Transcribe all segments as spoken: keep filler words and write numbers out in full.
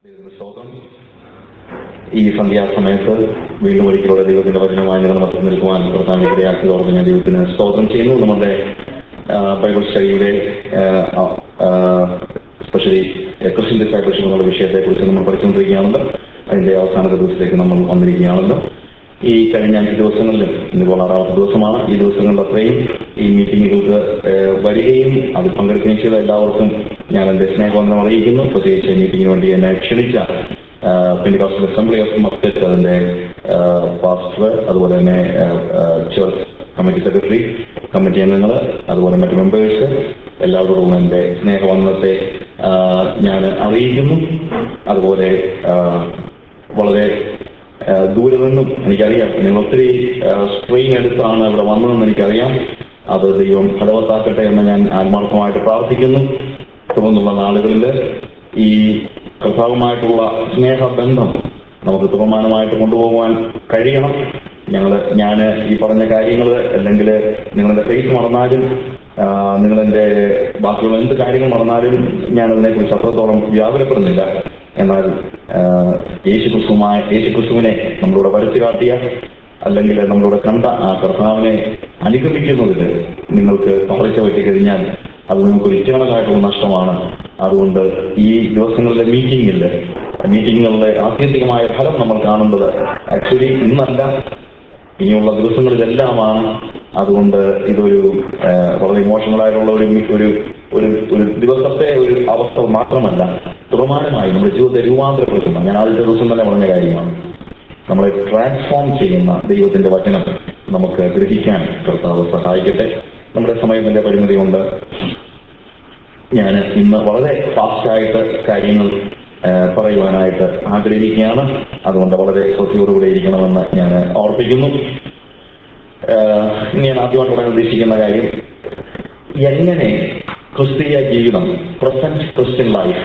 സ്തോത്രം. ഈ സന്ധ്യാസമയത്ത് വീണ്ടും ഒരിക്കലുള്ള ദൈവത്തിന്റെ വചനമായി നമുക്ക് നിൽക്കുവാൻ പ്രധാന ഇടയാക്കിയതോടെ ഞാൻ ദൈവത്തിന് സ്തോത്രം ചെയ്യുന്നു. നമ്മുടെ ബൈബിൾ സ്റ്റഡിയുടെ സ്പെഷ്യലി ക്രിസ്ത്യൻ ഡിസൈപ്പിൾഷിപ്പ് എന്നുള്ള വിഷയത്തെക്കുറിച്ച് നമ്മൾ പഠിച്ചുകൊണ്ടിരിക്കുകയാണല്ലോ. അതിന്റെ അവസാനത്തെ ദിവസത്തേക്ക് നമ്മൾ വന്നിരിക്കുകയാണല്ലോ. ഈ കഴിഞ്ഞ അഞ്ച് ദിവസങ്ങളിലും ഇന്നിപ്പോൾ ആറാമത്തെ ദിവസമാണ്. ഈ ദിവസങ്ങളിൽ അത്രയും ഈ മീറ്റിങ്ങുകൾക്ക് വരികയും അത് പങ്കെടുക്കുകയും ചെയ്ത എല്ലാവർക്കും ഞാൻ എന്റെ സ്നേഹവന്ദനം അറിയിക്കുന്നു. പ്രത്യേകിച്ച് മീറ്റിങ്ങിന് വേണ്ടി എന്നെ ക്ഷണിച്ച പെന്റിക്കോസ്റ്റൽ അസംബ്ലി ഓഫ് മസ്കറ്റ് അതിന്റെ പാസ്റ്റർ, അതുപോലെ തന്നെ ചർച്ച് കമ്മിറ്റി സെക്രട്ടറി, കമ്മിറ്റി അംഗങ്ങൾ, അതുപോലെ മറ്റു മെമ്പേഴ്സ് എല്ലാവരോടും എന്റെ സ്നേഹവന്ദനത്തെ ഞാൻ അറിയിക്കുന്നു. അതുപോലെ വളരെ ദൂരെ നിന്നും എനിക്കറിയാം നിങ്ങൾ ഒത്തിരി സ്ട്രെയിൻ എടുത്താണ് ഇവിടെ വന്നതെന്ന് എനിക്കറിയാം. അത് ദൈവം ഫലവത്താക്കട്ടെ എന്ന് ഞാൻ ആത്മാർത്ഥമായിട്ട് പ്രാർത്ഥിക്കുന്നു. തുടർന്നുള്ള നാളുകളിൽ ഈ കർത്താവുമായിട്ടുള്ള സ്നേഹബന്ധം നമുക്ക് തുറമാനമായിട്ട് കൊണ്ടുപോകാൻ കഴിയണം. ഞങ്ങൾ ഞാൻ ഈ പറഞ്ഞ കാര്യങ്ങൾ അല്ലെങ്കിൽ നിങ്ങളുടെ ഫേസ് മറന്നാലും നിങ്ങളെൻ്റെ ബാക്കിയുള്ള എന്ത് കാര്യങ്ങൾ മറന്നാലും ഞാൻ അതിനെക്കുറിച്ച് അത്രത്തോളം വ്യാകുലപ്പെടുന്നില്ല. എന്നാൽ യേശു ക്രിസ്തുമായ യേശു ക്രിസ്തുവിനെ നമ്മളോട് വരച്ചു കാട്ടിയ അല്ലെങ്കിൽ നമ്മളോട് കണ്ട ആ കർത്താവിനെ അനുഗമിക്കുന്നതിൽ നിങ്ങൾക്ക് പകർച്ച പറ്റിക്കഴിഞ്ഞാൽ അത് നിങ്ങൾക്ക് ഇറ്റേണലായിട്ടുള്ള നഷ്ടമാണ്. അതുകൊണ്ട് ഈ ദിവസങ്ങളിലെ മീറ്റിങ്ങിൽ മീറ്റിങ്ങുകളിലെ ആത്യന്തികമായ ഫലം നമ്മൾ കാണുന്നത് ആക്ച്വലി ഇന്നല്ല, ഇനിയുള്ള ദിവസങ്ങളിലെല്ലാമാണ്. അതുകൊണ്ട് ഇതൊരു വളരെ ഇമോഷണലായിട്ടുള്ള ഒരു ഒരു ഒരു ഒരു ദിവസത്തെ ഒരു അവസ്ഥ മാത്രമല്ല, തുറമാനമായി നമ്മുടെ ജീവിതത്തെ രൂപാന്തരപ്പെടുത്തുന്ന, ഞാൻ ആദ്യത്തെ ദിവസം തന്നെ പറഞ്ഞ കാര്യമാണ്, നമ്മളെ ട്രാൻസ്ഫോം ചെയ്യുന്ന ദൈവത്തിന്റെ വചനം നമുക്ക് ഗ്രഹിക്കാൻ കർത്താവ് സഹായിക്കട്ടെ. നമ്മുടെ സമയത്തിന്റെ പരിമിതി കൊണ്ട് ഞാൻ ഇന്ന് വളരെ ഫാസ്റ്റായിട്ട് കാര്യങ്ങൾ പറയുവാനായിട്ട് ആഗ്രഹിക്കുകയാണ്. അതുകൊണ്ട് വളരെ ശ്രദ്ധയോടുകൂടെ ഇരിക്കണമെന്ന് ഞാൻ ഓർപ്പിക്കുന്നു. ഞാൻ ആദ്യമായിട്ട് പറയാൻ ഉദ്ദേശിക്കുന്ന കാര്യം, എങ്ങനെ ക്രിസ്തീയ ജീവിതം, പ്രസന്റ് ക്രിസ്ത്യൻ ലൈഫ്,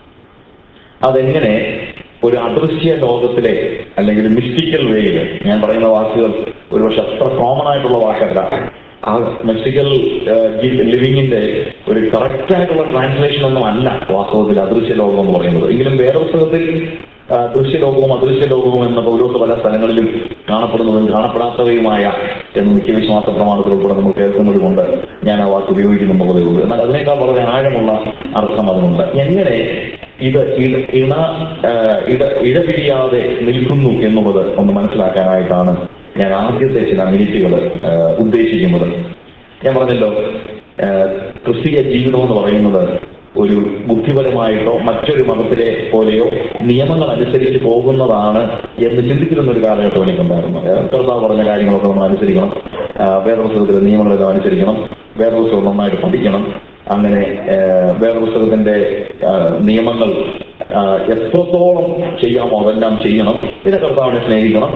അതെങ്ങനെ ഒരു അദൃശ്യ ലോകത്തിലെ അല്ലെങ്കിൽ മിസ്റ്റിക്കൽ വേയിൽ, ഞാൻ പറയുന്ന വാക്കുകൾ ഒരുപക്ഷെ അത്ര കോമൺ ആയിട്ടുള്ള വാക്കല്ല, ആ മിസ്റ്റിക്കൽ ലിവിങ്ങിന്റെ ഒരു കറക്റ്റ് ആയിട്ടുള്ള ട്രാൻസ്ലേഷൻ ഒന്നും അല്ല വാസ്തവത്തിൽ അദൃശ്യ ലോകം എന്ന് പറയുന്നത്. എങ്കിലും വേറെ പുസ്തകത്തിൽ ദൃശ്യലോകവും അദൃശ്യ ലോകവും എന്ന പൗലോസ് പല സ്ഥലങ്ങളിലും കാണപ്പെടുന്നതും കാണപ്പെടാത്തവയുമായ എന്ന് മിക്ക വിശ്വാസ പ്രമാണത്തിൽ ഉൾപ്പെടെ നമ്മൾ കേൾക്കുന്നത് കൊണ്ട് ഞാൻ ആ വാക്ക് ഉപയോഗിക്കുന്നുള്ളതേ ഉള്ളൂ. എന്നാൽ അതിനേക്കാൾ വളരെ ആഴമുള്ള അർത്ഥം അതുകൊണ്ട് എങ്ങനെ ഇത് ഇട ഇണ ഇട ഇടപിരിയാതെ നിൽക്കുന്നു എന്നുള്ളത് ഒന്ന് മനസ്സിലാക്കാനായിട്ടാണ് ഞാൻ ആദ്യത്തെ ചില മിനിറ്റുകൾ ഉദ്ദേശിക്കുന്നത്. ഞാൻ പറഞ്ഞല്ലോ, ക്രിസ്തീയ ജീവിതം എന്ന് പറയുന്നത് ഒരു ബുദ്ധിപരമായിട്ടോ മറ്റൊരു മതത്തിലെ പോലെയോ നിയമങ്ങൾ അനുസരിച്ച് പോകുന്നതാണ് എന്ന് ചിന്തിച്ചിരുന്ന ഒരു കാലഘട്ടം എനിക്കുണ്ടായിരുന്നു. കർത്താവ് പറഞ്ഞ കാര്യങ്ങളൊക്കെ നമ്മൾ അനുസരിക്കണം, വേദപുസ്തകത്തിലെ നിയമങ്ങളെല്ലാം അനുസരിക്കണം, വേദപുസ്തകം നന്നായിട്ട് പഠിക്കണം, അങ്ങനെ വേദപുസ്തകത്തിന്റെ നിയമങ്ങൾ എത്രത്തോളം ചെയ്യാമോ അതെല്ലാം ചെയ്യണം, പിന്നെ കർത്താവിനെ സ്നേഹിക്കണം,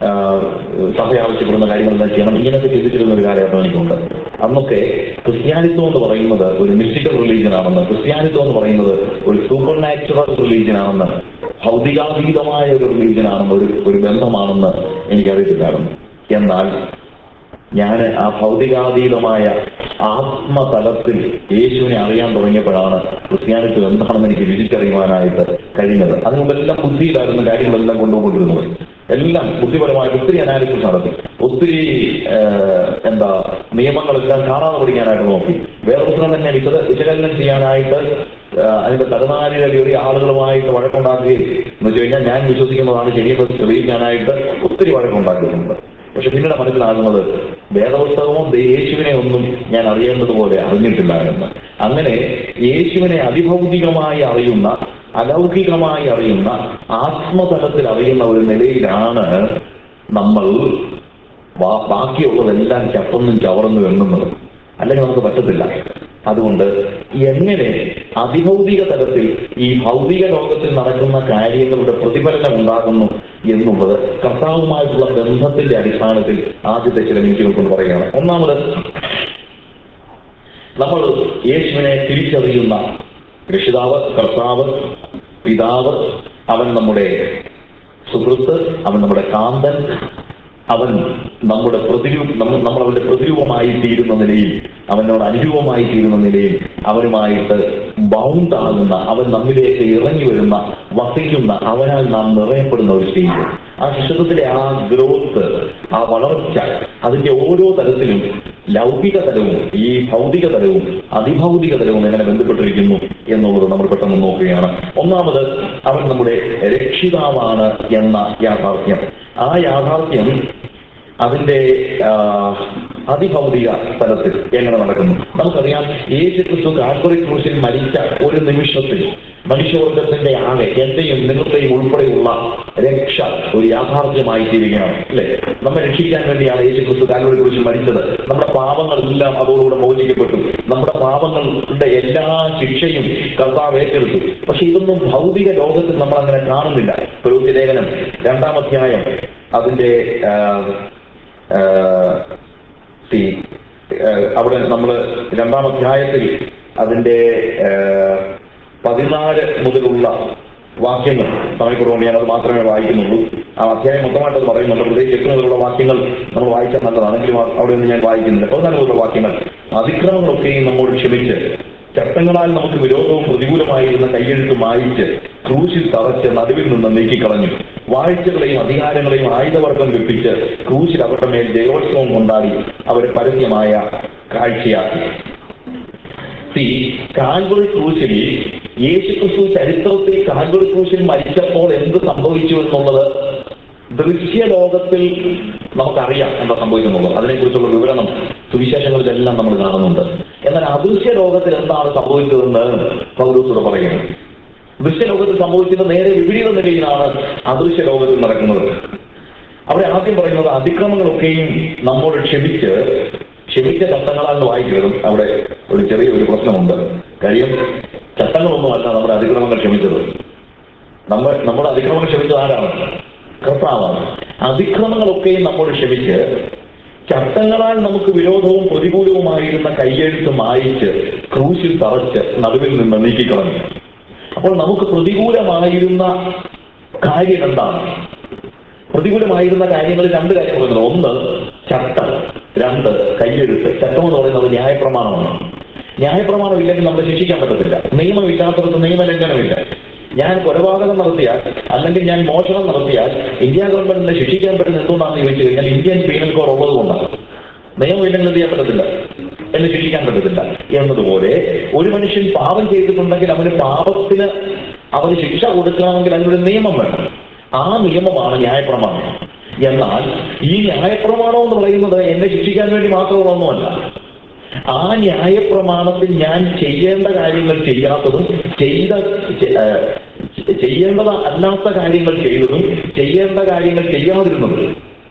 സഭ ആവശ്യപ്പെടുന്ന കാര്യങ്ങളെല്ലാം ചെയ്യണം, ഇങ്ങനെയൊക്കെ ചിന്തിച്ചിരുന്ന ഒരു കാലഘട്ടം എനിക്കുണ്ട്. അന്നൊക്കെ ക്രിസ്ത്യാനിത്വം എന്ന് പറയുന്നത് ഒരു മിസ്റ്റിക്കൽ റിലീജിയൻ ആണെന്ന്, ക്രിസ്ത്യാനിത്വം എന്ന് പറയുന്നത് ഒരു സൂപ്പർ നാച്ചുറൽ റിലീജിയൻ ആണെന്ന്, ഭൗതികാതീതമായ ഒരു റിലീജിയൻ ആണെന്ന്, ഒരു ഒരു ബന്ധമാണെന്ന് എനിക്കറിയത്തില്ലായിരുന്നു. എന്നാൽ ഞാൻ ആ ഭൗതികാതീതമായ ആത്മതലത്തിൽ യേശുവിനെ അറിയാൻ തുടങ്ങിയപ്പോഴാണ് ക്രിസ്ത്യാനിത്വം എന്താണെന്ന് എനിക്ക് രുചിച്ചറിയുവാനായിട്ട് കഴിഞ്ഞത്. അതിനുള്ളെല്ലാം ബുദ്ധിയിലായിരുന്ന കാര്യങ്ങളെല്ലാം കൊണ്ടുപോകൊണ്ടിരുന്നത്, എല്ലാം ബുദ്ധിപരമായിട്ട് ഒത്തിരി അനാലിസിസ് നടത്തി, ഒത്തിരി എന്താ നിയമങ്ങളെല്ലാം കാണാതെ പഠിക്കാനായിട്ട് നോക്കി, വേദപുസ്തകം തന്നെ വിശദ വിശകലനം ചെയ്യാനായിട്ട് അതിന്റെ തലനാരിഴ കയറി ആളുകളുമായിട്ട് വഴക്കുണ്ടാക്കുകയും എന്ന് വെച്ച് കഴിഞ്ഞാൽ ഞാൻ വിശ്വസിക്കുന്നതാണ് ശരിയെന്ന് തെളിയിക്കാനായിട്ട് ഒത്തിരി വഴക്കുണ്ടാക്കിയിട്ടുണ്ട്. പക്ഷെ പിന്നീട് മനസ്സിലാകുന്നത് വേദപുസ്തകമോ യേശുവിനെ ഒന്നും ഞാൻ അറിയേണ്ടതുപോലെ അറിഞ്ഞിട്ടില്ല എന്ന്. അങ്ങനെ യേശുവിനെ അതിഭൗതികമായി അറിയുന്ന, അലൗകികമായി അറിയുന്ന, ആത്മതലത്തിൽ അറിയുന്ന ഒരു നിലയിലാണ് നമ്മൾ ബാക്കിയുള്ളതെല്ലാം ചപ്പൊന്നും ചവറന്നും എണ്ണുന്നത്. അല്ലെങ്കിൽ നമുക്ക് പറ്റത്തില്ല. അതുകൊണ്ട് എങ്ങനെ അതിഭൗതിക തലത്തിൽ ഈ ഭൗതിക ലോകത്തിൽ നടക്കുന്ന കാര്യങ്ങളുടെ പ്രതിഫലനം ഉണ്ടാകുന്നു എന്നുള്ളത് കർത്താവുമായിട്ടുള്ള ബന്ധത്തിന്റെ അടിസ്ഥാനത്തിൽ ആദ്യത്തെ ചില മിനിറ്റുകൾ കൊണ്ട് പറയുകയാണ്. ഒന്നാമത്, നമ്മൾ യേശുവിനെ തിരിച്ചറിയുന്ന രക്ഷിതാവ്, കർത്താവ്, പിതാവ്, അവൻ നമ്മുടെ സുഹൃത്ത്, അവൻ നമ്മുടെ കാന്തൻ, അവൻ നമ്മുടെ പ്രതിരൂപ നമ്മൾ അവന്റെ പ്രതിരൂപമായി തീരുന്ന നിലയിൽ, അവനോട് അനുരൂപമായി തീരുന്ന നിലയിൽ അവനുമായിട്ട് ബൗണ്ട് ആകുന്ന, അവൻ നമ്മിലേക്ക് ഇറങ്ങി വരുന്ന, വസിക്കുന്ന, അവനാൽ നാം നിറയപ്പെടുന്ന ഒരു സ്റ്റേജ്. ആ ശിശുത്വത്തിലെ ആ ഗ്രോത്ത്, ആ വളർച്ച, അതിന്റെ ഓരോ തലത്തിലും ലൗകിക തലവും ഈ ഭൗതിക തലവും അതിഭൗതിക തലവും എങ്ങനെ ബന്ധപ്പെട്ടിരിക്കുന്നു എന്നുള്ളത് നമ്മൾ പെട്ടെന്ന് നോക്കുകയാണ്. ഒന്നാമത്, അവൻ നമ്മുടെ രക്ഷിതാവാണ് എന്ന യാഥാർത്ഥ്യം. ആ യാഥാർത്ഥ്യം അതിന്റെ അതിഭൗതിക തലത്തിൽ എങ്ങനെ നടക്കുന്നു? നമുക്കറിയാം, യേശു ക്രിസ്തു കാൽവറി ക്രൂശിൽ മരിച്ച ഒരു നിമിഷത്തിൽ മനുഷ്യവർഗത്തിന്റെ ആകെ, എന്റെയും നിങ്ങളുടെയും ഉൾപ്പെടെയുള്ള രക്ഷ ഒരു യാഥാർത്ഥ്യമായി തീരുകയാണ്, അല്ലെ? നമ്മെ രക്ഷിക്കാൻ വേണ്ടിയാണ് യേശു ക്രിസ്തു കാൽവറി ക്രൂശിൽ മരിച്ചത്. നമ്മുടെ പാപങ്ങളെല്ലാം അതോടുകൂടെ മോചിക്കപ്പെട്ടു. നമ്മുടെ പാപങ്ങളുടെ എല്ലാ ശിക്ഷയും കർത്താവ് ഏറ്റെടുത്തു. പക്ഷെ ഇതൊന്നും ഭൗതിക ലോകത്തിൽ നമ്മൾ അങ്ങനെ കാണുന്നില്ല. കൊരിന്ത്യർ ലേഖനം രണ്ടാം അധ്യായം അതിന്റെ അവിടെ നമ്മൾ രണ്ടാം അധ്യായത്തിൽ അതിന്റെ പതിനാല് മുതലുള്ള വാക്യങ്ങൾ, സമയക്കുറവുകൊണ്ട് ഞാനത് മാത്രമേ വായിക്കുന്നുള്ളൂ. ആ അധ്യായം മൊത്തമായിട്ട് അത് പറയുന്നുണ്ട്. പ്രത്യേകിച്ച് എട്ട് മുതലുള്ള വാക്യങ്ങൾ നമ്മൾ വായിച്ചാൽ നല്ലതാണെങ്കിലും അവിടെ നിന്ന് ഞാൻ വായിക്കുന്നില്ല. പതിനാല് മുതലുള്ള വാക്യങ്ങൾ: അതിക്രമങ്ങളൊക്കെയും നമ്മോട് ക്ഷമിച്ച്, ചട്ടങ്ങളാൽ നമുക്ക് വിരോധവും പ്രതികൂലമായിരുന്ന കയ്യെഴുത്ത് മായിച്ച്, ക്രൂശിൽ തറച്ച് നടുവിൽ നിന്ന് നീക്കിക്കളഞ്ഞു. വാഴ്ചകളെയും അധികാരങ്ങളെയും ആയുധവർഗം വെപ്പിച്ച് ക്രൂശിൽ അവരുടെ മേൽ ജയോത്സവം കൊണ്ടാടി അവരെ പരസ്യമായ കാഴ്ചയാക്കി. ഈ കാൽവറി ക്രൂശിൽ യേശു ക്രിസ്തു ചരിത്രത്തിൽ കാൽവറി ക്രൂശിൽ മരിച്ചപ്പോൾ എന്ത് സംഭവിച്ചു എന്നുള്ളത് ദൃശ്യലോകത്തിൽ നമുക്കറിയാം എന്താ സംഭവിക്കുന്നുള്ളത്. അതിനെക്കുറിച്ചുള്ള വിവരണം സുവിശേഷങ്ങളിലെല്ലാം നമ്മൾ കാണുന്നുണ്ട്. എന്നാൽ അദൃശ്യ ലോകത്തിൽ എന്താണ് സംഭവിച്ചതെന്ന് പൗലോസ് പറയുന്നത്. ദൃശ്യലോകത്തിൽ സംഭവിക്കുന്ന നേരെ വിപരീത നിലയിലാണ് അദൃശ്യ ലോകത്തിൽ നടക്കുന്നത്. അവിടെ ആദ്യം പറയുന്നത് അതിക്രമങ്ങളൊക്കെയും നമ്മോട് ക്ഷമിച്ച്, ക്ഷമിച്ച ചട്ടങ്ങളാണെന്ന് വായിക്കുന്നത്. അവിടെ ഒരു ചെറിയൊരു പ്രശ്നമുണ്ട്. കാര്യം, ചട്ടങ്ങളൊന്നുമല്ല നമ്മുടെ അതിക്രമങ്ങൾ ക്ഷമിച്ചത്. നമ്മൾ നമ്മുടെ അതിക്രമങ്ങൾ ക്ഷമിച്ചത് ആരാണ്? കർത്താവാണ്. അതിക്രമങ്ങളൊക്കെയും നമ്മോട് ക്ഷമിച്ച്, ചട്ടങ്ങളാൽ നമുക്ക് വിരോധവും പ്രതികൂലവുമായിരുന്ന കയ്യെഴുത്ത് മായിച്ച് ക്രൂശിൽ തറച്ച് നടുവിൽ നിന്ന് നീക്കിക്കളഞ്ഞു. അപ്പോൾ നമുക്ക് പ്രതികൂലമായിരുന്ന കാര്യം എന്താണ്? പ്രതികൂലമായിരുന്ന കാര്യങ്ങൾ രണ്ട് കാര്യം പറയുന്നത്. ഒന്ന് ചട്ടം, രണ്ട് കയ്യെഴുത്ത്. ചട്ടം എന്ന് പറയുന്നത് ന്യായപ്രമാണമാണ്. ന്യായപ്രമാണം ഇല്ലെങ്കിൽ നമ്മളെ ശിക്ഷിക്കാൻ പറ്റത്തില്ല. നിയമമില്ലാത്തവർക്ക് നിയമലംഘനമില്ല. ഞാൻ കൊലപാതകം നടത്തിയാൽ, അല്ലെങ്കിൽ ഞാൻ മോഷണം നടത്തിയാൽ ഇന്ത്യ ഗവൺമെന്റിനെ ശിക്ഷിക്കാൻ പറ്റുന്ന എന്തുകൊണ്ടാണെന്ന് ചോദിച്ചു കഴിഞ്ഞാൽ ഇന്ത്യൻ പീനൽ കോഡ് ഉള്ളത് കൊണ്ടാണ്. നിയമമില്ലെങ്കിൽ എന്ത് ചെയ്യാൻ പറ്റത്തില്ല, എന്നെ ശിക്ഷിക്കാൻ പറ്റത്തില്ല. എന്നതുപോലെ ഒരു മനുഷ്യൻ പാപം ചെയ്തിട്ടുണ്ടെങ്കിൽ അവന് പാപത്തിന് അവന് ശിക്ഷ കൊടുക്കണമെങ്കിൽ അതിനൊരു നിയമം വേണം. ആ നിയമമാണ് ന്യായപ്രമാണം. എന്നാൽ ഈ ന്യായപ്രമാണം എന്ന് പറയുന്നത് എന്നെ ശിക്ഷിക്കാൻ വേണ്ടി മാത്രമുള്ളതൊന്നുമല്ല. ആ ന്യായപ്രമാണത്തിൽ ഞാൻ ചെയ്യേണ്ട കാര്യങ്ങൾ ചെയ്യാത്തതും ചെയ്ത ചെയ്യേണ്ടത് അല്ലാത്ത കാര്യങ്ങൾ ചെയ്തതും ചെയ്യേണ്ട കാര്യങ്ങൾ ചെയ്യാതിരുന്നതും,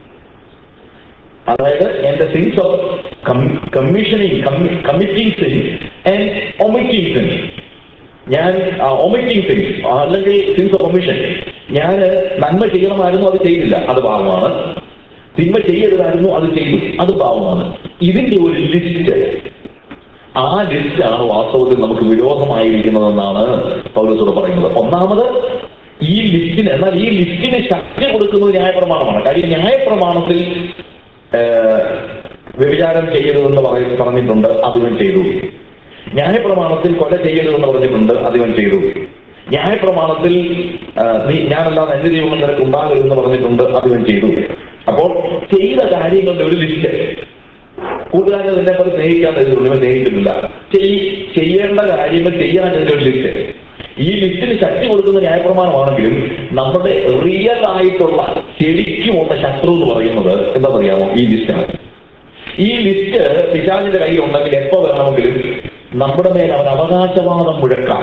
അതായത് എന്റെ sins of commissioning committing sins and omitting sins. ഞാൻ ഒമിറ്റിംഗ് സിൻസ് അല്ലെങ്കിൽ സിൻസ് ഓഫ് ഒമിഷൻ, ഞാൻ നന്മ ചെയ്യണമായിരുന്നു, അത് ചെയ്തില്ല, അത് പാപമാണ്. തിന്മ ചെയ്യരുതായിരുന്നു, അത് ചെയ്തു, അത് പാപമാണ്. ഇതിന്റെ ഒരു ലിസ്റ്റ്, ആ ലിസ്റ്റാണ് വാസ്തവത്തിൽ നമുക്ക് വിരോധമായിരിക്കുന്നതെന്നാണ് പൗലോസ് പറയുന്നത്. ഒന്നാമത് ഈ ലിസ്റ്റിന്, എന്നാൽ ഈ ലിസ്റ്റിന് ശക്തി കൊടുക്കുന്നത് ന്യായപ്രമാണമാണ്. കാര്യം ന്യായപ്രമാണത്തിൽ വ്യഭിചാരം ചെയ്യരുതെന്ന് പറയ പറഞ്ഞിട്ടുണ്ട്, അതിവൻ ചെയ്തു. ന്യായപ്രമാണത്തിൽ കൊല ചെയ്യരുതെന്ന് പറഞ്ഞിട്ടുണ്ട്, അതിവൻ ചെയ്തു. ന്യായപ്രമാണത്തിൽ നീ ഞാനല്ലാതെ എന്റെ ദൈവം നിനക്ക് ഉണ്ടാകരുതെന്ന് പറഞ്ഞിട്ടുണ്ട്, അതിവൻ ചെയ്തു. അപ്പോൾ ചെയ്ത കാര്യങ്ങളുടെ ഒരു ലിസ്റ്റ്. കൂട്ടുകാരനെ നിന്നെ പോലെ സ്നേഹിക്കാൻ തരുന്നുള്ളൂ, ഇവൻ സ്നേഹിക്കുന്നില്ല. ചെയ്യേണ്ട കാര്യങ്ങൾ ചെയ്യാൻ അതിന്റെ ഒരു ലിസ്റ്റ്. ഈ ലിസ്റ്റിന് ശക്തി കൊടുക്കുന്ന ന്യായപ്രമാണമാണെങ്കിലും നമ്മുടെ റിയൽ ആയിട്ടുള്ള ശരിക്കുമുള്ള ശത്രു എന്ന് പറയുന്നത് എന്താ പറയാമോ? ഈ ലിസ്റ്റാണ്. ഈ ലിസ്റ്റ് പിശാചിന്റെ കയ്യിൽ ഉണ്ടെങ്കിൽ എപ്പോ വേണമെങ്കിലും നമ്മുടെ മേൽ അവൻ അവകാശവാദം മുഴക്കാം.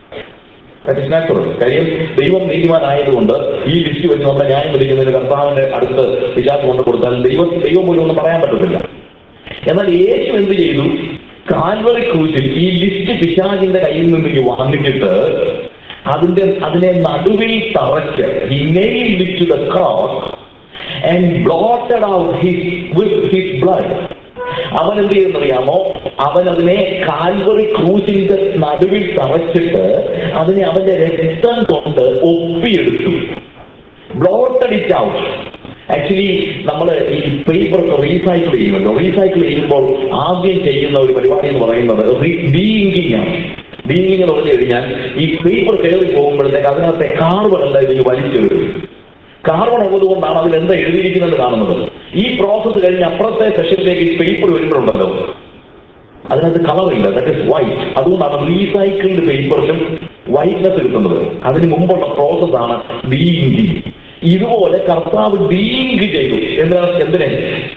കാര്യം ദൈവം നീതിമാനായതുകൊണ്ട് ഈ ലിസ്റ്റ് വെച്ച് നമ്മുടെ ന്യായം വിധിക്കുന്നതിന് കർത്താവിന്റെ അടുത്ത് പിശാച് കൊണ്ട് കൊടുത്താൽ ദൈവം ദൈവം പോലും ഒന്നും പറയാൻ പറ്റത്തില്ല. എന്നാൽ യേശു എന്ത് ചെയ്തു? കാൽവറി ക്രൂശിൽ ഈ ലിസ്റ്റ് പിശാചിന്റെ കയ്യിൽ നിന്ന് വാങ്ങിച്ചിട്ട് അതിന്റെ അതിനെ നടുവിൽ തറച്ച് he nailed it to the cross and blotted out his with his blood. അവൻ എന്ത് ചെയ്യുന്നറിയാമോ? അവൻ അതിനെ കാൽവറി ക്രൂശിന്റെ നടുവിൽ തറച്ചിട്ട് അതിനെ അവന്റെ രക്തം കൊണ്ട് ഒപ്പിയെടുത്തു. Blotted it out. ആക്ച്വലി നമ്മൾ ഈ പേപ്പർ റീസൈക്കിൾ ചെയ്യുമല്ലോ. റീസൈക്കിൾ ചെയ്യുമ്പോൾ ആദ്യം ചെയ്യുന്ന ഒരു പരിപാടി എന്ന് പറയുന്നത് ഡീഇങ്കിങ് ആണ്. ഡീയിങ് എന്ന് പറഞ്ഞു കഴിഞ്ഞാൽ ഈ പേപ്പർ കയറി പോകുമ്പോഴത്തേക്ക് അതിനകത്തെ കാർബൺ എന്താ ഇതിന് വലിച്ചെടുക്കും. കാർബൺ ഉള്ളത് കൊണ്ടാണ് അതിൽ എന്താ എഴുതിയിരിക്കുന്നത് കാണുന്നത്. ഈ പ്രോസസ്സ് കഴിഞ്ഞ് അപ്പുറത്തെ സെഷനിലേക്ക് ഈ പേപ്പർ വരുമ്പോഴുണ്ടല്ലോ അതിനകത്ത് കളറില്ല, ദാറ്റ് ഇസ് വൈറ്റ്. അതുകൊണ്ടാണ് റീസൈക്കിൾഡ് പേപ്പറിലും വൈറ്റ്നസ് കിട്ടുന്നത്. അതിന് മുമ്പുള്ള പ്രോസസ്സാണ് ഡീയിങ്. ഇതുപോലെ കർത്താവ് ഡീയിങ് ചെയ്തു. എന്തിനാ എന്തിനെ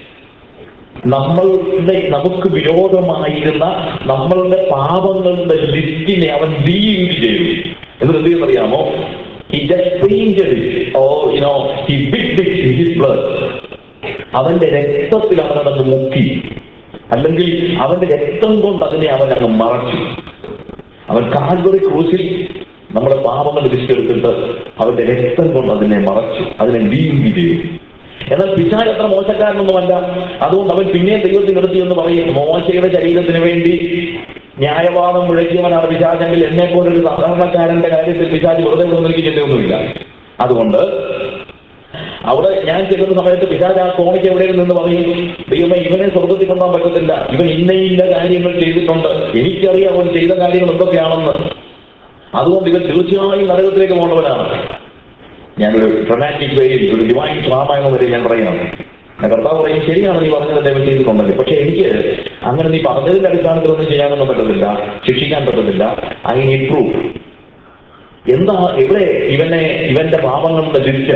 നമ്മളുടെ നമുക്ക് വിരോധമായിരുന്ന നമ്മളുടെ പാപങ്ങളുടെ ലിസ്റ്റിനെ അവൻ ഡീയിങ് ചെയ്തു. എന്നിട്ട് എന്ത് ചെയ്യുന്നറിയാമോ? He just painted it, or you know, he dipped it in his blood. അവന്റെ രക്തത്തിൽ അവൻ അതങ്ങ് മുക്കി, അല്ലെങ്കിൽ അവന്റെ രക്തം കൊണ്ട് അതിനെ അവൻ അങ്ങ് മറച്ചു. അവൻ കാൽവറി ക്രൂസിൽ നമ്മുടെ പാപങ്ങളുടെ ലിസ്റ്റ് എടുത്തിട്ട് അവന്റെ രക്തം കൊണ്ട് അതിനെ മറച്ചു, അതിനെ ഡീയിങ് ചെയ്തു. എന്നാൽ പിശാച് അത്ര മോശക്കാരനൊന്നുമല്ല. അതുകൊണ്ട് അവൻ പിന്നെയും ദൈവത്തിന് നിർത്തി എന്ന് പറയും. മോശയുടെ ശരീരത്തിന് വേണ്ടി ന്യായവാദം മുഴക്കിയവനാണ് പിശാചെങ്കിൽ എന്നെ പോലൊരു സാധാരണക്കാരന്റെ കാര്യത്തിൽ പിശാച് വെറുതെ ഒന്നും ചിന്തയൊന്നുമില്ല. അതുകൊണ്ട് അവിടെ ഞാൻ ചെല്ലുന്ന സമയത്ത് പിശാച് ആ കോണിക്ക് എവിടെയും നിന്ന് പറയും, ദൈവമേ ഇവനെ സ്വർഗത്തിൽ കൊണ്ടുപോകാൻ പറ്റത്തില്ല, ഇവൻ ഇന്ന ഇന്ന കാര്യങ്ങൾ ചെയ്തിട്ടുണ്ട്, എനിക്കറിയാം അവൻ ചെയ്ത കാര്യങ്ങൾ എന്തൊക്കെയാണെന്ന്, അതുകൊണ്ട് ഇവൻ തീർച്ചയായും നരകത്തിലേക്ക് പോകേണ്ടവനാണ്. ഞാനൊരു ഡ്രമാറ്റിക് വേയിൽ ഒരു ഡിവൈൻ ഡ്രാമ എന്ന വരെ ഞാൻ പറയുകയാണ്. കർത്താവ് പറയും, ശരിയാണ് നീ പറഞ്ഞത് ദൈവം ചെയ്തിട്ടുണ്ടല്ലോ, പക്ഷെ എനിക്ക് അങ്ങനെ നീ പറഞ്ഞതിന്റെ അടിസ്ഥാനത്തിൽ ഒന്നും ചെയ്യാനൊന്നും പറ്റത്തില്ല, ശിക്ഷിക്കാൻ പറ്റത്തില്ല. I need proof. എന്താ എവിടെ ഇവനെ ഇവന്റെ പാപങ്ങളുടെ ലിസ്റ്റ്?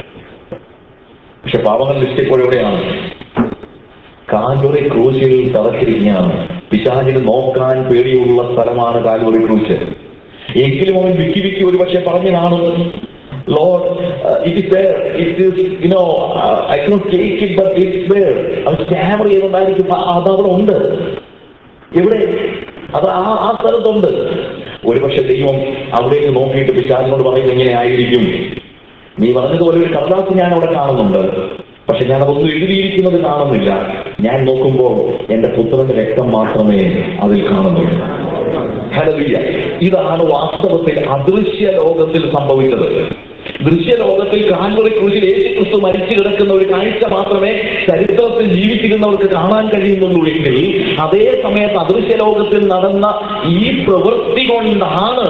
പക്ഷെ പാപങ്ങളുടെ ലിസ്റ്റ് ഇപ്പോൾ എവിടെയാണ്? കാൽവറി ക്രൂശിൽ തറച്ചിരിക്കുകയാണ്. പിശാചിന് നോക്കാൻ പേടിയുള്ള സ്ഥലമാണ് കാൽവറി ക്രൂശ്. എങ്കിലും അവൻ വിക്കി വിക്കി ഒരു പക്ഷെ പറഞ്ഞു കാണും, Lord, uh, it is there. It is, you know, uh, I cannot take it, but it's there. അവൻ ക്യാമറ ചെയ്തുകൊണ്ടായിരിക്കും. അതവിടെ ഉണ്ട്. എവിടെ? അത് ആ ആ സ്ഥലത്തുണ്ട്. ഒരുപക്ഷെ ദൈവം അവിടേക്ക് നോക്കിയിട്ട് പിശാചിനോട് പറയുന്നത് എങ്ങനെ ആയിരിക്കും? നീ പറഞ്ഞതുപോലെ ഒരു കടലാസ് ഞാൻ അവിടെ കാണുന്നുണ്ട്, പക്ഷെ ഞാൻ അതൊന്നും എഴുതിയിരിക്കുന്നത് കാണുന്നില്ല. ഞാൻ നോക്കുമ്പോൾ എന്റെ പുത്രന്റെ രക്തം മാത്രമേ അതിൽ കാണുന്നുള്ളൂ. ഹല്ലേലൂയ. ഇതാണ് വാസ്തവത്തിൽ അദൃശ്യ ലോകത്തിൽ സംഭവിച്ചത്. ദൃശ്യലോകത്തിൽ കാൽവറി ക്രൂശിൽ യേശുക്രിസ്തു മരിച്ചു കിടക്കുന്ന ഒരു കാഴ്ച മാത്രമേ ചരിത്രത്തിൽ ജീവിച്ചിരുന്നവർക്ക് കാണാൻ കഴിയുന്നുള്ളൂ എങ്കിൽ, അതേ സമയത്ത് അദൃശ്യ ലോകത്തിൽ നടന്ന ഈ പ്രവൃത്തി കൊണ്ടാണ്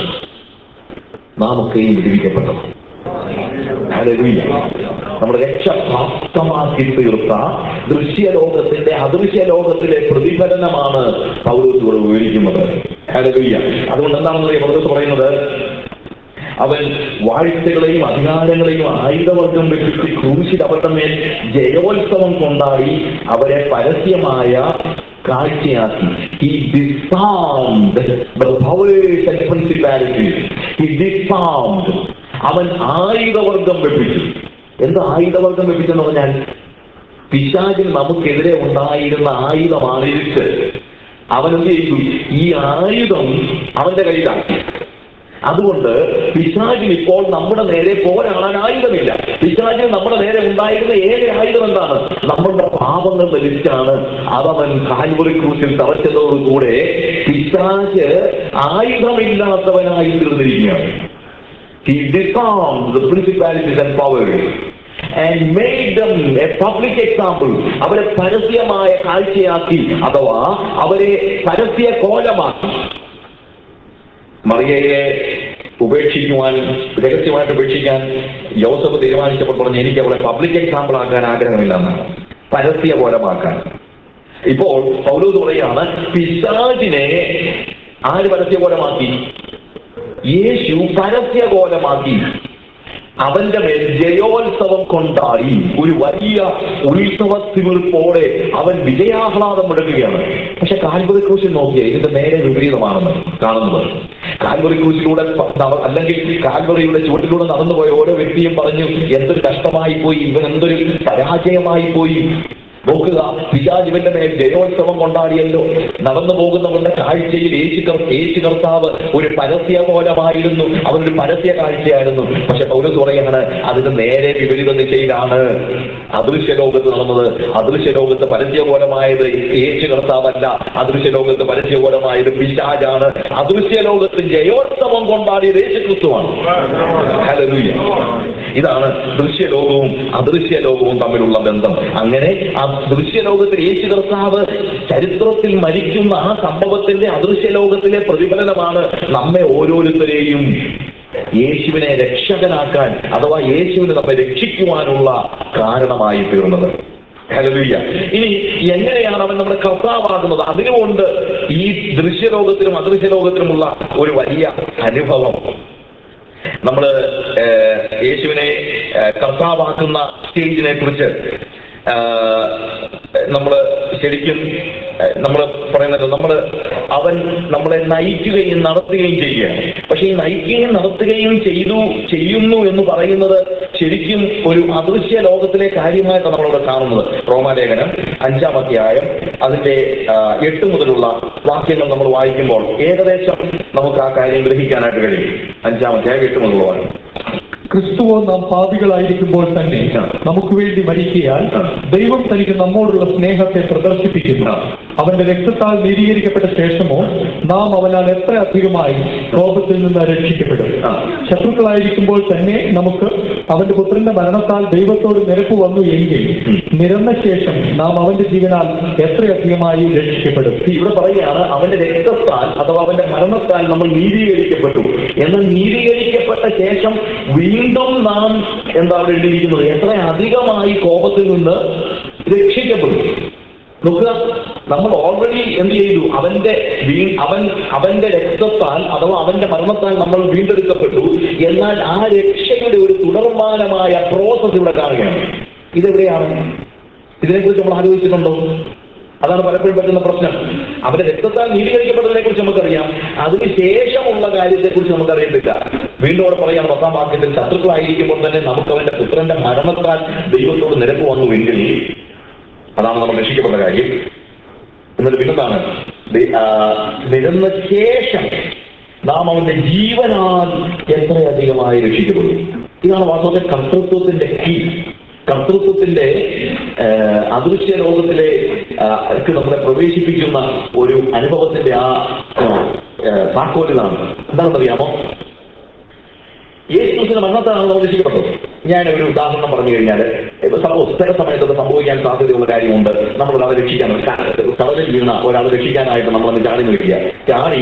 നാമൊക്കെയും വിടുവിക്കപ്പെട്ടത്. ഹല്ലേലൂയ. നമ്മുടെ രക്ഷ പ്രാപ്തമാക്കി തീർത്ത ദൃശ്യലോകത്തിന്റെ അദൃശ്യ ലോകത്തിലെ പ്രതിഫലനമാണ് പൗലോസ് ഇവിടെ വിവരിക്കുന്നത്. ഹല്ലേലൂയ. അതുകൊണ്ട് എന്താണെന്ന് പൗലോസ് പറയുന്നത്, അവൻ വാഴ്ചകളെയും അധികാരങ്ങളെയും ആയുധവർഗം വെപ്പിച്ച് ക്രൂശിൽ അവരുടെ മേൽ ജയോത്സവം കൊണ്ടാടി അവരെ പരസ്യമായ കാഴ്ചയാക്കി. He disarmed the powers and principalities. He disarmed. അവൻ ആയുധവർഗം വെപ്പിച്ചു. എന്താ ആയുധവർഗം വെപ്പിച്ചെന്ന് പറഞ്ഞാൽ, പിശാചിൽ നമുക്കെതിരെ ഉണ്ടായിരുന്ന ആയുധമാണ് ഇരുട്ട്. അവൻ എന്ത് ചെയ്തു? ഈ ആയുധം അവന്റെ കയ്യിലാണ്. അതുകൊണ്ട് പിശാചിന് ഇപ്പോൾ നമ്മുടെ നേരെ പോരാടാൻ ആയുധമില്ല. പിശാചിന് നമ്മുടെ നേരെ ഉണ്ടായിരുന്ന ഏക ആയുധം എന്താണ്? നമ്മളുടെ പാപങ്ങളുടെ ലിസ്റ്റാണ്. അതവൻ കാൽവറി ക്രൂശിൽ തറച്ചതോടുകൂടെ പിശാച് ആയുധമില്ലാത്തവനായി തീർന്നിരിക്കുകയാണ്. He disarmed the principalities and powers and made them a public example. അവരെ പരസ്യമായ കാഴ്ചയാക്കി, അഥവാ അവരെ പരസ്യ കോലമാക്കി. മറിയയെ ഉപേക്ഷിക്കുവാൻ, രഹസ്യമായിട്ട് ഉപേക്ഷിക്കാൻ യോസഫ് തീരുമാനിച്ചപ്പോൾ പറഞ്ഞു, എനിക്ക് അവളെ പബ്ലിക് എക്സാമ്പിൾ ആക്കാൻ ആഗ്രഹമില്ലെന്നാണ്, പരസ്യ കോലമാക്കാൻ. ഇപ്പോൾ പൗലോസ് പറയുകയാണ്, പിശാചിനെ ആര് പരസ്യ കോലമാക്കി? യേശു പരസ്യ കോലമാക്കി. അവന്റെ മേൽ ജയോത്സവം കൊണ്ടാടി ഒരു വലിയ ഉത്സവത്തിമിർപ്പോടെ അവൻ വിജയാഹ്ലാദം എടുക്കുകയാണ്. പക്ഷെ കാൽവറി ക്രൂശിൽ നോക്കിയേ, ഇതിന്റെ നേരെ വിപരീതമാണെന്ന് കാണുന്നത്. കാൽവറി ക്രൂശിലൂടെ അല്ലെങ്കിൽ കാൽവറിയുടെ ചുവട്ടിലൂടെ നടന്നുപോയ ഓരോ വ്യക്തിയും പറഞ്ഞു, എന്തൊരു കഷ്ടമായി പോയി, ഇവൻ എന്തൊരു പരാജയമായി പോയി. നോക്കുക, പിശാച് ഇവന്റെ മേൽ ജയോത്സവം കൊണ്ടാടിയല്ലോ. നടന്നു പോകുന്നവരുടെ കാഴ്ചയിൽ യേശു യേശു കർത്താവ് ഒരു പരസ്യ കോലമായിരുന്നു, അവനൊരു പരസ്യ കാഴ്ചയായിരുന്നു. പക്ഷെ പൗലോസ് പറയാണ്, അതിന് നേരെ വിപരീത ദിശയിലാണ് അദൃശ്യ ലോകത്ത് നടന്നത്. അദൃശ്യ ലോകത്ത് പരസ്യ കോലമായത് യേശു കർത്താവല്ല, അദൃശ്യ ലോകത്ത് പരസ്യ കോലമായത് പിശാചാണ്. അദൃശ്യ ലോകത്ത് ജയോത്സവം കൊണ്ടാടിയത് യേശു ക്രിസ്തുവാണ്. ഹല്ലേലൂയ. ഇതാണ് ദൃശ്യലോകവും അദൃശ്യ ലോകവും തമ്മിലുള്ള ബന്ധം. അങ്ങനെ ദൃശ്യലോകത്തിൽ യേശു കർത്താവ് ചരിത്രത്തിൽ മരിക്കുന്ന ആ സംഭവത്തിന്റെ അദൃശ്യലോകത്തിലെ പ്രതിഫലനമാണ് നമ്മെ ഓരോരുത്തരെയും യേശുവിനെ രക്ഷകനാക്കാൻ, അഥവാ യേശുവിനെ നമ്മെ രക്ഷിക്കുവാനുള്ള കാരണമായി തീർന്നത്. ഹല്ലേലൂയ. ഇനി എങ്ങനെയാണ് അവൻ നമ്മുടെ കർത്താവാകുന്നത്? അതിനുകൊണ്ട് ഈ ദൃശ്യലോകത്തിലും അദൃശ്യലോകത്തിലുമുള്ള ഒരു വലിയ അനുഭവം. നമ്മള് യേശുവിനെ കർത്താവാക്കുന്ന സ്റ്റേജിനെ കുറിച്ച് നമ്മൾ ശരിക്കും നമ്മൾ പറയുന്നത്, നമ്മൾ അവൻ നമ്മളെ നയിക്കുകയും നടത്തുകയും ചെയ്യുകയാണ്. പക്ഷെ ഈ നയിക്കുകയും നടത്തുകയും ചെയ്തു ചെയ്യുന്നു എന്ന് പറയുന്നത് ശരിക്കും ഒരു അദൃശ്യ ലോകത്തിലെ കാര്യമായിട്ടാണ് നമ്മളവിടെ കാണുന്നത്. റോമാലേഖനം അഞ്ചാം അധ്യായം അതിന്റെ എട്ട് മുതലുള്ള വാക്യങ്ങൾ നമ്മൾ വായിക്കുമ്പോൾ ഏകദേശം നമുക്ക് ആ കാര്യം ഗ്രഹിക്കാനായിട്ട് കഴിയും. അഞ്ചാം അധ്യായം എട്ട് മുതലുള്ള വാക്യം. ക്രിസ്തുവോ നാം പാപികളായിരിക്കുമ്പോൾ തന്നെ നമുക്ക് വേണ്ടി മരിക്കയാൽ ദൈവം തനിക്ക് നമ്മോടുള്ള സ്നേഹത്തെ പ്രദർശിപ്പിക്കുന്നു. അവന്റെ രക്തത്താൽ നീതീകരിക്കപ്പെട്ട ശേഷമോ നാം അവനാൽ എത്ര അധികമായി കോപത്തിൽ നിന്ന് രക്ഷിക്കപ്പെടും. ശത്രുക്കളായിരിക്കുമ്പോൾ തന്നെ നമുക്ക് അവന്റെ പുത്രന്റെ മരണത്താൽ ദൈവത്തോട് നിരപ്പ് വന്നു എങ്കിൽ നിരന്ന ശേഷം നാം അവന്റെ ജീവനാൽ എത്രയധികമായി രക്ഷിക്കപ്പെടും. ഇവിടെ പറയുകയാണ്, അവന്റെ രക്തത്താൽ അഥവാ അവന്റെ മരണത്താൽ നമ്മൾ നീതീകരിക്കപ്പെട്ടു. എന്നാൽ നീതീകരിക്കപ്പെട്ട ശേഷം വീണ്ടും നാം എന്താ അവിടെ എഴുതിയിരിക്കുന്നത്, എത്ര അധികമായി കോപത്തിൽ നിന്ന് രക്ഷിക്കപ്പെടും. നോക്കുക, നമ്മൾ ഓൾറെഡി എന്ത് ചെയ്തു? അവന്റെ അവൻ അവന്റെ രക്തത്താൽ അഥവാ അവന്റെ മരണത്താൽ നമ്മൾ വീണ്ടെടുക്കപ്പെട്ടു. എന്നാൽ ആ രക്ഷയുടെ ഒരു തുടർമാനമായ പ്രോസസ് ഇവിടെ കാണുകയാണ്. ഇതെവിടെയാണ്? ഇതിനെക്കുറിച്ച് നമ്മൾ ആലോചിച്ചിട്ടുണ്ടോ? അതാണ് പലപ്പോഴും പറ്റുന്ന പ്രശ്നം. അവന്റെ രക്തത്താൽ നീതീകരിക്കപ്പെട്ടതിനെ കുറിച്ച് നമുക്കറിയാം, അതിനുശേഷമുള്ള കാര്യത്തെക്കുറിച്ച് നമുക്കറിയത്തില്ല. വീണ്ടും അവിടെ പറയാണ് പത്താം വാക്യത്തിൽ, ശത്രുക്കളായിരിക്കുമ്പോൾ തന്നെ നമുക്ക് അവന്റെ പുത്രന്റെ മരണത്താൽ ദൈവത്തോട് നിരപ്പ് വന്നുവെങ്കിൽ, അതാണ് നമ്മൾ രക്ഷിക്കപ്പെട്ട കാര്യം. എന്നിട്ട് പിന്നെന്താണ്? നിരന്ന ശേഷം നാം അവന്റെ ജീവനാൽ എത്രയധികമായി രക്ഷിക്കപ്പെടും. ഇതാണ് വാസ്തവത്തിൽ കർത്തൃത്വത്തിന്റെ കീ. കർത്തൃത്വത്തിന്റെ അദൃശ്യ ലോകത്തിലെ നമ്മളെ പ്രവേശിപ്പിക്കുന്ന ഒരു അനുഭവത്തിന്റെ ആ താക്കോലിതാണ്. എന്താണെന്നറിയാമോ? യേശുക്രിസ്തുവിന്റെ മരണത്താലാണ് നമ്മൾ രക്ഷിക്കപ്പെട്ടത്. ഞാൻ ഒരു ഉദാഹരണം പറഞ്ഞു കഴിഞ്ഞാൽ, സപ്പോസ് ചില സമയത്തൊക്കെ സംഭവിക്കാൻ സാധ്യതയുള്ള കാര്യമുണ്ട്. നമ്മൾ ഒരാളെ രക്ഷിക്കാൻ കടലിൽ വീണ ഒരാളെ രക്ഷിക്കാനായിട്ട് നമ്മളൊന്ന് ചാടി നോക്കുക. ചാടി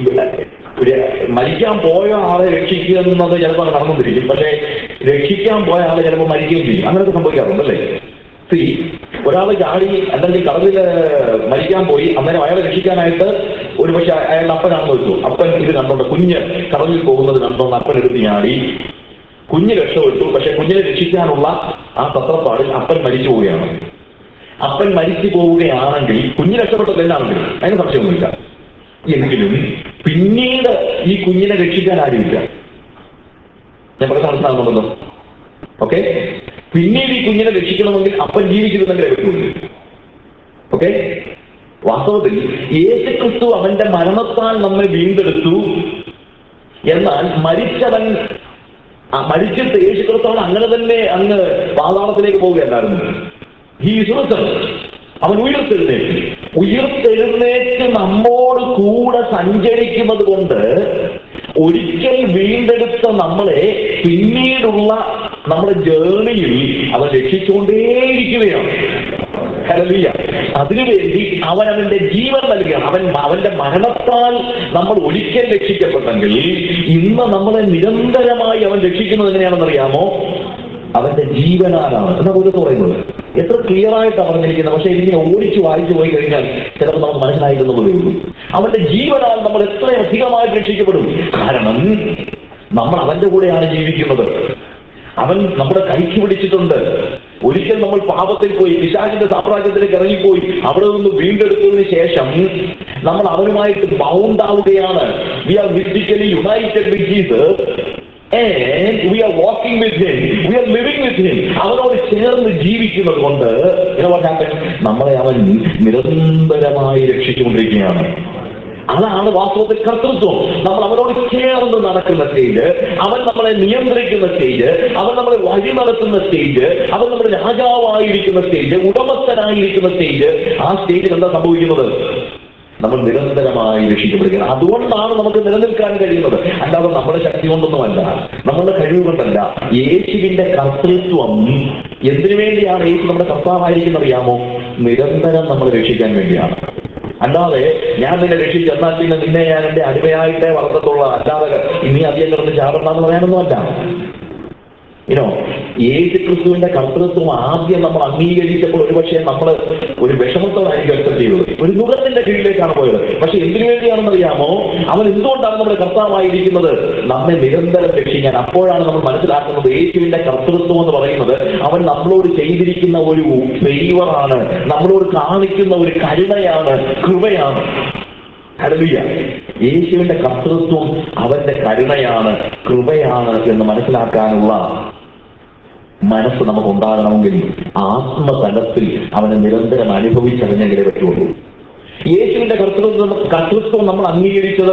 മരിക്കാൻ പോയ ആളെ രക്ഷിക്കുന്നത് ചിലപ്പോൾ നടന്നുകൊണ്ടിരിക്കും. പക്ഷേ രക്ഷിക്കാൻ പോയ ആളെ ചിലപ്പോൾ മരിക്കുകയും ചെയ്യും. അങ്ങനെയൊക്കെ സംഭവിക്കാറുണ്ട് അല്ലേ? സി ഒരാൾ ചാടി അല്ലെങ്കിൽ കടലിൽ മരിക്കാൻ പോയി, അന്നേരം അയാളെ രക്ഷിക്കാനായിട്ട് ഒരു പക്ഷെ അയാളുടെ അപ്പനാണെന്ന് വെച്ചു. അപ്പൻ ഇത് കണ്ടോണ്ട്, കുഞ്ഞ് കടലിൽ പോകുന്നത് കണ്ടോണ്ട് അപ്പൻ എടുത്ത് ചാടി, കുഞ്ഞ് രക്ഷപ്പെട്ടു. പക്ഷെ കുഞ്ഞിനെ രക്ഷിക്കാനുള്ള ആ തത്രപ്പാടിൽ അപ്പൻ മരിച്ചു പോവുകയാണ്. അപ്പൻ മരിച്ചു പോവുകയാണെങ്കിൽ കുഞ്ഞ് രക്ഷപ്പെട്ടത് എന്താണെങ്കിലും അതിന് സംശയമൊന്നുമില്ല. എങ്കിലും പിന്നീട് ഈ കുഞ്ഞിനെ രക്ഷിക്കാൻ ആരുമില്ല. ഞാൻ പറയുന്നത് മനസ്സിലാകുന്നുണ്ടല്ലോ? ഓക്കെ, പിന്നീട് ഈ കുഞ്ഞിനെ രക്ഷിക്കണമെങ്കിൽ അപ്പൻ ജീവിക്കുന്നുണ്ടെങ്കിലേ പറ്റുള്ളൂ. ഓക്കെ, വാസ്തവത്തിൽ യേശുക്രിസ്തു അവന്റെ മരണത്താൽ നമ്മെ വീണ്ടെടുത്തു. എന്നാൽ മരിച്ചവൻ മരിച്ചിട്ട് യേശുക്രിസ്തു അങ്ങനെ തന്നെ അങ്ങ് പാതാളത്തിലേക്ക് പോവുകയല്ലായിരുന്നു. He is risen. അവൻ ഉയർത്തെഴുന്നേറ്റ് ഉയർത്തെഴുന്നേറ്റ് നമ്മോട് കൂടെ സഞ്ചരിക്കുന്നത് കൊണ്ട് ഒരിക്കൽ വീണ്ടെടുത്ത നമ്മളെ പിന്നീടുള്ള നമ്മുടെ ജേർണിയിൽ അവൻ രക്ഷിച്ചുകൊണ്ടേയിരിക്കുകയാണ്. ഹല്ലേലൂയ. അതിനുവേണ്ടി അവൻ അവന്റെ ജീവൻ നൽകുകയാണ്. അവൻ അവന്റെ മരണത്താൽ നമ്മൾ ഒരിക്കൽ രക്ഷിക്കപ്പെട്ടെങ്കിൽ ഇന്ന് നമ്മളെ നിരന്തരമായി അവൻ രക്ഷിക്കുന്നത് എങ്ങനെയാണെന്നറിയാമോ? അവന്റെ ജീവനാലാണ്. എന്നാ പോലും പറയുന്നത് എത്ര ക്ലിയർ ആയിട്ടാണ് പറഞ്ഞിരിക്കുന്നത്. പക്ഷെ ഇതിങ്ങനെ ഓടിച്ചു വായിച്ചു പോയി കഴിഞ്ഞാൽ ചിലപ്പോൾ നമുക്ക് മനസ്സിലായിരുന്നതേ ഉള്ളൂ. അവന്റെ ജീവനാൽ നമ്മൾ എത്ര അധികമായി രക്ഷിക്കപ്പെടും. കാരണം നമ്മൾ അവന്റെ കൂടെയാണ് ജീവിക്കുന്നത്. അവൻ നമ്മുടെ കൈക്ക് പിടിച്ചിട്ടുണ്ട്. ഒരിക്കൽ നമ്മൾ പാപത്തിൽ പോയി പിശാചിന്റെ സാമ്രാജ്യത്തിലേക്ക് ഇറങ്ങിപ്പോയി അവിടെ നിന്ന് വീണ്ടെടുത്തതിന് ശേഷം നമ്മൾ അവനുമായിട്ട് ബൗണ്ട് ആവുകയാണ്. We are physically united with Jesus and we are walking with him, we are living with him. അവനോട് ചേർന്ന് ജീവിക്കുന്നത് കൊണ്ട് നമ്മളെ അവൻ നിരന്തരമായി രക്ഷിച്ചുകൊണ്ടിരിക്കുകയാണ്. അതാണ് വാസ്തവത്തിൽ കർത്തൃത്വം. നമ്മൾ അവനോട് ചേർന്ന് നടക്കുന്ന സ്റ്റേജ്, അവൻ നമ്മളെ നിയന്ത്രിക്കുന്ന സ്റ്റേജ്, അവൻ നമ്മളെ വഴി നടത്തുന്ന സ്റ്റേജ്, അവൻ നമ്മുടെ രാജാവായിരിക്കുന്ന സ്റ്റേജ്, ഉടമസ്ഥനായിരിക്കുന്ന സ്റ്റേജ്. ആ സ്റ്റേജിൽ എന്താ സംഭവിക്കുന്നത്? നമ്മൾ നിരന്തരമായി രക്ഷിക്കപ്പെടുകയാണ്. അതുകൊണ്ടാണ് നമുക്ക് നിലനിൽക്കാൻ കഴിയുന്നത്, അല്ലാതെ നമ്മുടെ ശക്തി കൊണ്ടൊന്നുമല്ല, നമ്മളുടെ കഴിവ് കൊണ്ടല്ല. യേശുവിന്റെ കർത്തൃത്വം എന്തിനു വേണ്ടിയാണ് യേശു നമ്മുടെ കർത്താവായിരിക്കുന്നത് അറിയാമോ? നിരന്തരം നമ്മൾ രക്ഷിക്കാൻ വേണ്ടിയാണ്. അല്ലാതെ ഞാൻ നിന്നെ രക്ഷിച്ചു എന്നാൽ പിന്നെ നിന്നെ ഞാൻ എന്റെ അടിമയായിട്ടേ വളർത്തത്തുള്ള, അല്ലാതെ ഇനി അധികം കിടന്ന് ചാടണ്ടെന്ന് പറയാനൊന്നുമല്ല. ഇനോ യേശു ക്രിസ്തുവിന്റെ കർത്തൃത്വം ആദ്യം നമ്മൾ അംഗീകരിച്ചപ്പോൾ ഒരുപക്ഷെ നമ്മൾ ഒരു വിഷമത്തോടായിരിക്കും അക്സെപ്റ്റ് ചെയ്തത്, ഒരു നുകത്തിന്റെ കീഴിലേക്കാണ് പോയത്. പക്ഷെ എന്തിനു വേണ്ടിയാണെന്ന് അറിയാമോ? അവൻ എന്തുകൊണ്ടാണ് നമ്മുടെ കർത്താവായിരിക്കുന്നത്? നമ്മെ നിരന്തരം രക്ഷിക്കാൻ. അപ്പോഴാണ് നമ്മൾ മനസ്സിലാക്കുന്നത് യേശുവിന്റെ കർത്തൃത്വം എന്ന് പറയുന്നത് അവൻ നമ്മളോട് ചെയ്തിരിക്കുന്ന ഒരു ഫേവറാണ്, നമ്മളോട് കാണിക്കുന്ന ഒരു കരുണയാണ്, കൃപയാണ്. ഹല്ലേലൂയ. യേശുവിന്റെ കർത്തൃത്വം അവന്റെ കരുണയാണ്, കൃപയാണ് എന്ന് മനസ്സിലാക്കാനുള്ള മനസ്സ് നമുക്ക് ഉണ്ടാകണമെങ്കിൽ ആത്മതലത്തിൽ അവനെ നിരന്തരം അനുഭവിച്ചറിഞ്ഞെങ്കിലേ പറ്റുള്ളൂ. യേശുവിന്റെ കർത്തൃത്വം കർത്തൃത്വം നമ്മൾ അംഗീകരിച്ചത്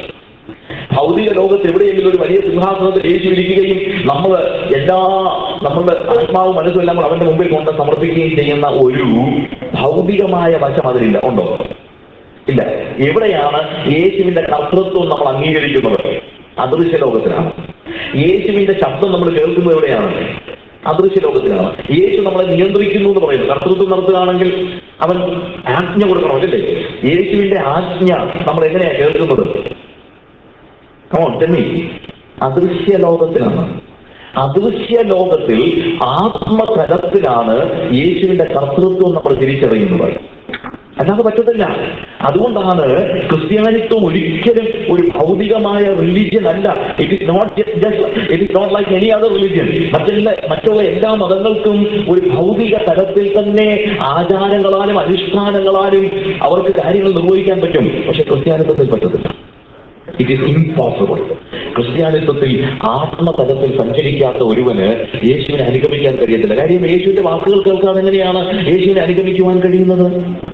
ഭൗതിക ലോകത്ത് എവിടെയെങ്കിലും ഒരു വലിയ സിംഹാസനത്തിൽ യേശു ഇരിക്കുകയും നമ്മൾ എല്ലാ നമ്മളുടെ ആത്മാവും മനസ്സും എല്ലാം അവന്റെ മുമ്പിൽ കൊണ്ട് സമർപ്പിക്കുകയും ചെയ്യുന്ന ഒരു ഭൗതികമായ വശം അതിലില്ല. ഉണ്ടോ? ഇല്ല. എവിടെയാണ് യേശുവിന്റെ കർത്തൃത്വം നമ്മൾ അംഗീകരിക്കുന്നത്? അദൃശ്യ ലോകത്തിലാണ്. യേശുവിന്റെ ശബ്ദം നമ്മൾ കേൾക്കുന്നത് എവിടെയാണ്? അദൃശ്യ ലോകത്തിലാണ്. യേശു നമ്മളെ നിയന്ത്രിക്കുന്നു എന്ന് പറയുന്നത്. കർത്തൃത്വം നടത്തുകയാണെങ്കിൽ അവൻ ആജ്ഞ കൊടുക്കണമല്ലേ? യേശുവിന്റെ ആജ്ഞ നമ്മൾ എങ്ങനെയാ കേൾക്കുന്നത്? Come on tell me. അദൃശ്യ ലോകത്തിലാണ്. അദൃശ്യ ലോകത്തിൽ ആത്മതലത്തിലാണ് യേശുവിന്റെ കർത്തൃത്വം നമ്മൾ തിരിച്ചറിയുന്നത്, അല്ലാതെ പറ്റത്തില്ല. അതുകൊണ്ടാണ് ക്രിസ്ത്യാനിത്വം ഒരിക്കലും ഒരു ഭൗതികമായ റിലീജിയൻ അല്ല. It is not just it is not like any other religion. മറ്റെല്ലാ മറ്റുള്ള എല്ലാ മതങ്ങൾക്കും ഒരു ഭൗതിക തലത്തിൽ തന്നെ ആചാരങ്ങളാലും അനുഷ്ഠാനങ്ങളാലും അവർക്ക് കാര്യങ്ങൾ നിർവഹിക്കാൻ പറ്റും. പക്ഷെ ക്രിസ്ത്യാനിത്വത്തിൽ പറ്റത്തില്ല. It is impossible. ക്രിസ്ത്യാനിത്വത്തിൽ ആത്മതലത്തിൽ സഞ്ചരിക്കാത്ത ഒരുവന് യേശുവിനെ അനുഗമിക്കാൻ കഴിയത്തില്ല. കാര്യം യേശുവിന്റെ വാക്കുകൾ കേൾക്കാതെ എങ്ങനെയാണ് യേശുവിനെ അനുഗമിക്കുവാൻ കഴിയുന്നത്?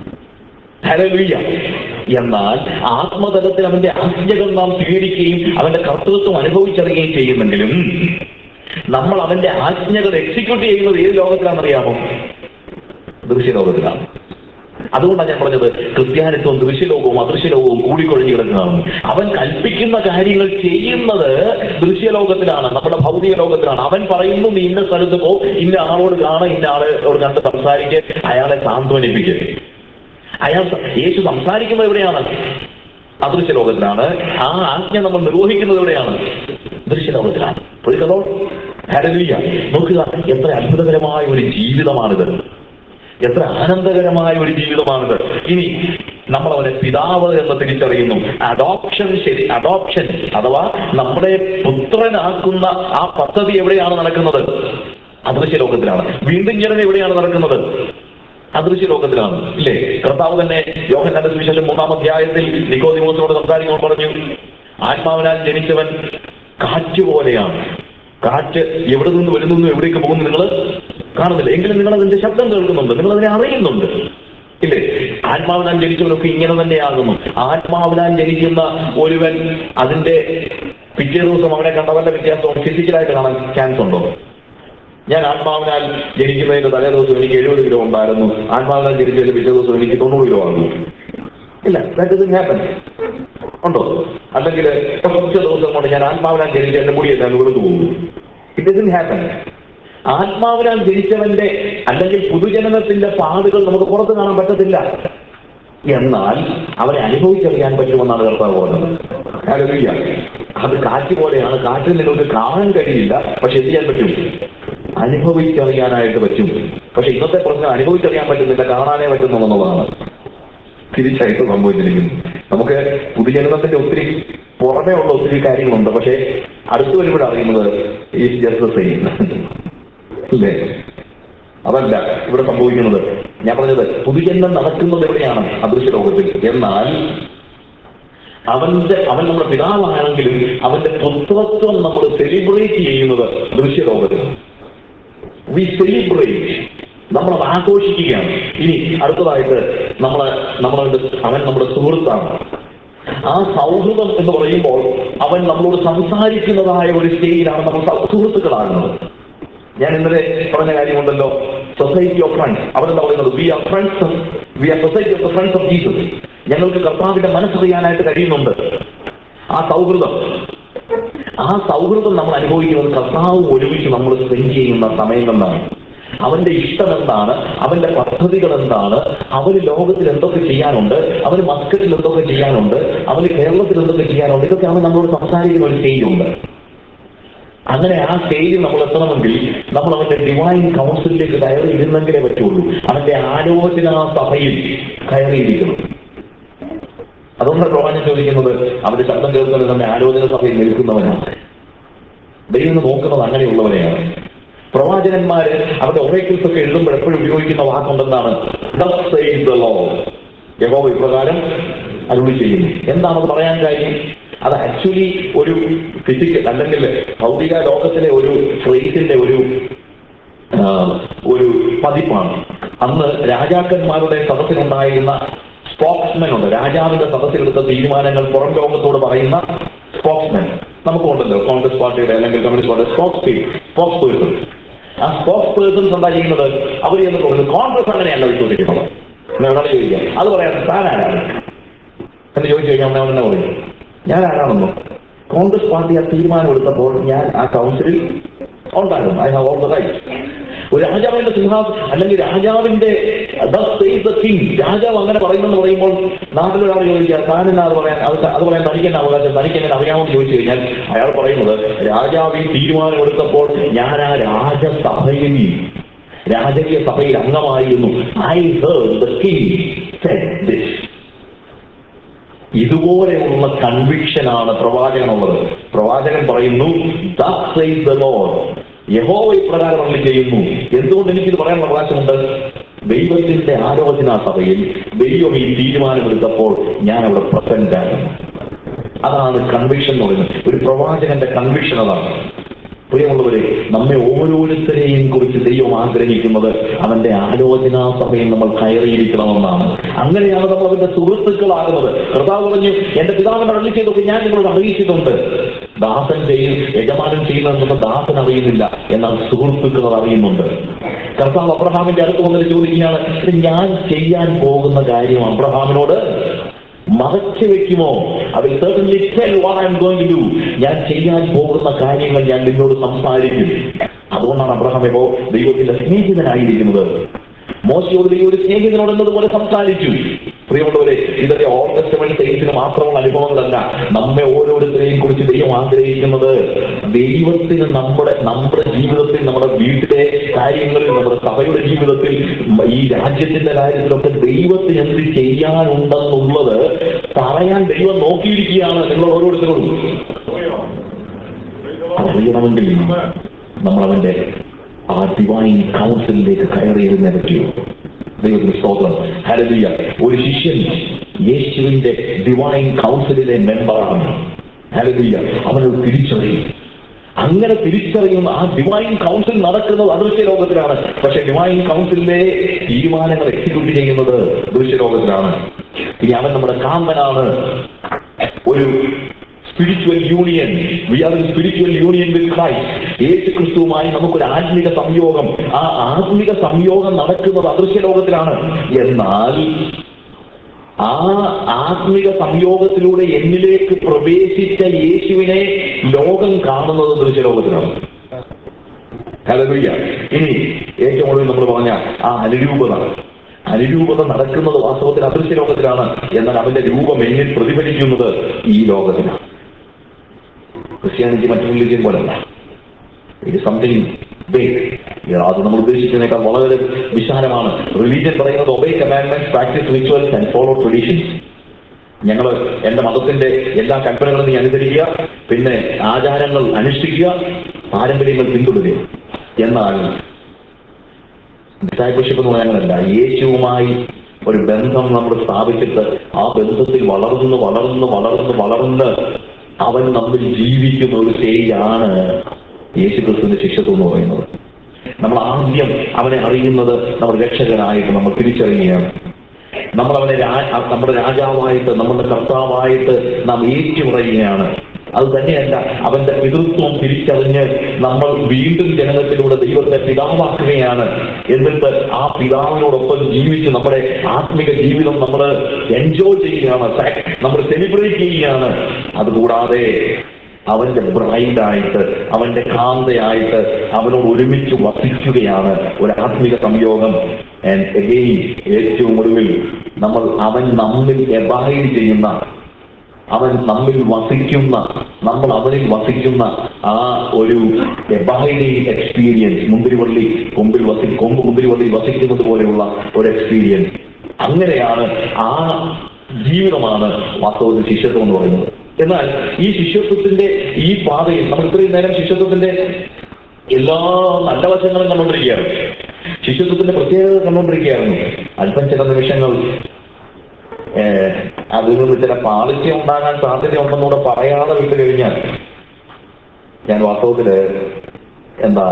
ഹല്ലേലൂയ. എന്നാൽ ആത്മതലത്തിൽ അവന്റെ ആജ്ഞകൾ നാം സ്വീകരിക്കുകയും അവന്റെ കർത്തൃത്വം അനുഭവിച്ചറിയുകയും ചെയ്യുമെങ്കിലും നമ്മൾ അവന്റെ ആജ്ഞകൾ എക്സിക്യൂട്ട് ചെയ്യുന്നത് ഏത് ലോകത്തിലാണെന്നറിയാമോ? ദൃശ്യലോകത്തിലാണ്. അതുകൊണ്ടാണ് ഞാൻ പറഞ്ഞത് ക്രിസ്ത്യാനിത്വം ദൃശ്യലോകവും അദൃശ്യലോകവും കൂടിക്കൊഴിഞ്ഞു കിടക്കുന്നതാണ്. അവൻ കൽപ്പിക്കുന്ന കാര്യങ്ങൾ ചെയ്യുന്നത് ദൃശ്യലോകത്തിലാണ്, നമ്മുടെ ഭൗതിക ലോകത്തിലാണ്. അവൻ പറയുന്നു നീ ഇന്ന സ്ഥലത്ത് പോ, ഇന്ന ആളോട് കാണുക, ഇന്ന ആളോട് കണ്ട് സംസാരിക്കുക, അയാളെ സാന്ത്വനിപ്പിക്കുക. അയാൾ യേശു സംസാരിക്കുന്നത് എവിടെയാണ്? അദൃശ്യ ലോകത്തിലാണ്. ആ ആജ്ഞ നമ്മൾ നിർവഹിക്കുന്നത് എവിടെയാണ്? ദൃശ്യലോകത്തിലാണ്. ഹല്ലേലൂയ. നോക്കുക, എത്ര അത്ഭുതകരമായ ഒരു ജീവിതമാണിത്, എത്ര ആനന്ദകരമായ ഒരു ജീവിതമാണിത്. ഇനി നമ്മൾ അവനെ പിതാവ് എന്ന് തിരിച്ചറിയുന്നു. അഡോപ്ഷൻ ശരി അഡോപ്ഷൻ അഥവാ നമ്മുടെ പുത്രനാക്കുന്ന ആ പദ്ധതി എവിടെയാണ് നടക്കുന്നത്? അദൃശ്യ ലോകത്തിലാണ്. വീണ്ടും ജനനം എവിടെയാണ് നടക്കുന്നത്? അദൃശ്യ ലോകത്തിലാണ്. ഇല്ലേ? കർത്താവ് തന്നെ യോഹന്നാന്റെ സുവിശേഷം മൂന്നാം അധ്യായത്തിൽ നിക്കോദീമോസിനോട് സംസാരിക്കുമ്പോൾ പറഞ്ഞു, ആത്മാവിനാൽ ജനിച്ചവൻ കാറ്റ് പോലെയാണ്. കാറ്റ് എവിടെ നിന്ന് വരുന്നു, എവിടേക്ക് പോകുന്നു നിങ്ങൾ കാണുന്നില്ല, എങ്കിലും നിങ്ങൾ അതിന്റെ ശബ്ദം കേൾക്കുന്നുണ്ട്, നിങ്ങൾ അതിനെ അറിയുന്നുണ്ട്. ഇല്ലേ? ആത്മാവിനാൽ ജനിച്ചവനൊക്കെ ഇങ്ങനെ തന്നെയാകുന്നു. ആത്മാവിനാൽ ജനിക്കുന്ന ഒരുവൻ അതിന്റെ പിറ്റേ ദിവസം അവനെ കണ്ടവന്റെ വ്യത്യാസം ഫിസിക്കലായിട്ട് കാണാൻ ചാൻസ് ഉണ്ടോ? ഞാൻ ആത്മാവിനാൽ ജനിക്കുന്നതിന്റെ തലേ ദിവസം എനിക്ക് എഴുപത് കിലോ ഉണ്ടായിരുന്നു, ആത്മാവിനാൽ ജനിച്ചതിന്റെ പിറ്റേ ദിവസം എനിക്ക് തൊണ്ണൂറ് കിലോ ആകുന്നു. ഇല്ല, ദാറ്റ് ഡസന്റ് ഹാപ്പൻ. ഉണ്ടോ? അല്ലെങ്കിൽ കുറച്ച് ദിവസം കൊണ്ട് ഞാൻ ആത്മാവിനാൽ ജനിച്ച എന്റെ മുടി എല്ലാം വെറുതെ പോകുന്നു. It doesn't happen. ആത്മാവിനാൽ ജനിച്ചവന്റെ അല്ലെങ്കിൽ പുതുജനനത്തിന്റെ പാടുകൾ നമുക്ക് പുറത്ത് കാണാൻ പറ്റത്തില്ല. എന്നാൽ അവരെ അനുഭവിച്ചറിയാൻ പറ്റുമെന്നാണ് കർത്താവ് പറഞ്ഞത്. ഹല്ലേലൂയ. അത് കാറ്റ് പോലെയാണ്. കാറ്റിൽ നിങ്ങൾക്ക് കാണാൻ കഴിയില്ല, പക്ഷെ എന്ത് ചെയ്യാൻ പറ്റും? അനുഭവിച്ചറിയാനായിട്ട് പറ്റും. പക്ഷെ ഇന്നത്തെ പ്രശ്നം അനുഭവിച്ചറിയാൻ പറ്റുന്നില്ല, കാണാനേ പറ്റുന്നു എന്നുള്ളതാണ് തിരിച്ചായിട്ട് സംഭവിച്ചിരിക്കുന്നു. നമുക്ക് പുതുജനനത്തിന്റെ ഒത്തിരി പുറമേ ഉള്ള ഒത്തിരി കാര്യങ്ങളുണ്ട്, പക്ഷെ അടുത്ത് വരുമ്പോഴാണ് അറിയുന്നത് ഈസ് ജസ്റ്റ് ദ സെയിം. അല്ലേ? അതല്ല ഇവിടെ സംഭവിക്കുന്നത്. ഞാൻ പറഞ്ഞത് പുതുജന്മം നടക്കുന്നത് എവിടെയാണ്? അദൃശ്യ ലോകത്തിൽ. എന്നാൽ അവന്റെ അവൻ നമ്മുടെ പിതാവാണെങ്കിലും അവന്റെ പുത്രത്വം നമ്മൾ സെലിബ്രേറ്റ് ചെയ്യുന്നത് ദൃശ്യലോകത്തിൽ. വി സെലിബ്രേറ്റ്, നമ്മളത് ആഘോഷിക്കുകയാണ്. ഇനി അടുത്തതായിട്ട് നമ്മള് നമ്മളവന്റെ അവൻ നമ്മുടെ സുഹൃത്താണ്. ആ സൗഹൃദം എന്ന് പറയുമ്പോൾ അവൻ നമ്മളോട് സംസാരിക്കുന്നതായ ഒരു സ്റ്റേജിലാണ് നമ്മൾ സുഹൃത്തുക്കളാകുന്നത്. ഞാൻ ഇന്നലെ പറഞ്ഞ കാര്യമുണ്ടല്ലോ, സൊസൈറ്റി ഓഫ് ഫ്രണ്ട്സ്. അവരെന്താ പറയുന്നത്? We are friends we are society of the friends of Jesus. ഞങ്ങൾക്ക് കർത്താവിന്റെ മനസ്സറിയാനായിട്ട് കഴിയുന്നുണ്ട്. ആ സൗഹൃദം ആ സൗഹൃദം നമ്മൾ അനുഭവിക്കുന്നത് കർത്താവ് ഒരുമിച്ച് നമ്മൾ സ്പെൻഡ് ചെയ്യുന്ന സമയങ്ങളിലാണ്. അവന്റെ ഇഷ്ടം എന്താണ്, അവന്റെ പദ്ധതികൾ എന്താണ്, അവന് ലോകത്തിൽ എന്തൊക്കെ ചെയ്യാനുണ്ട്, അവന് മസ്കറ്റിൽ എന്തൊക്കെ ചെയ്യാനുണ്ട്, അവന് കേരളത്തിൽ എന്തൊക്കെ ചെയ്യാനുണ്ട്, ഇതൊക്കെ അവൻ നമ്മളോട് സംസാരിക്കുന്ന ഒരു സ്റ്റേജ് ഉണ്ട്. അങ്ങനെ ആ സ്റ്റേജിൽ നമ്മൾ എത്തണമെങ്കിൽ നമ്മൾ അവന്റെ ഡിവൈൻ കൗൺസിലിലേക്ക് കയറിയിരുന്നെങ്കിലേ പറ്റുള്ളൂ. അവന്റെ ആലോചനാ സഭയിൽ കയറിയിരിക്കണം. അതുകൊണ്ടാണ് പ്രവാചകൻ ചോദിക്കുന്നത്, അവന്റെ ശബ്ദം കേൾക്കുന്നത് നമ്മുടെ ആലോചന സഭയിൽ നിൽക്കുന്നവനാണ്. ദൈവം നോക്കുന്നത് അങ്ങനെയുള്ളവരെയാണ്. പ്രവാചകന്മാര് അവരുടെ ഒറേക്കിൾസ് ഒക്കെ എഴുതുമ്പോൾ എപ്പോഴും ഉപയോഗിക്കുന്ന വാക്കുണ്ടെന്നാണ്, Thus says the Lord. യഹോവ ഇപ്രകാരം അരുളി ചെയ്യുന്നു. എന്താണെന്ന് പറയാൻ കാര്യം? അത് ആക്ച്വലി ഒരു ഫിസിക്കൽ അല്ലെങ്കിൽ ഭൗതിക ലോകത്തിലെ ഒരു ഫ്രേസിന്റെ ഒരു ഒരു പതിപ്പാണ്. അന്ന് രാജാക്കന്മാരുടെ സദസ്സിലുണ്ടായിരുന്ന സ്പോക്സ്മെൻ ഉണ്ട്. രാജാവിന്റെ സദസ്സിലെടുത്ത തീരുമാനങ്ങൾ പുറം ലോകത്തോട് പറയുന്ന സ്പോക്സ്മെൻ നമുക്കുണ്ടല്ലോ. കോൺഗ്രസ് പാർട്ടിയുടെ അല്ലെങ്കിൽ കമ്മ്യൂണിസ്റ്റ് പാർട്ടിയുടെ സ്പോക്സ് സ്പോക്സ് പേഴ്സൺ. ആ സ്പോക്സ് പേഴ്സൺസ് എന്താ ചെയ്യുന്നത്? അവർ എന്ന് പറയുന്നത് കോൺഗ്രസ് അങ്ങനെയല്ല വിശ്വസിക്കുന്നത്. എന്നോട് ചോദിക്കാം, അത് പറയാൻ താൻ ആരാണ് എന്ന് ചോദിച്ചു കഴിഞ്ഞാൽ നമ്മൾ തന്നെ പറയും, ഞാൻ ആരാണെന്നോ? കോൺഗ്രസ് പാർട്ടി ആ തീരുമാനം എടുത്തപ്പോൾ ഞാൻ ആ കൗൺസിലിൽ ഉണ്ടായിരുന്നു. I have all the right. ഒരു രാജാവിന്റെ സിംഹാസനം അല്ലെങ്കിൽ രാജാവിന്റെ Thus says the king, രാജാവ് അങ്ങനെ പറയുന്നെന്ന് പറയുമ്പോൾ നാട്ടിലൊരാൾ ചോദിക്കുക, താനെന്നാ അത് പറയാൻ അത് അത് പറയാൻ തനിക്ക് തന്നെ അവകാശം, തനിക്ക് എങ്ങനെ അറിയാമെന്ന് ചോദിച്ചു കഴിഞ്ഞാൽ അയാൾ പറയുന്നത്, രാജാവ് ഈ തീരുമാനമെടുത്തപ്പോൾ ഞാൻ ആ രാജസഭയിൽ രാജകീയ സഭയിൽ അംഗമായിരുന്നു. I heard the king said this. ഇതുപോലെയുള്ള കൺവിക്ഷനാണ് പ്രവാചകനുള്ളത്. പ്രവാചകൻ പറയുന്നു, Thus says the Lord, യഹോവ ഇപ്രകാരം അരുളി ചെയ്യുന്നു. എന്തുകൊണ്ട് എനിക്കിത് പറയാനുള്ള അവകാശമുണ്ട്? ദൈവത്തിന്റെ ആലോചനാ സഭയിൽ ദൈവം ഈ തീരുമാനമെടുത്തപ്പോൾ ഞാൻ അവിടെ പ്രസന്റ് ആയിരുന്നു. അതാണ് കൺവിക്ഷൻ എന്ന് പറയുന്നത്. ഒരു പ്രവാചകന്റെ കൺവിക്ഷൻ അതാണ്. പ്രിയമുള്ളവരെ, നമ്മെ ഓരോരുത്തരെയും കുറിച്ച് ദൈവം ആഗ്രഹിക്കുന്നത് അവന്റെ ആലോചനാ സഭയിൽ നമ്മൾ കയറിയിരിക്കണമെന്നാണ്. അങ്ങനെയാണ് നമ്മൾ അവന്റെ സുഹൃത്തുക്കളാകുന്നത്. കർത്താവ് പറഞ്ഞു, എന്റെ പിതാവിനെ അരുളി ചെയ്തൊക്കെ ഞാൻ നിങ്ങളോട് അറിയിച്ചിട്ടുണ്ട്. ദാസൻ ചെയ്യും യജമാനൻ ചെയ്യുന്നതെന്നൊക്കെ ദാസൻ അറിയുന്നില്ല, എന്നാൽ സുഹൃത്തുക്കൾ അത് അറിയുന്നുണ്ട്. കർത്താവ് അബ്രഹാമിന്റെ അടുത്ത് വന്നിട്ട് ചോദിക്കുകയാണ്, ഞാൻ ചെയ്യാൻ പോകുന്ന കാര്യം അബ്രഹാമിനോട് മറച്ചു വെക്കുമോ? അതിൽ certainly tell what I am going to do. ഞാൻ ചെയ്യാൻ പോകുന്ന കാര്യങ്ങൾ ഞാൻ നിന്നോട് സംസാരിക്കും. അതുകൊണ്ടാണ് അബ്രഹാം ഇപ്പോ ദൈവത്തിന്റെ സ്നേഹിതനായിരിക്കുന്നത്. മോശയോട് ദൈവം ഒരു സ്നേഹിതനോട് എന്നതുപോലെ സംസാരിച്ചു. പ്രിയമുള്ളവരെ, ഇതൊക്കെ ഓൾഡ് ടെസ്റ്റമെന്റ് സെയിൻസിന് മാത്രമുള്ള അനുഭവങ്ങളല്ല. നമ്മെ ഓരോരുത്തരെയും കുറിച്ച് ദൈവം ആഗ്രഹിക്കുന്നത് ദൈവത്തിന് നമ്മുടെ നമ്മുടെ ജീവിതത്തിൽ, നമ്മുടെ വീട്ടിലെ കാര്യങ്ങളിൽ, നമ്മുടെ സഭയുടെ ജീവിതത്തിൽ, ഈ രാജ്യത്തിന്റെ കാര്യത്തിലൊക്കെ ദൈവത്തിന് എന്ത് ചെയ്യാനുണ്ടെന്നുള്ളത് പറയാൻ ദൈവം നോക്കിയിരിക്കുകയാണ് നിങ്ങൾ ഓരോരുത്തരോടും. അറിയണമെങ്കിൽ നമ്മളവന്റെ ആ ഡിവൈൻ കൗൺസിലിലേക്ക് കയറിയിരുന്നേ പറ്റുമോ? ദൈവത്തിന് സ്തോത്രം. ഹല്ലേലൂയ. ഒരു ശിഷ്യൻ യേശുവിന്റെ ഡിവൈൻ കൗൺസിലിലെ മെമ്പറാണ്. ഹല്ലേലൂയ. അവനത് തിരിച്ചറിയും. അങ്ങനെ തിരിച്ചറിയുന്ന ആ ഡിവൈൻ കൗൺസിൽ നടക്കുന്നത് അദൃശ്യ ലോകത്തിലാണ്. പക്ഷെ ഡിവൈൻ കൗൺസിലിലെ തീരുമാനങ്ങൾ എക്സിക്യൂട്ട് ചെയ്യുന്നത് ദൃശ്യലോകത്തിലാണ്. ഇനി അവൻ നമ്മുടെ കാന്തനാണ്. ഒരു spiritual union, we are in spiritual union with Christ. യേശു ക്രിസ്തുവുമായി നമുക്കൊരു ആത്മിക സംയോഗം. ആ ആത്മിക സംയോഗം നടക്കുന്നത് അദൃശ്യ ലോകത്തിലാണ്. എന്നാൽ ആ ആത്മിക സംയോഗത്തിലൂടെ എന്നിലേക്ക് പ്രവേശിച്ച യേശുവിനെ ലോകം കാണുന്നത് ദൃശ്യലോകത്തിലാണ്. ഹല്ലേലൂയ. ഇനി ഏറ്റവും കൂടുതൽ നമ്മൾ പറഞ്ഞ ആ അനുരൂപത അനുരൂപത നടക്കുന്നത് വാസ്തവത്തിൽ അദൃശ്യ ലോകത്തിലാണ്. എന്നാൽ അവന്റെ രൂപം എന്നിൽ പ്രതിഫലിക്കുന്നത് ഈ ലോകത്തിലാണ്. ക്രിസ്ത്യാനിറ്റി മറ്റു റിലീജിയൻ പോലല്ല. ഇത് സംതിങ് ബിഗ്. അത് നമ്മൾ ഉദ്ദേശിക്കുന്നതിനേക്കാൾ വളരെ വിശാലമാണ്. റിലീജിയൻ പറയുന്നത് obey commandments, practice rituals and follow traditions. ഞങ്ങൾ എന്റെ മതത്തിന്റെ എല്ലാ കൽപ്പനകളും നീ അനുസരിക്കുക, പിന്നെ ആചാരങ്ങൾ അനുഷ്ഠിക്കുക, പാരമ്പര്യങ്ങൾ പിന്തുടരുക. എന്നാൽ ഡിസൈപ്പിൾഷിപ്പ് എന്ന് പറയാനല്ല, യേശുവുമായി ഒരു ബന്ധം നമ്മൾ സ്ഥാപിച്ചിട്ട് ആ ബന്ധത്തിൽ വളർന്ന് വളർന്ന് വളർന്ന് വളർന്ന് അവൻ നമ്മൾ ജീവിക്കുന്ന ഒരു സ്റ്റേജാണ് യേശു ക്രിസ്തുവിന്റെ ശിഷ്യത്വം എന്ന് പറയുന്നത്. നമ്മൾ ആദ്യം അവനെ അറിയുന്നത് നമ്മൾ രക്ഷകനായിട്ട് നമ്മൾ തിരിച്ചറിയുകയാണ്. നമ്മൾ അവനെ നമ്മുടെ രാജാവായിട്ട്, നമ്മുടെ കർത്താവായിട്ട് നാം ഏറ്റുപറയുകയാണ്. അത് തന്നെയല്ല, അവന്റെ പിതൃത്വം തിരിച്ചറിഞ്ഞ് നമ്മൾ വീണ്ടും ജനനത്തിലൂടെ ദൈവത്തെ പിതാവാക്കുകയാണ്. എന്നിട്ട് ആ പിതാവിനോടൊപ്പം ജീവിച്ച് നമ്മുടെ ആത്മിക ജീവിതം നമ്മൾ എൻജോയ് ചെയ്യുകയാണ്, നമ്മൾ സെലിബ്രേറ്റ് ചെയ്യുകയാണ്. അതുകൂടാതെ അവന്റെ ബ്രൈഡായിട്ട്, അവന്റെ കാന്തയായിട്ട് അവനോട് ഒരുമിച്ച് വസിക്കുകയാണ്. ഒരു ആത്മിക സംയോഗം. ആൻഡ് അഗെയിൻ, ഏറ്റവും ഒടുവിൽ നമ്മൾ അവൻ നമ്മിൽ എബൈഡ് ചെയ്യുന്ന, അവൻ നമ്മിൽ വസിക്കുന്ന, നമ്മൾ അവനിൽ വസിക്കുന്ന ആ ഒരു എബൈഡിങ് എക്സ്പീരിയൻസ്, മുന്തിരിവള്ളി കൊമ്പിൽ വസി കൊമ്പ് മുന്തിരിവള്ളി വസിക്കുന്നത് പോലെയുള്ള ഒരു എക്സ്പീരിയൻസ്. അങ്ങനെയാണ്, ആ ജീവിതമാണ് വാസ്തവത്തിൽ ശിഷ്യത്വം എന്ന് പറയുന്നത്. എന്നാൽ ഈ ശിഷ്യത്വത്തിന്റെ ഈ പാതയിൽ നമ്മൾ ഇത്രയും നേരം ശിഷ്യത്വത്തിന്റെ എല്ലാ നല്ല വശങ്ങളും കണ്ടുകൊണ്ടിരിക്കുകയാണ്, ശിഷ്യത്വത്തിന്റെ പ്രത്യേകത കണ്ടുകൊണ്ടിരിക്കുകയായിരുന്നു. അല്പം ചില നിമിഷങ്ങൾ അതിൽ നിന്ന് ചില പാളിച്ച ഉണ്ടാകാൻ സാധ്യതയുണ്ടെന്നൂടെ പറയാതെ വിട്ടു കഴിഞ്ഞാൽ, ഞാൻ വാസ്തവത്തില് എന്താ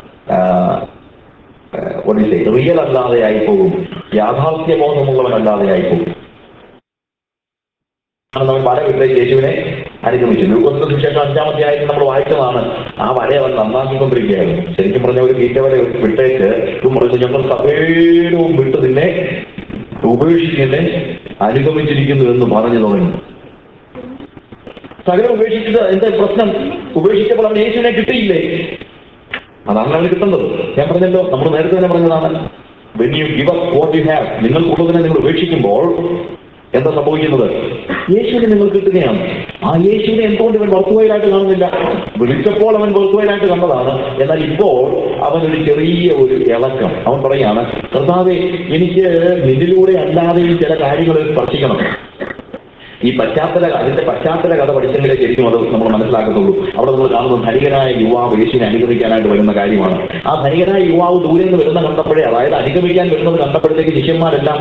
ഒടിശേ റിയൽ അല്ലാതെയായി പോകും, യാഥാർത്ഥ്യ ബോധമുള്ളവനല്ലാതെയായി പോകും. നമ്മൾ വര വിട്ട് യേശുവിനെ അനുഗമിച്ചു. ലൂക്കോസിന്റെ സുവിശേഷം അഞ്ചാം അധ്യായത്തിൽ നമ്മൾ വായിച്ചതാണ്. ആ വര അവൻ നന്നാക്കിക്കൊണ്ടിരിക്കുകയായിരുന്നു. ശരിക്കും പറഞ്ഞ ഒരു തീറ്റ വരെ വിട്ടേക്ക് പറയുന്നു, ഞങ്ങൾ സകലവും വിട്ട് നിന്നെ ഉപേക്ഷിച്ച് അനുഗമിച്ചിരിക്കുന്നു എന്ന് പറഞ്ഞു തുടങ്ങി. സകലം ഉപേക്ഷിച്ചത് എന്താ പ്രശ്നം? ഉപേക്ഷിച്ചപ്പോൾ അവൻ യേശുവിനെ കിട്ടിയില്ലേ? അതാണ് അവന് കിട്ടുന്നത്. ഞാൻ പറഞ്ഞല്ലോ, നമ്മൾ നേരത്തെ തന്നെ പറഞ്ഞതാണ്, when you give up what you have, നിങ്ങൾക്കുള്ളതിനെ നിങ്ങൾ ഉപേക്ഷിക്കുമ്പോൾ എന്താ സംഭവിക്കുന്നത്? യേശുവിനെ നിങ്ങൾ കിട്ടുകയാണ്. ആ യേശുവിനെ എന്തുകൊണ്ട് ഇവൻ വർത്തുവയിലായിട്ട് കാണുന്നില്ല? വിളിച്ചപ്പോൾ അവൻ വർത്തുവയിലായിട്ട് കണ്ടതാണ്. എന്നാൽ ഇപ്പോൾ അവനൊരു ചെറിയ ഒരു ഇളക്കം. അവൻ പറയാണ്, കർത്താവേ, എനിക്ക് നിന്നിലൂടെ അല്ലാതെയും ചില കാര്യങ്ങൾ സ്പർശിക്കണം. ഈ പശ്ചാത്തല അതിന്റെ പശ്ചാത്തല കഥ പഠിച്ചെങ്കിലേ ശരിക്കും അത് നമ്മൾ മനസ്സിലാക്കത്തുള്ളൂ. അവിടെ നമ്മൾ കാണുന്നത് ധനികനായ യുവാവ് യേശുവിനെ അനുഗമിക്കാനായിട്ട് വരുന്ന കാര്യമാണ്. ആ ധനികനായ യുവാവ് ദൂരെ നിന്ന് വരുന്ന കണ്ടപ്പോഴേ, അതായത് അനുഗമിക്കാൻ വരുന്നത് കണ്ടപ്പോഴത്തേക്ക് ശിഷ്യന്മാരെല്ലാം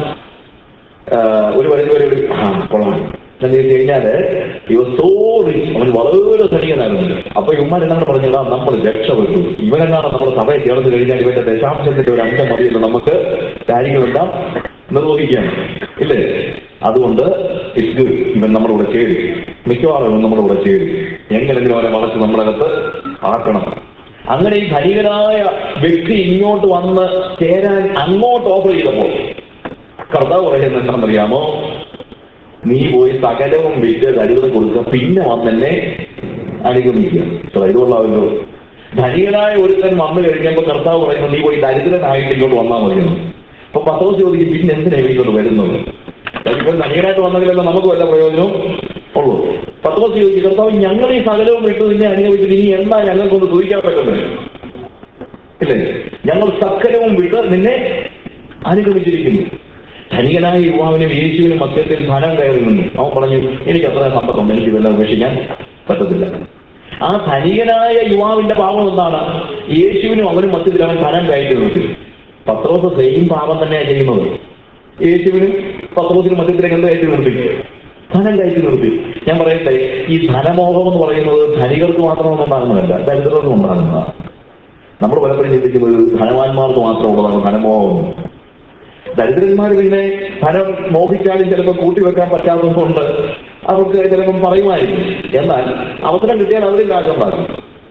ഒരു പരിധിവരെ ഒരു കൊള്ളാം എന്ന് വെച്ച് കഴിഞ്ഞാല് സോറി അവൻ വളരെ ധനികനായിരുന്നു. അപ്പൊ ഇവന്മാരെല്ലാം പറഞ്ഞാ നമ്മൾ രക്ഷപ്പെട്ടു, ഇവനെന്നാണ് നമ്മൾ സഭയെ ചേർന്ന് കഴിഞ്ഞാൽ ഇവന്റെ ദശാംശത്തിന്റെ ഒരു അംശം മതിയല്ലോ നമുക്ക് കാര്യങ്ങളെല്ലാം നിർവഹിക്കാൻ, ഇല്ലേ? അതുകൊണ്ട് ഇറ്റ്സ് ഗുഡ്, ഇവൻ നമ്മുടെ കൂടെ ചേരും, മിക്കവാറും ഇവൻ നമ്മുടെ കൂടെ ചേരും, എങ്ങനെങ്കിലും അവനെ വളച്ച് നമ്മളകത്ത് ആക്കണം. അങ്ങനെ ഈ ധനികനായ വ്യക്തി ഇങ്ങോട്ട് വന്ന് ചേരാൻ അങ്ങോട്ട് ഓഫർ ചെയ്തപ്പോൾ കർത്താവ് പറയുന്നത് എന്താണെന്നറിയാമോ? നീ പോയി സകലവും വിറ്റ് ദരിദ്രത കൊടുക്കുക, പിന്നെ വന്നെന്നെ അനുഗമിക്കുക. ഇതുകൊള്ളാമല്ലോ. ധനികനായ ഒരുത്തൻ വന്നു കഴിഞ്ഞപ്പോൾ കർത്താവ് പറയുന്നത്, നീ പോയി ദരിദ്രനായിട്ട് ഇങ്ങോട്ട് വന്നാൽ മതിയെന്ന്. അപ്പൊ പത്രോസ് ചോദിക്കും, പിന്നെ എന്തിനാണ് ഇങ്ങോട്ട് വരുന്നത്? ഇപ്പം ധനികനായിട്ട് വന്നെങ്കിലല്ലോ നമുക്ക് വല്ല പ്രയോജനവും ഉള്ളൂ. പത്രോസ് ചോദിക്കും, കർത്താവ്, ഞങ്ങൾ ഈ സകലവും വിട്ട് നിന്നെ അനുഗമിച്ചിട്ട് ഇനി എന്താ ഞങ്ങൾക്കൊന്ന് തുതിക്കാൻ പറ്റുന്നത്? ഇല്ലേ? ഞങ്ങൾ സകലവും വിട്ട് നിന്നെ അനുഗമിച്ചിരിക്കുന്നു. ധനികനായ യുവാവിനും യേശുവിനും മധ്യത്തിൽ ധനം കയറി നിന്നു. അവൻ പറഞ്ഞു, എനിക്ക് അത്ര സമ്പത്തുണ്ട്, എനിക്ക് ഇതെല്ലാം ഉപേക്ഷിക്കാൻ പറ്റത്തില്ല. ആ ധനികനായ യുവാവിന്റെ പാപം എന്താണ്? യേശുവിനും അവനും മധ്യത്തിൽ അവൻ ധനം കയറ്റി നിർത്തി. പത്രോസ് സെയിം പാപം തന്നെയാണ് ചെയ്യുന്നത്. യേശുവിനും പത്രോസിനും മധ്യത്തിലേക്ക് എന്ത് കയറ്റി നിർത്തി? ധനം കയറ്റി നിർത്തി. ഞാൻ പറയട്ടെ, ഈ ധനമോഹം എന്ന് പറയുന്നത് ധനികർക്ക് മാത്രമൊന്നും ഉണ്ടാകുന്നതല്ല, ദരിദ്രർക്കും ഉണ്ടാകുന്നതാണ്. നമ്മൾ പലപ്പോഴും ചിന്തിക്കുന്നത് ധനവാന്മാർക്ക് മാത്രമുള്ളതാണ് ധനമോഹം. ദരിദ്രന്മാർ പിന്നെ ധനം മോഹിച്ചാലും ചിലപ്പോൾ കൂട്ടിവെക്കാൻ പറ്റാത്തതുകൊണ്ട് അവർക്ക് ചിലപ്പം പറയുമായിരിക്കും. എന്നാൽ അവസരം കിട്ടിയാൽ അവരും കാശുണ്ടാകും,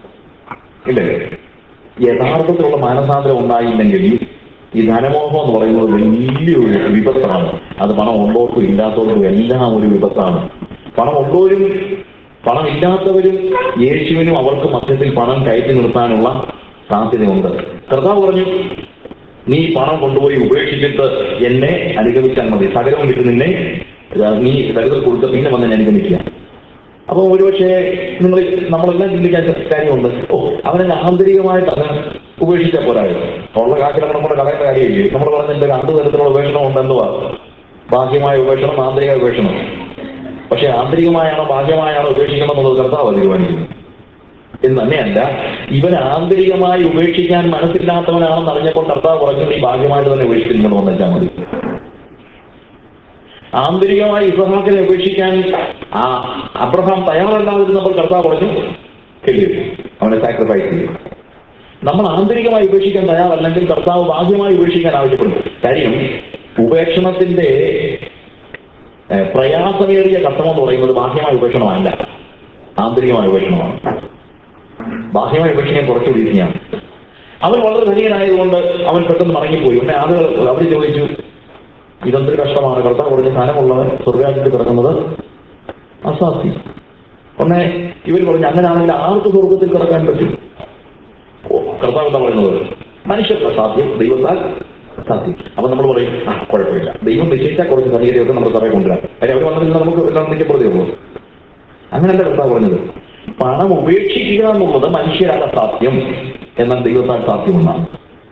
ഇല്ലേ? യഥാർത്ഥത്തിലുള്ള മാനസാന്തരം ഉണ്ടായില്ലെങ്കിൽ ഈ ധനമോഹം എന്ന് പറയുന്നത് വലിയൊരു വിപത്താണ്. അത് പണം ഉള്ളവർക്കും ഇല്ലാത്തവർക്കും എല്ലാം ഒരു വിപത്താണ്. പണം ഉള്ളവരും പണം ഇല്ലാത്തവരും യേശുവിനും അവർക്ക് മധ്യത്തിൽ പണം കയറ്റി നിർത്താനുള്ള സാധ്യതയുണ്ട്. കർത്താവ് പറഞ്ഞു, നീ പണം കൊണ്ടുപോയി ഉപേക്ഷിച്ചിട്ട് എന്നെ അനുഗമിച്ചാൽ മതി, സകലവും വിട്ട് നിന്നെ നീ ദരിദ്രർ കൊടുത്ത് പിന്നെ വന്ന് എന്നെ അനുഗമിക്കുക. അപ്പൊ ഒരുപക്ഷെ നിങ്ങൾ നമ്മളെല്ലാം ചിന്തിക്കാൻ കാര്യമുണ്ട്, ഓ അവനെ ആന്തരികമായിട്ട് അത് ഉപേക്ഷിച്ചാൽ പോരായോ? ഉള്ള കാശിലൊക്കെ നമ്മുടെ കളയേണ്ട കാര്യമില്ലേ? നമ്മൾ പറഞ്ഞിട്ട് രണ്ട് തരത്തിലുള്ള ഉപേക്ഷണം ഉണ്ടെന്നുവാ, ബാഹ്യമായ ഉപേക്ഷണം, ആന്തരിക ഉപേക്ഷണം. പക്ഷെ ആന്തരികമായാണോ ബാഹ്യമായാണോ ഉപേക്ഷിക്കണം എന്നുള്ളത് കർത്താവ് തീരുമാനിക്കുന്നു എന്ന് തന്നെയല്ല. ഇവൻ ആന്തരികമായി ഉപേക്ഷിക്കാൻ മനസ്സില്ലാത്തവനാണെന്ന് അറിഞ്ഞപ്പോൾ കർത്താവ് പറഞ്ഞു, നീ ബാഹ്യമായിട്ട് തന്നെ ഉപേക്ഷിക്കുന്നു വന്നെച്ചാൽ മതി. ആന്തരികമായി ഇസ്ഹാക്കിനെ ഉപേക്ഷിക്കാൻ ആ അബ്രഹാം തയ്യാറല്ലാതിരുന്നപ്പോൾ കർത്താവ് പറഞ്ഞു, അവനെ സാക്രിഫൈസ് ചെയ്യും. നമ്മൾ ആന്തരികമായി ഉപേക്ഷിക്കാൻ തയ്യാറല്ലെങ്കിൽ കർത്താവ് ബാഹ്യമായി ഉപേക്ഷിക്കാൻ ആവശ്യപ്പെടും. കാര്യം, ഉപേക്ഷണത്തിന്റെ പ്രയാസമേറിയ ഘട്ടമെന്ന് പറയുന്നത് ബാഹ്യമായ ഉപേക്ഷണമല്ല. ആന്തരികമായ ഉപേക്ഷണമാണ്. ബാഹ്യമായ ഉപേക്ഷണയും കുറച്ചുകൂടി ഈസിയാണ്. അവൻ വളരെ ധനികനായതുകൊണ്ട് അവൻ പെട്ടെന്ന് മടങ്ങിപ്പോയി. ഉടനെ ആളുകൾ അവർ ചോദിച്ചു, ഇതെന്തൊരു കഷ്ടമാണ്, കർത്താവ് കുറച്ച് ധനമുള്ളവൻ സ്വർഗ്ഗരാജ്യത്തിൽ കിടക്കുന്നത് അസാധ്യം. ഉടനെ ഇവർ പറഞ്ഞു, അങ്ങനെയാണെങ്കിൽ ആർക്ക് സ്വർഗത്തിൽ കിടക്കാൻ പറ്റും? കർത്താവ് എന്താ പറയുന്നത്? മനുഷ്യർക്ക് അസാധ്യം, ദൈവത്താൽ സാധ്യം. അപ്പൊ നമ്മൾ പറയും, ആ കുഴപ്പമില്ല, ദൈവം നിശ്ചയിച്ചാൽ കുറച്ച് ധനികരെയൊക്കെ നമ്മൾ സഭയെ കൊണ്ടുവരാം. കാര്യം അവർ വന്നില്ല, നമുക്ക് എല്ലാം നിൽക്കപ്പെടുകയേ ഉള്ളൂ. അങ്ങനെയല്ല കർത്താവ് പറഞ്ഞത്. പണം ഉപേക്ഷിക്കുക എന്നുള്ളത് മനുഷ്യരാൽ അസാധ്യം, എന്നാൽ ദൈവത്താൽ സാധ്യമെന്നാണ്.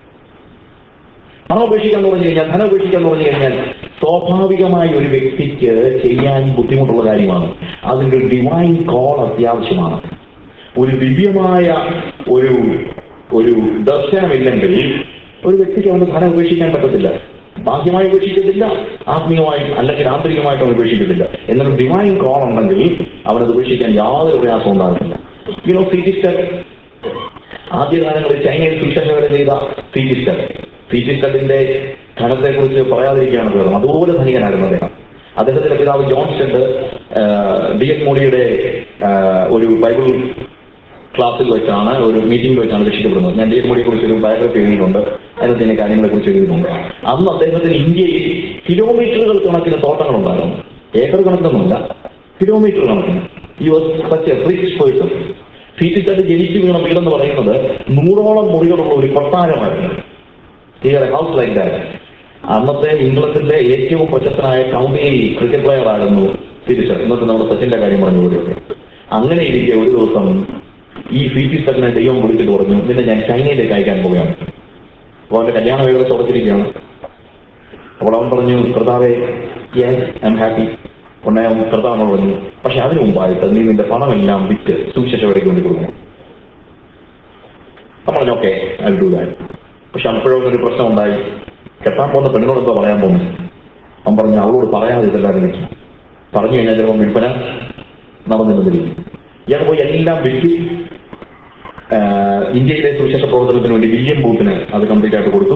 പണം ഉപേക്ഷിക്കാന്ന് പറഞ്ഞു കഴിഞ്ഞാൽ, ധനം ഉപേക്ഷിക്കാന്ന് പറഞ്ഞു കഴിഞ്ഞാൽ സ്വാഭാവികമായ ഒരു വ്യക്തിക്ക് ചെയ്യാൻ ബുദ്ധിമുട്ടുള്ള കാര്യമാണ്. അതിൻ്റെ ഒരു ഡിവൈൻ കോൾ അത്യാവശ്യമാണ്. ഒരു ദിവ്യമായ ഒരു ഒരു ദർശനമില്ലെങ്കിൽ ഒരു വ്യക്തിക്ക് അവന് ധനം ഉപേക്ഷിക്കാൻ പറ്റത്തില്ല. ബാഹ്യമായി ഉപേക്ഷിക്കത്തില്ല, ആത്മീയമായി അല്ലെങ്കിൽ ആന്തരികമായിട്ട് അവൻ ഉപേക്ഷിക്കത്തില്ല. എന്നൊരു ഡിവൈൻ കോൾ ഉണ്ടെങ്കിൽ അവനത് ഉപേക്ഷിക്കാൻ യാതൊരു പ്രയാസവും ഉണ്ടാകുന്നില്ല. യുനോ സീറ്റിസ്റ്റർ ആദ്യകാലങ്ങളിൽ ചൈനയിൽ സുശേഷകരെ ചെയ്ത സീറ്റിസ്റ്റർ സീറ്റിസ്റ്ററിന്റെ ധനത്തെക്കുറിച്ച് പറയാതിരിക്കുകയാണ് വേണം. അതുപോലെ ധനികനായിരുന്നു അദ്ദേഹം. അദ്ദേഹത്തിന്റെ പിതാവ് ജോൺ സ്റ്റഡ് ഡി എൻ മോഡിയുടെ ഒരു ബൈബിൾ ക്ലാസ്സിൽ വെച്ചാണ്, ഒരു മീറ്റിംഗിൽ വെച്ചാണ് രക്ഷിക്കപ്പെടുന്നത്. ഞാൻ ഡി എൻ മോഡിയെ കുറിച്ച് ഒരു ബയോഗ്രഫി എഴുതിയിട്ടുണ്ട്, അതിനകത്ത് കാര്യങ്ങളെ കുറിച്ച് എഴുതിയിട്ടുണ്ട്. അന്ന് അദ്ദേഹത്തിന് ഇന്ത്യയിൽ കിലോമീറ്ററുകൾ കണക്കിന് തോട്ടങ്ങളുണ്ടായിരുന്നു. ഏക്കർ കണക്കിനൊന്നുമില്ല, കിലോമീറ്റർ കണക്കിന്. He was such a rich person. സീറ്റിസ്റ്റഡ് ജനിച്ചു വീണ വീടെന്ന് പറയുന്നത് നൂറോളം മുറികളുള്ള ഒരു കൊട്ടാരമായിരുന്നു. House like that. അന്നത്തെ ഇംഗ്ലണ്ടിന്റെ ഏറ്റവും പ്രശസ്തനായ കൗണ്ടി ക്രിക്കറ്റ് പ്ലെയർ ആയിരുന്നു സീറ്റിസ്റ്റഡ്. ഇന്നത്തെ നമ്മുടെ സച്ചിന്റെ കാര്യം പറഞ്ഞു പോലെയൊക്കെ. അങ്ങനെ ഇരിക്കെ ഒരു ദിവസം ഈ സീറ്റിസ്റ്റഡിനെ ദൈവം വിളിച്ചിട്ട് പറഞ്ഞു, നിന്നെ ഞാൻ ചൈനയിലേക്ക് അയക്കാൻ പോവുകയാണ്. അപ്പോൾ അവന്റെ കല്യാണം ഏകദേശം ഉറച്ചിരിക്കുകയാണ്. അപ്പോൾ അവൻ പറഞ്ഞു, കർത്താവേ, യെസ് ഐ എം ഹാപ്പി. ഉടനെ അവൻ കർത്താവ് പറഞ്ഞു, പക്ഷെ അതിനു മുമ്പായിട്ട് നീ നിന്റെ പണമെല്ലാം വിറ്റ് സുവിശേഷകർക്ക് വേണ്ടി കൊടുക്കണം. നമ്മൾ പറഞ്ഞു, ഓക്കെ ഐ ഡു ദാറ്റ്. പക്ഷെ അപ്പോഴും ഒരു പ്രശ്നം ഉണ്ടായി. കെട്ടാൻ പോകുന്ന പെണ്ണോട് എന്തോ പറയാൻ പോകുന്നു. അവൻ പറഞ്ഞു, അവളോട് പറയാതെ ഇതെല്ലാം വെച്ചു. പറഞ്ഞു കഴിഞ്ഞാൽ ചിലപ്പോൾ വിൽപ്പന നടന്നിരുന്നിരിക്കും. ഇയാൾ പോയി എല്ലാം വിറ്റ് ഇന്ത്യയിലെ സുവിശേഷ പ്രവർത്തനത്തിന് വേണ്ടി വില്യം ബൂത്തിന് അത് കംപ്ലീറ്റ് ആയിട്ട് കൊടുത്തു.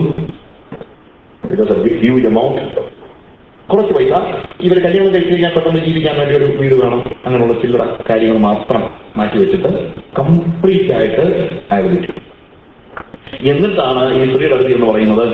ഹ്യൂജ് എമൗണ്ട്, കുറച്ച് പൈസ. ഇവർ കല്യാണം കഴിച്ചു കഴിഞ്ഞാൽ പെട്ടെന്ന് ജീവിക്കാൻ വേണ്ടി ഒരു വീട് വേണം, അങ്ങനെയുള്ള ചില്ലറ കാര്യങ്ങൾ മാത്രം മാറ്റി വെച്ചിട്ട് കംപ്ലീറ്റ് ആയിട്ട് അയാൾ വിറ്റു. എന്നിട്ടാണ് ഈ സ്ത്രീയുടെ അടുത്ത് എന്ന് പറയുന്നത്,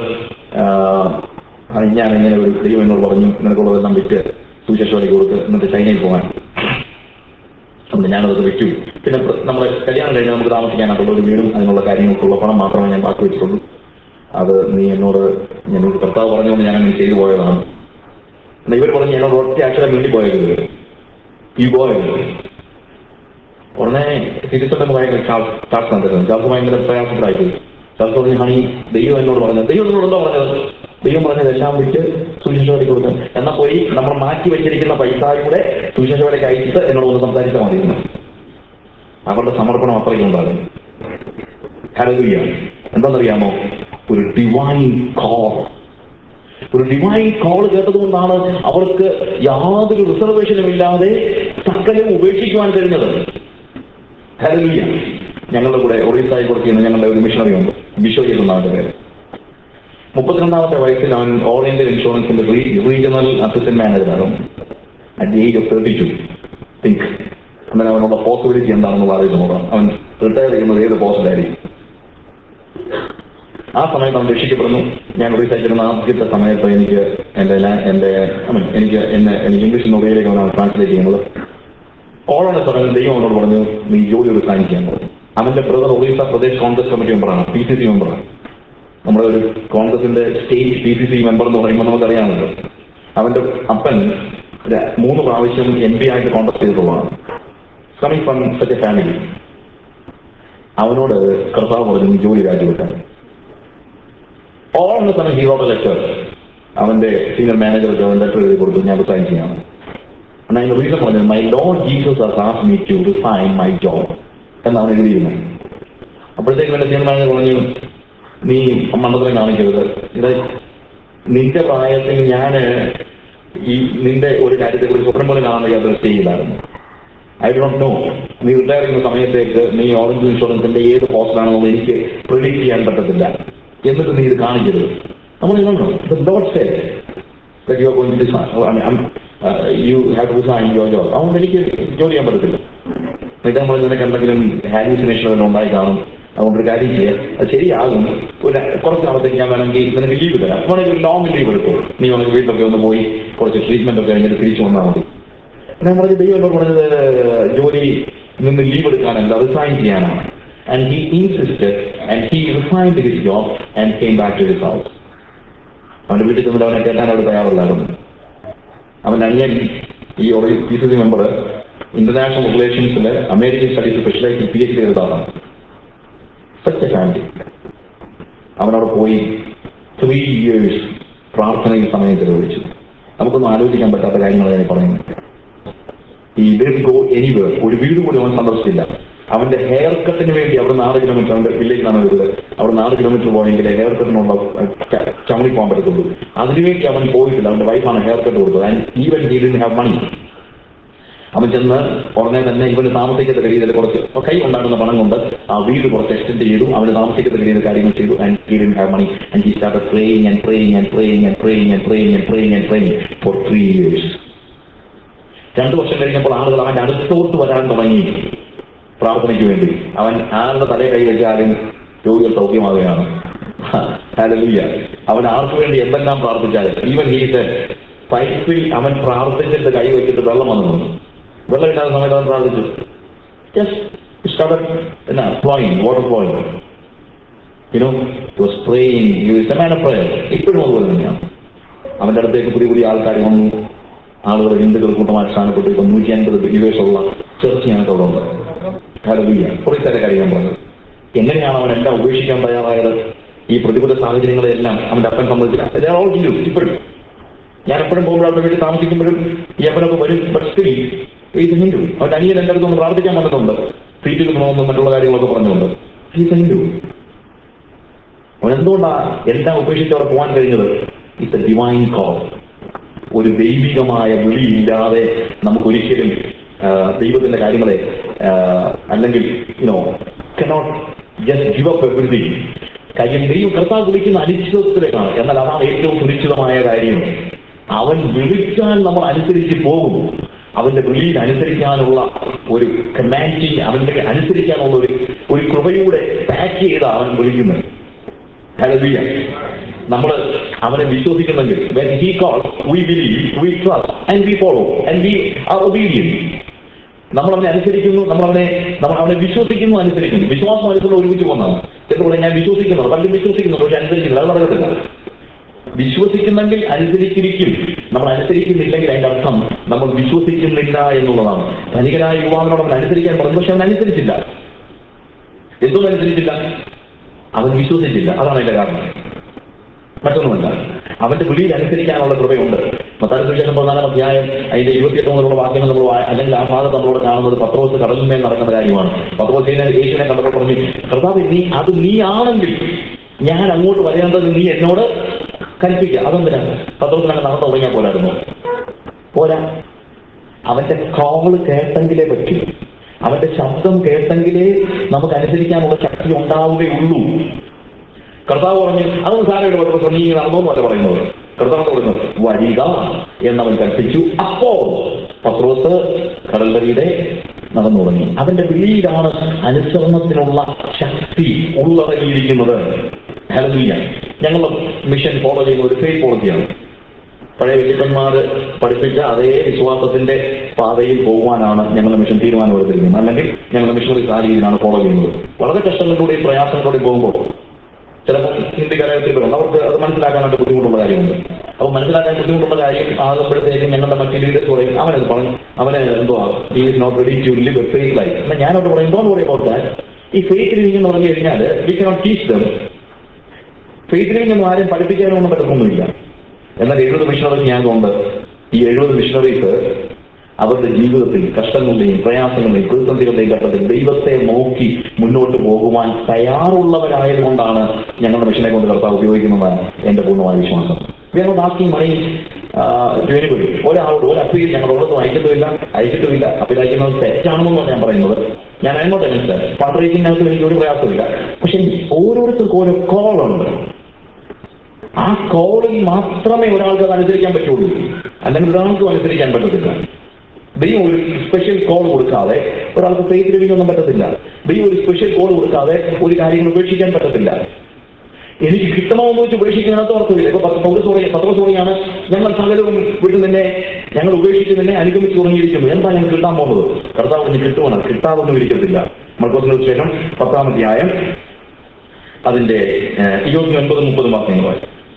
ഞാൻ ഇങ്ങനെ ഒരു ദൈവം എന്നോട് പറഞ്ഞു, നിനക്കുള്ളതെല്ലാം വിറ്റ് സുവിശേഷവാദിക്ക് കൊടുത്ത് എന്നിട്ട് ചൈനയിൽ പോകാൻ. അതുകൊണ്ട് ഞാനത് വിറ്റു. പിന്നെ നമ്മൾ കല്യാണം കഴിഞ്ഞാൽ നമുക്ക് താമസിക്കാനായിട്ടുള്ള ഒരു വീടും അതിനുള്ള കാര്യങ്ങൾക്കുള്ള പണം മാത്രമേ ഞാൻ ബാക്കി വെച്ചിട്ടുള്ളൂ. അത് നീ എന്നോട് എന്നോട് കർത്താവ് പറഞ്ഞുകൊണ്ട് ഞാൻ അങ്ങനെ ചെയ്തു പോയതാണ്. എന്നാൽ ഇവർ പറഞ്ഞ് എന്നോട് ഒറ്റ അക്ഷരം വേണ്ടി പോയത് ഈ പോയത്. ഉടനെ തിരിച്ചൊക്കെ ഭയങ്കര ചാർജ് നടത്തുന്നത്. ചാർജ് ഭയങ്കര പ്രയാസത്തിലായിപ്പോയി. ചാർജ് പറഞ്ഞ്, ഹണി, ദൈവം എന്നോട് പറഞ്ഞത്. ദൈവം എന്നോട് എന്താ പറഞ്ഞത്? ദൈവം പറഞ്ഞത് എല്ലാം വിറ്റ് സുവിശേഷവാദിക്ക് കൊടുക്കും. എന്നാൽ പോയി നമ്മൾ മാറ്റി വെച്ചിരിക്കുന്ന പൈസയുടെ സുവിശേഷവാദിക്ക് അയച്ചിട്ട് എന്നോട് ഒന്ന് സംസാരിച്ചാൽ മതിയിരുന്നു. അവരുടെ സമർപ്പണം അത്രയ്ക്കും ഉണ്ടാകും. ഹല്ലേലൂയ. എന്താണെന്നറിയാമോ? ഒരു ഡിവൈൻ കോൾ. ഒരു ഡിവൈൻ കോൾ കേട്ടതുകൊണ്ടാണ് അവർക്ക് യാതൊരു റിസർവേഷനും ഇല്ലാതെ സകലം ഉപേക്ഷിക്കുവാൻ കഴിഞ്ഞത്. ഹല്ലേലൂയ. ഞങ്ങളുടെ കൂടെ ഒറീസായി കൊടുക്കുന്ന ഞങ്ങളുടെ ഒരു മിഷണറി ഉണ്ട്, ബിഷോയ് എന്നാണ് പേര്. മുപ്പത്തിരണ്ടാമത്തെ വയസ്സിൽ അവൻ ഓൾ ഇന്ത്യ ഇൻഷുറൻസിന്റെ റീജിയണൽ അസിസ്റ്റന്റ് മാനേജറാണ്. At the age of thirty two think. അങ്ങനെ അവനുള്ള പോസിബിലിറ്റി എന്താണെന്ന് ആലോചിച്ച് അവൻ റിട്ടയർ ചെയ്യുന്നത് ഏത് പോസ്റ്റിലായിരിക്കും. ആ സമയത്ത് അവൻ രക്ഷിക്കപ്പെടുന്നു. ഞാൻ ഒറീസായിരിക്കുന്ന ആദ്യത്തെ സമയത്ത് എനിക്ക് എൻ്റെ എൻ്റെ ഐ മീൻ എനിക്ക് എന്നെ എനിക്ക് ഇംഗ്ലീഷ് നൊവേലേക്ക് അവനാണ് ട്രാൻസ്ലേറ്റ് ചെയ്യുന്നത്. ഓളോടെ സമയത്ത് ദൈവം അവനോട് പറഞ്ഞു, നീ ജോലി ഒരു സൈൻ ചെയ്യാൻ പറഞ്ഞു. അവന്റെ ബ്രദർ ഒറീസ പ്രദേശ് കോൺഗ്രസ് കമ്മിറ്റി മെമ്പറാണ്, പി സി സി മെമ്പറാണ്. നമ്മുടെ ഒരു കോൺഗ്രസിന്റെ state P C C member എന്ന് പറയുമ്പോൾ നമുക്കറിയാമല്ലോ. അവന്റെ അപ്പൻ മൂന്ന് പ്രാവശ്യം എം പി ആയിട്ട് കോൺടാക്ട് ചെയ്തിട്ടുള്ളതാണ്. Coming from such a family. അവനോട് കർത്താവ് പറഞ്ഞു, ജോലി രാജിവെക്കാൻ. ഓൾ എന്ന സമയം ഹീറോയുടെ ലെറ്റർ അവന്റെ സീനിയർ മാനേജർക്ക് അവൻ ലെറ്റർ എഴുതി കൊടുത്തു, ഞാൻ റിസൈൻ ചെയ്യാണ്. എന്നാൽ അതിന്റെ റീസൺ പറഞ്ഞത്, my Lord Jesus has asked me to resign my job എന്നാണ് എഴുതിയിരുന്നത്. അപ്പോഴത്തേക്കും എന്റെ സീനിയർ മാനേജർ പറഞ്ഞു, നീ മണ്ഡലം കാണിക്കരുത്. ഇത് നിന്റെ പ്രായത്തിൽ ഞാൻ ഈ നിന്റെ ഒരു കാര്യത്തെക്കുറിച്ച് സ്വപ്നം പോലെ കാണാൻ വയ്യാത്ത ചെയ്യില്ലായിരുന്നു. ഐ ഡോണ്ട് നോ, നീ റിട്ടയർ ചെയ്യുന്ന സമയത്തേക്ക് നീ ഓറഞ്ച് ഇൻഷുറൻസിന്റെ ഏത് പോസ്റ്റിലാണെന്ന് എനിക്ക് പ്രെഡിക്റ്റ് ചെയ്യാൻ പറ്റത്തില്ല. എന്നിട്ട് നീ ഇത് കാണിക്കരുത്. നമ്മൾ you have to resign your job. അതുകൊണ്ട് എനിക്ക് ജോലി ചെയ്യാൻ പറ്റത്തില്ല. ഇത് നമ്മൾ നിനക്ക് എന്തെങ്കിലും ഹാലൂസിനേഷൻ തന്നെ ഉണ്ടായി കാണും, അതുകൊണ്ടൊരു കാര്യം ചെയ്യാം, അത് ശരിയാകും, ഒരു കുറച്ച് നാളത്തേക്ക് ഞാൻ വേണമെങ്കിൽ നിനക്ക് ലീവ് തരാം, വേണമെങ്കിൽ ഒരു ലോങ് ലീവ് എടുക്കും, നീ വേണമെങ്കിൽ വീട്ടിലൊക്കെ ഒന്ന് പോയി കുറച്ച് ട്രീറ്റ്മെന്റ് ഒക്കെ കഴിഞ്ഞിട്ട് തിരിച്ചു വന്നാൽ മതി. ഞാൻ പറഞ്ഞത് ദൈവം എന്നോട് പറഞ്ഞത് ജോലി നിന്ന് ലീവ് എടുക്കാനല്ല, റിസൈൻ ചെയ്യാനാണ്. And he insisted and he resigned his job and came back to his house. അവന്റെ വീട്ടിൽ ചെന്നിട്ട് അവനെ കേൾക്കാൻ അവർ തയ്യാറല്ലായിരുന്നു. അവന്റെ അനിയൻ ഈ P C C member international റിലേഷൻസിൽ American studies specialise P H D ചെയ്തതാണ്. Such a family. അവനവിടെ പോയി ത്രീ ഇയേഴ്സ് പ്രാർത്ഥനയിൽ സമയം ചെലവഴിച്ചു. നമുക്കൊന്നും ആലോചിക്കാൻ പറ്റാത്ത കാര്യങ്ങളാണ് ഞാൻ പറയുന്നത്. ഈ ഡിഡ്ന്റ് ഗോ എനിവേർ, ഒരു വീട് പോലും അവൻ സന്ദർശിച്ചില്ല. അവന്റെ ഹെയർ കട്ടിന് വേണ്ടി അവിടെ നാല് കിലോമീറ്റർ, അവന്റെ വില്ലേജിലാണ് വരുന്നത്, അവിടെ നാല് കിലോമീറ്റർ പോയെങ്കിൽ ഹെയർ കട്ടിനുള്ള ചമണി പോകാൻ പറ്റത്തുള്ളൂ. അതിനുവേണ്ടി അവൻ പോയിട്ടില്ല. അവന്റെ വൈഫാണ് ഹെയർ കട്ട് കൊടുത്തത്. And even he didn't have money. അവൻ ചെന്ന് ഉടനെ തന്നെ ഇവന് താമസിക്കത്തക്ക രീതിയിൽ കുറച്ച് കൈ ഉണ്ടാകുന്ന പണം കൊണ്ട് ആ വീട് കുറച്ച് എക്സ്റ്റെൻഡ് ചെയ്തു. അവന് താമസിക്കത്തക്ക രീതിയിൽ കാര്യങ്ങൾ ചെയ്തു. And he didn't have money and he started praying and praying and praying and praying and praying and praying and praying for three years. രണ്ടു വർഷം കഴിഞ്ഞപ്പോൾ ആളുകൾ അവന്റെ അടുത്തോട്ട് വരാൻ തുടങ്ങി പ്രാർത്ഥനയ്ക്ക് വേണ്ടി. അവൻ ആരുടെ തലയെ കൈ വെച്ചാലും രോഗികൾ സൗഖ്യമാവുകയാണ്. ഹല്ലേലൂയ. അവൻ ആർക്ക് വേണ്ടി എന്തെല്ലാം പ്രാർത്ഥിച്ചാലും, ഈവൻ ഹീസ് പൈപ്പിൽ അവൻ പ്രാർത്ഥിച്ചിട്ട് കൈ വെച്ചിട്ട് വെള്ളം വന്നു. വെള്ളം ഇല്ലാത്ത സമയത്ത് അവൻ പ്രാർത്ഥിച്ചു. ജസ്റ്റ് സ്റ്റാർട്ടഡ് എന്നാ flowing, water flowing. You know he was praying, he was a man of prayer. ഇപ്പോഴും അതുപോലെ തന്നെയാണ്. അവന്റെ അടുത്തേക്ക് പുതിയ പുതിയ ആൾക്കാർ വന്നു. ആളുകൾ ഹിന്ദുക്കൾ കൂട്ടമായി സ്ഥാനപ്പെട്ടു. ഇപ്പം നൂറ്റി അൻപത് യുവേഴ്സുള്ള ചർച്ച് ഞങ്ങൾക്ക് അവിടെ ഉണ്ട്. ഹല്ലേലൂയ. കുറേ കാര്യം പറഞ്ഞത്. എങ്ങനെയാണ് അവൻ എല്ലാം ഉപേക്ഷിക്കാൻ തയ്യാറായത്? ഈ പ്രതികൂല സാഹചര്യങ്ങളെല്ലാം അവന്റെ അപ്പൻ സംബന്ധിച്ചില്ല. ഓൾ ഹിന്ദു. ഇപ്പോഴും ഞാൻ എപ്പോഴും പോകുമ്പോൾ അവരുടെ വീട്ടിൽ താമസിക്കുമ്പോഴും ഈ അപ്പനൊക്കെ വരും. But still is a Hindu. അവന്റെ അനിയൻ എൻ്റെ അടുത്തൊന്ന് പ്രാർത്ഥിക്കാൻ വന്നിട്ടുണ്ട്, സീറ്റ് കിട്ടണമെന്നും മറ്റുള്ള കാര്യങ്ങളൊക്കെ പറഞ്ഞുകൊണ്ട്. Is a Hindu. അവൻ എന്തുകൊണ്ടാണ് എല്ലാം ഉപേക്ഷിച്ച് അവിടെ പോകാൻ കഴിഞ്ഞത്? It's a divine call. ഒരു ദൈവികമായ വിളിയില്ലാതെ നമുക്കൊരിക്കലും ദൈവത്തിന്റെ കാര്യങ്ങളെ അല്ലെങ്കിൽ you know cannot just give up everything. കാര്യം ദൈവം കർത്താവ് വിളിക്കുന്ന അനിശ്ചിതത്വത്തിലേക്കാണ്. എന്നാൽ അതാണ് ഏറ്റവും സുനിശ്ചിതമായ കാര്യം. അവൻ വിളിച്ചാൽ നമ്മൾ അനുസരിച്ച് പോകും. അവന്റെ വിളിയിൽ അനുസരിക്കാനുള്ള ഒരു കമാൻഡിങ്, അവന്റെ അനുസരിക്കാനുള്ള ഒരു ഒരു കൃപയുടെ പാക്ക് ചെയ്താണ് അവൻ വിളിക്കുന്നത്. ഹല്ലേലൂയ. നമ്മൾ അവനെ വിശ്വസിക്കുന്നെങ്കിൽ when he calls we believe, we trust and we follow and we are obedient. നമ്മൾ അവനെ അനുസരിക്കുന്നു, നമ്മൾ അവനെ നമ്മൾ അവനെ വിശ്വസിക്കുന്നു, അനുസരിക്കുന്നു. വിശ്വാസം അനുസരിച്ച് ഒരുമിച്ച് പോകുന്നതാണ്. ചിലപ്പോൾ ഞാൻ വിശ്വസിക്കുന്നു, പലരും വിശ്വസിക്കുന്നു, പക്ഷെ അനുസരിക്കുന്നില്ല. അത് നടക്കത്തില്ല. വിശ്വസിക്കുന്നെങ്കിൽ അനുസരിച്ചിരിക്കും. നമ്മൾ അനുസരിക്കുന്നില്ലെങ്കിൽ അതിന്റെ അർത്ഥം നമ്മൾ വിശ്വസിക്കുന്നില്ല എന്നുള്ളതാണ്. ധനികനായ യുവാവിനോട് അവൻ അനുസരിക്കാൻ പറഞ്ഞു, പക്ഷെ അവൻ അനുസരിച്ചില്ല. എന്തും അനുസരിച്ചില്ല, അവൻ വിശ്വസിച്ചില്ല. അതാണ് അതിന്റെ കാരണം, മറ്റൊന്നുമല്ല. അവന്റെ വിളിയിൽ അനുസരിക്കാനുള്ള കൃപയുണ്ട്. മത്തായി സുവിശേഷം പതിനാലാം അധ്യായം അതിന്റെ ഇരുപത്തിയെട്ട് മുതലുള്ള വാക്യങ്ങൾ നമ്മൾ അല്ലെങ്കിൽ ആ ഭാഗത്ത് നമ്മളോട് കാണുന്നത് പത്രോസ് കടലിന്മേൽ നടക്കുന്ന കാര്യമാണ്. പത്രോസ് യേശുവിനെ കണ്ടപ്പോൾ പറഞ്ഞു, കർത്താവേ, നീ അത് നീ ആണെങ്കിൽ ഞാൻ അങ്ങോട്ട് വരേണ്ടത് നീ എന്നോട് കൽപ്പിക്കുക. അതെന്തിനാണ്? പത്രോസിനങ്ങനെ നടന്നു തുടങ്ങിയാൽ പോരായിരുന്നു? പോരാ. അവന്റെ കോള് കേട്ടെങ്കിലേ പറ്റൂ. അവന്റെ ശബ്ദം കേട്ടെങ്കിലേ നമുക്ക് അനുസരിക്കാനുള്ള ശക്തി ഉണ്ടാവുകയുള്ളൂ. കർത്താവ് പറഞ്ഞു, അതൊന്നും സാരമില്ല പത്രോസ്, നീ നടന്നോന്നല്ല പറയുന്നത്. കർത്താവ് പറഞ്ഞു, വരിക എന്നവൻ കൽപ്പിച്ചു. അപ്പോൾ പത്രോസ് കടൽവരിയുടെ നടന്നു തുടങ്ങി. അവന്റെ വിളിയിലാണ് അനുസരണത്തിനുള്ള ശക്തി ഉള്ളടങ്ങിയിരിക്കുന്നത്. ഹല്ലേലൂയ. ഞങ്ങൾ മിഷൻ ഫോളോ ചെയ്യുന്ന ഒരു ഫെയ്ത്ത് പോളിസിയാണ്. പഴയ വല്യപ്പന്മാർ പഠിപ്പിച്ച അതേ വിശ്വാസത്തിന്റെ പാതയിൽ പോകുവാനാണ് ഞങ്ങളുടെ മിഷൻ തീരുമാനമെടുത്തിരിക്കുന്നത്. അല്ലെങ്കിൽ ഞങ്ങളുടെ മിഷണറി ആ രീതിയിലാണ് ഫോളോ ചെയ്യുന്നത്. വളരെ കഷ്ടങ്ങളിലൂടെയും പ്രയാസങ്ങളിലൂടെയും പോകുമ്പോൾ ചിലപ്പോൾ ഹിന്ദിക്കാരായിട്ട് വരുന്നുണ്ട്. അവർക്ക് അത് മനസ്സിലാക്കാനായിട്ട് ബുദ്ധിമുട്ടുള്ള കാര്യമുണ്ട്. അപ്പോൾ മനസ്സിലാക്കാൻ ബുദ്ധിമുട്ടുള്ള കാര്യം ആകുമ്പോഴത്തേക്കും ഞങ്ങളുടെ മറ്റു ലീഡേഴ്സ് പറയും, അവനത് പറഞ്ഞു, അവന് എന്തുവാ he is not ready to live a faith life. എന്നാൽ ഞാനോട് പറയും, ഡോണ്ട് വറി അബൌട്ട് ദാറ്റ്. ഈ ഫെയ്ത്ത് ലിവിംഗ് എന്ന് പറഞ്ഞു കഴിഞ്ഞാൽ we cannot teach them. Faith living ഒന്നും ആരും പഠിപ്പിക്കാനൊന്നും പറ്റത്തൊന്നുമില്ല. എന്നാൽ എഴുപത് മിഷണറീസ് ഞാനുണ്ട്. ഈ എഴുപത് മിഷണറീസ് അവരുടെ ജീവിതത്തിൽ കഷ്ടങ്ങളുടെയും പ്രയാസങ്ങളുടെയും പ്രതിസന്ധികളുടെയും ഘട്ടത്തിൽ ദൈവത്തെ നോക്കി മുന്നോട്ട് പോകുവാൻ തയ്യാറുള്ളവരായതുകൊണ്ടാണ് ഞങ്ങളുടെ മിഷനെ കൊണ്ട് കർത്താവ് ഉപയോഗിക്കുന്നതാണ് എന്റെ പൂർണ്ണമായ വിശ്വാസം. ഞങ്ങൾ ബാക്കി മണി ജോലിപടി ഒരാളോട് ഒരു അപ്പീൽ ഞങ്ങളോടൊന്നും അയക്കത്തുമില്ല അയച്ചിട്ടുമില്ല അപ്പീൽ അയക്കുന്നത് തെറ്റാണെന്നാണ് ഞാൻ പറയുന്നത്. ഞാൻ അതിനോട് മനസ്സിലായി ഫണ്ടറേസിംഗിനകത്ത് എനിക്ക് ഒരു പ്രയാസമില്ല. പക്ഷെ ഓരോരുത്തർക്കും ഓരോ കോളുണ്ട്. ആ കോളിൽ മാത്രമേ ഒരാൾക്ക് അത് അനുസരിക്കാൻ പറ്റുള്ളൂ, അല്ലെങ്കിൽ ഒരാൾക്കും അനുസരിക്കാൻ പറ്റത്തില്ല. ദൈവം ഒരു സ്പെഷ്യൽ കോൾ കൊടുക്കാതെ ഒരാൾക്ക് ഫെയ്ത്ത് ലഭിക്കൊന്നും പറ്റത്തില്ല. ദൈവം ഒരു സ്പെഷ്യൽ കോൾ കൊടുക്കാതെ ഒരു കാര്യങ്ങൾ ഉപേക്ഷിക്കാൻ പറ്റത്തില്ല. എനിക്ക് കിട്ടണമെന്ന് വെച്ച് ഉപേക്ഷിക്കുന്നതിനകത്ത് അർത്ഥമില്ല. ഇപ്പൊ പൗലോസ് പറയും, പത്രോസ് പറയാണ്, ഞങ്ങൾ സകലവും വിട്ട് നിന്നെ ഞങ്ങൾ ഉപേക്ഷിച്ച് നിന്നെ അനുഗമിച്ച് തുടങ്ങിയിരിക്കുന്നു. എന്താ ഞങ്ങൾ കിട്ടാൻ പോകുന്നത്? കർത്താവ് പറഞ്ഞ് കിട്ടുവാണ്, കിട്ടാതൊന്നും ഇരിക്കത്തില്ല. മർക്കോസിന് സുവിശേഷം പത്താം അധ്യായം അതിന്റെ ഇരുപത്തി ഒൻപതും മുപ്പതും വാക്യങ്ങൾ.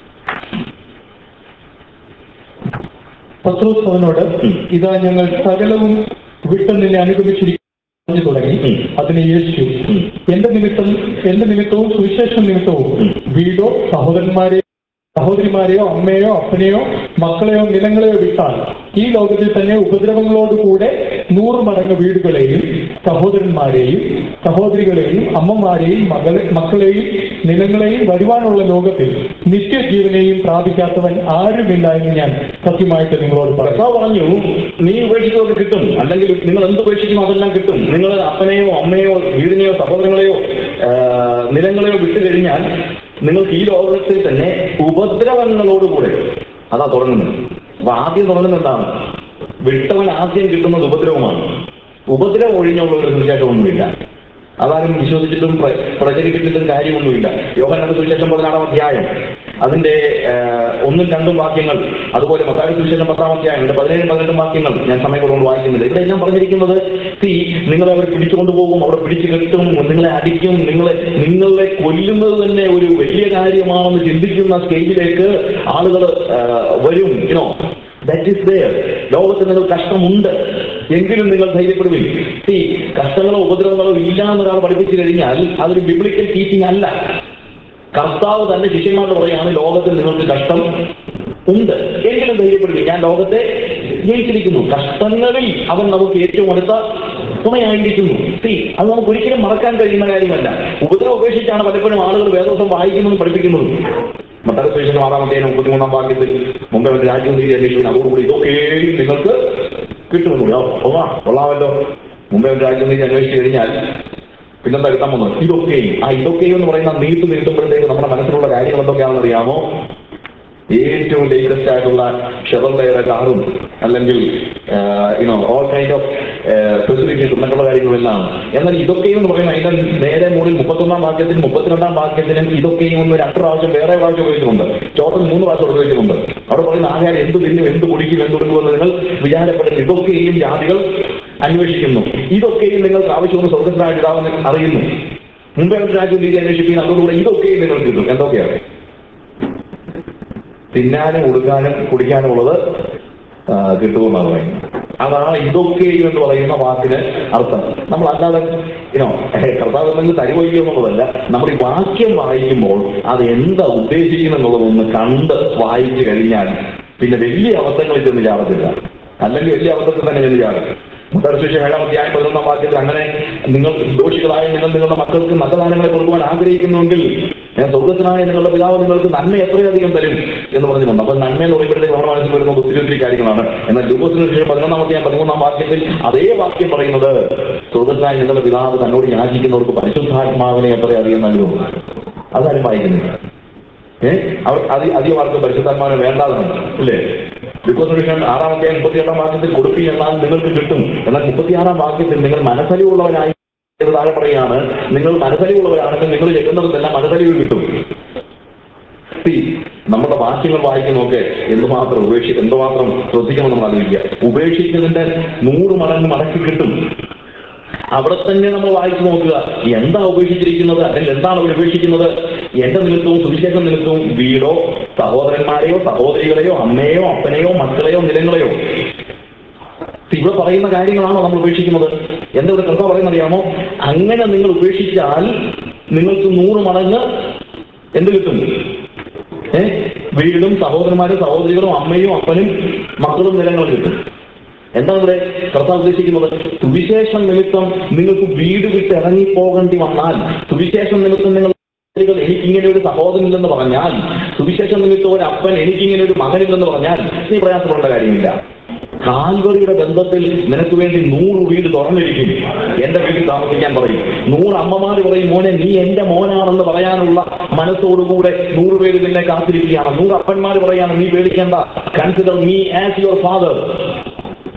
പത്രോസ് അവനോട്, ഇതാ ഞങ്ങൾ സകലവും വിട്ട് നിന്നെ അനുഗമിച്ചിരിക്കുന്നു തുടങ്ങി. അതിന് യേശു, എന്റെ നിമിത്തം എന്റെ നിമിത്തവും സുവിശേഷ നിമിത്തവും വീടോ സഹോദരന്മാരെയോ സഹോദരിമാരെയോ അമ്മയോ അപ്പനെയോ മക്കളെയോ നിലങ്ങളെയോ വിട്ടാൽ ഈ ലോകത്തിൽ തന്നെ ഉപദ്രവങ്ങളോടുകൂടെ നൂറ് മടങ്ങ് വീടുകളെയും സഹോദരന്മാരെയും സഹോദരികളെയും അമ്മമാരെയും മകളെ മക്കളെയും നിലങ്ങളെയും വരുവാനുള്ള ലോകത്തിൽ നിത്യജീവനെയും പ്രാപിക്കാത്തവൻ ആരുമില്ല എന്ന് ഞാൻ സത്യമായിട്ട് നിങ്ങളോട് കർത്താവ് പറഞ്ഞു, നീ ഉപേക്ഷിച്ചതൊക്കെ കിട്ടും, അല്ലെങ്കിൽ നിങ്ങൾ എന്ത് ഉപേക്ഷിക്കും അതെല്ലാം കിട്ടും. നിങ്ങൾ അപ്പനെയോ അമ്മയോ വീടിനെയോ സഹോദരങ്ങളെയോ നിലങ്ങളെയോ വിട്ടു കഴിഞ്ഞാൽ നിങ്ങൾക്ക് ഈ ലോകത്തിൽ തന്നെ ഉപദ്രവങ്ങളോടുകൂടെ, അതാ തുടങ്ങുന്നത്. അപ്പൊ ആദ്യം തുടങ്ങുന്നത് എന്താണ്? വിട്ടവൻ ആദ്യം കിട്ടുന്നത് ഉപദ്രവമാണ്. ഉപദ്രവം ഒഴിഞ്ഞുള്ള ഒരു സുവിശേഷമൊന്നുമില്ല. അതാരും വിശ്വസിച്ചിട്ടും പ്രചരിപ്പിച്ചിട്ടും കാര്യമൊന്നുമില്ല. യോഹന്നാന്റെ സുവിശേഷം പതിനാറാം അധ്യായം അതിന്റെ ഒന്നും രണ്ടും വാക്യങ്ങൾ, അതുപോലെ മത്തായിയുടെ സുവിശേഷം പത്താം അധ്യായം അതിന്റെ പതിനേഴും പതിനെട്ടും വാക്യങ്ങൾ ഞാൻ സമയത്തോടുകൊണ്ട് വായിക്കുന്നില്ല. ഇവിടെ എല്ലാം പറഞ്ഞിരിക്കുന്നത്, തീ നിങ്ങളെ അവർ പിടിച്ചുകൊണ്ടുപോകും, അവിടെ പിടിച്ചു കെട്ടും, നിങ്ങളെ അടിക്കും, നിങ്ങളെ നിങ്ങളെ കൊല്ലുന്നത് തന്നെ ഒരു വലിയ കാര്യമാണെന്ന് ചിന്തിക്കുന്ന സ്റ്റേജിലേക്ക് ആളുകൾ വരും. You know that is there. ലോകത്ത് നിങ്ങൾ കഷ്ടമുണ്ട്, എങ്കിലും നിങ്ങൾ ധൈര്യപ്പെടുവിൻ. ഈ കഷ്ടങ്ങളോ ഉപദ്രവങ്ങളോ ഇല്ല എന്നൊരാൾ പഠിപ്പിച്ചു കഴിഞ്ഞാൽ അതൊരു ബിബ്ലിക്കൽ ടീച്ചിങ് അല്ല. കർത്താവ് തന്നെ ശിഷ്യന്മാരോട് പറയാണ്, ലോകത്തിൽ നിങ്ങൾക്ക് കഷ്ടം ഉണ്ട്, എങ്കിലും ധൈര്യപ്പെടുവിൻ, ഞാൻ ലോകത്തെ ജയിച്ചിരിക്കുന്നു. കഷ്ടങ്ങളിൽ അവൻ നമുക്ക് ഏറ്റവും അടുത്ത തുണയായിരിക്കുന്നു. സി അത് നമുക്ക് ഒരിക്കലും മറക്കാൻ കഴിയുന്ന കാര്യമല്ല. ഉപദ്രവം ഉപേക്ഷിച്ചാണ് പലപ്പോഴും ആളുകൾ വേദോസം വായിക്കുന്നതും പഠിപ്പിക്കുന്നതും. മത്തായിയുടെ സുവിശേഷം ആറാമത്തെ മുപ്പത്തിമൂന്നാം വാക്യത്തിൽ മുമ്പേ ഒരു രാജ്യവും നീതി അന്വേഷിക്കുന്നു, അതോടുകൂടി ഇതൊക്കെയും നിങ്ങൾക്ക് കിട്ടുമെന്നു. കൊള്ളാം കൊള്ളാമല്ലോ. മുമ്പേ ഒരു രാജ്യവും നീതി അന്വേഷിച്ചു കഴിഞ്ഞാൽ പിന്നെന്താ കിട്ടാൻ പോകുന്നത്? ഇതൊക്കെയും. ആ ഇതൊക്കെയും എന്ന് പറയുന്ന നീട്ടു നീട്ടുമ്പോഴത്തേക്ക് നമ്മുടെ മനസ്സിലുള്ള കാര്യങ്ങൾ എന്തൊക്കെയാണെന്ന് അറിയാമോ? ഏറ്റവും ലേറ്റസ്റ്റ് ആയിട്ടുള്ള ഷെവർലെയുടെ കാറും അല്ലെങ്കിൽ you know all kind of facilities എന്നൊക്കെയുള്ള കാര്യങ്ങളെല്ലാം. എന്നാൽ ഇതൊക്കെയും എന്ന് പറയുന്നത് അതിന്റെ നേരെ മുകളിൽ മുപ്പത്തൊന്നാം വാക്യത്തിനും മുപ്പത്തിരണ്ടാം വാക്യത്തിനും ഇതൊക്കെയും ഒന്ന് രണ്ട് പ്രാവശ്യം വേറെ പ്രാവശ്യം ഉപയോഗിച്ചിട്ടുണ്ട്. ടോട്ടൽ മൂന്ന് പ്രാവശ്യം ഉപയോഗിച്ചിട്ടുണ്ട്. അവിടെ പറയുന്ന ആഹാരം എന്ത് തിന്നും, എന്ത് കുടിക്കും, എന്ത് കൊടുക്കുമെന്ന് നിങ്ങൾ വിചാരപ്പെടുന്നു. ഇതൊക്കെയും ജാതികൾ അന്വേഷിക്കുന്നു, ഇതൊക്കെയും നിങ്ങൾക്ക് ആവശ്യമെന്ന് സ്വർഗത്തിനായ പിതാവ് അറിയുന്നു. മുമ്പേ ഒരു രാജ്യം രീതി അന്വേഷിക്കുന്ന അതോടുകൂടെ ഇതൊക്കെയും നിങ്ങൾ കിട്ടും. എന്തൊക്കെയാണ്? തിന്നാനും ഉടുക്കാനും കുടിക്കാനും ഉള്ളത് കിട്ടുമെന്നാണ് പറയുന്നത്. അതാണ് ഇതൊക്കെയും എന്ന് പറയുന്ന വാക്കിന് അർത്ഥം. നമ്മൾ അല്ലാതെ ഇനോ കർത്താവ് എന്തെങ്കിലും തരുവയ്യോ എന്നുള്ളതല്ല. നമ്മൾ ഈ വാക്യം വായിക്കുമ്പോൾ അത് എന്താ ഉദ്ദേശിക്കുന്നത് എന്നുള്ളതൊന്ന് കണ്ട് വായിച്ചു കഴിഞ്ഞാൽ പിന്നെ വലിയ അബദ്ധങ്ങളിൽ ചെന്ന് ചാടത്തില്ല. അല്ലെങ്കിൽ വലിയ അബദ്ധത്തിൽ തന്നെ ചെന്ന് ചാടും. മുത്തർശേഷം ഏഴാം അധ്യായം പതിനൊന്നാം വാക്യത്തിൽ അങ്ങനെ നിങ്ങൾ ദോഷികളായ നിങ്ങൾ നിങ്ങളുടെ മക്കൾക്ക് നല്ല ദാനങ്ങളെ കൊടുക്കുവാൻ ആഗ്രഹിക്കുന്നുവെങ്കിൽ ഞാൻ സ്വർഗത്തിനായ നിങ്ങളുടെ പിതാവ് നിങ്ങൾക്ക് നന്മ എത്രയധികം തരും എന്ന് പറഞ്ഞിട്ടുണ്ട്. അപ്പൊ നന്മ എന്ന് പറയുമ്പോഴത്തേക്ക് നമ്മുടെ മനസ്സിൽ വരുന്നത് ഒത്തിരി ഒത്തിരി കാര്യങ്ങളാണ്. എന്നാൽ ലൂക്കോസിന് ശേഷം പതിനൊന്നാം അധ്യായം പതിമൂന്നാം വാക്യത്തിൽ അതേ വാക്യം പറയുന്നത് സ്വർഗത്തിനായ നിങ്ങളുടെ പിതാവ് തന്നോട് യാചിക്കുന്നവർക്ക് പരിശുദ്ധാത്മാവിനെ എത്രയധികം നൽകും. അതാരും വായിക്കുന്നില്ല. ഏഹ് അവർ അതി അധികം ആർക്ക് പരിശുദ്ധാത്മാവിനെ വേണ്ടാതാണ് അല്ലേ? ലൂക്കോസ് ആറാമത്തെ മുപ്പത്തിയെട്ടാം വാക്യത്തിൽ കൊടുപ്പി എന്നാൽ നിങ്ങൾക്ക് കിട്ടും. എന്നാൽ മുപ്പത്തിയാറാം വാക്യത്തിൽ നിങ്ങൾ മനസ്സലിവുള്ളവരായി താഴെ പറയാണ്, നിങ്ങൾ മനസ്സലിവുള്ളവരാണെങ്കിൽ നിങ്ങൾ ചെല്ലുന്നതെല്ലാം മനസ്സലിവ് കിട്ടും. നമ്മുടെ വാക്യങ്ങൾ വായിക്കുന്നതൊക്കെ എന്തുമാത്രം ഉപേക്ഷി എന്തുമാത്രം ശ്രദ്ധിക്കണം നമ്മൾ ആലോചിക്കുക. ഉപേക്ഷിക്കുന്നതിന്റെ നൂറ് മടങ്ങ് മടക്കി കിട്ടും. അവിടെ തന്നെ നമ്മൾ വായിച്ചു നോക്കുക, എന്താ ഉപേക്ഷിച്ചിരിക്കുന്നത്, അല്ലെങ്കിൽ എന്താണ് അവർ ഉപേക്ഷിക്കുന്നത്? എന്റെ നിമിത്തവും സുവിശേഷ നിമിത്തവും വീടോ സഹോദരന്മാരെയോ സഹോദരികളെയോ അമ്മയോ അപ്പനെയോ മക്കളെയോ നിലങ്ങളെയോ. ഇവിടെ പറയുന്ന കാര്യങ്ങളാണോ നമ്മൾ ഉപേക്ഷിക്കുന്നത്? എന്താ ഇവിടെ കർത്താവ് പറയുന്നറിയാമോ? അങ്ങനെ നിങ്ങൾ ഉപേക്ഷിച്ചാൽ നിങ്ങൾക്ക് നൂറ് മടങ്ങ് എന്ത് കിട്ടും? ഏഹ് വീടും സഹോദരന്മാരും സഹോദരികളും അമ്മയും അപ്പനും മക്കളും നിലങ്ങളും കിട്ടും. എന്താണ് ഇവിടെ കർത്താവ് ഉദ്ദേശിക്കുന്നത്? സുവിശേഷം നിമിത്തം നിങ്ങൾക്ക് വീട് വിട്ട് ഇറങ്ങിപ്പോകേണ്ടി വന്നാൽ, സുവിശേഷം നിമിത്തം നിങ്ങൾ എനിക്കിങ്ങനെ ഒരു സഹോദരനില്ലെന്ന് പറഞ്ഞാൽ, സുവിശേഷം നിമിത്തം ഒരു അപ്പൻ എനിക്കിങ്ങനെ ഒരു മകനില്ലെന്ന് പറഞ്ഞാൽ നീ പ്രയാസപ്പെടേണ്ട കാര്യമില്ല. കാൽവറിയുടെ ബന്ധത്തിൽ നിനക്ക് വേണ്ടി നൂറ് വീട് തുറന്നിരിക്കും. എന്റെ വീട്ടിൽ താമസിക്കാൻ പറയും. നൂറ് അമ്മമാര് പറയും, മോനെ നീ എന്റെ മോനാണെന്ന് പറയാനുള്ള മനസ്സോടുകൂടെ നൂറ് പേര് നിന്നെ കാത്തിരിക്കുകയാണ്. നൂറ് അപ്പന്മാര് പറയാണ്, നീ പേടിക്കേണ്ട, consider me as your father.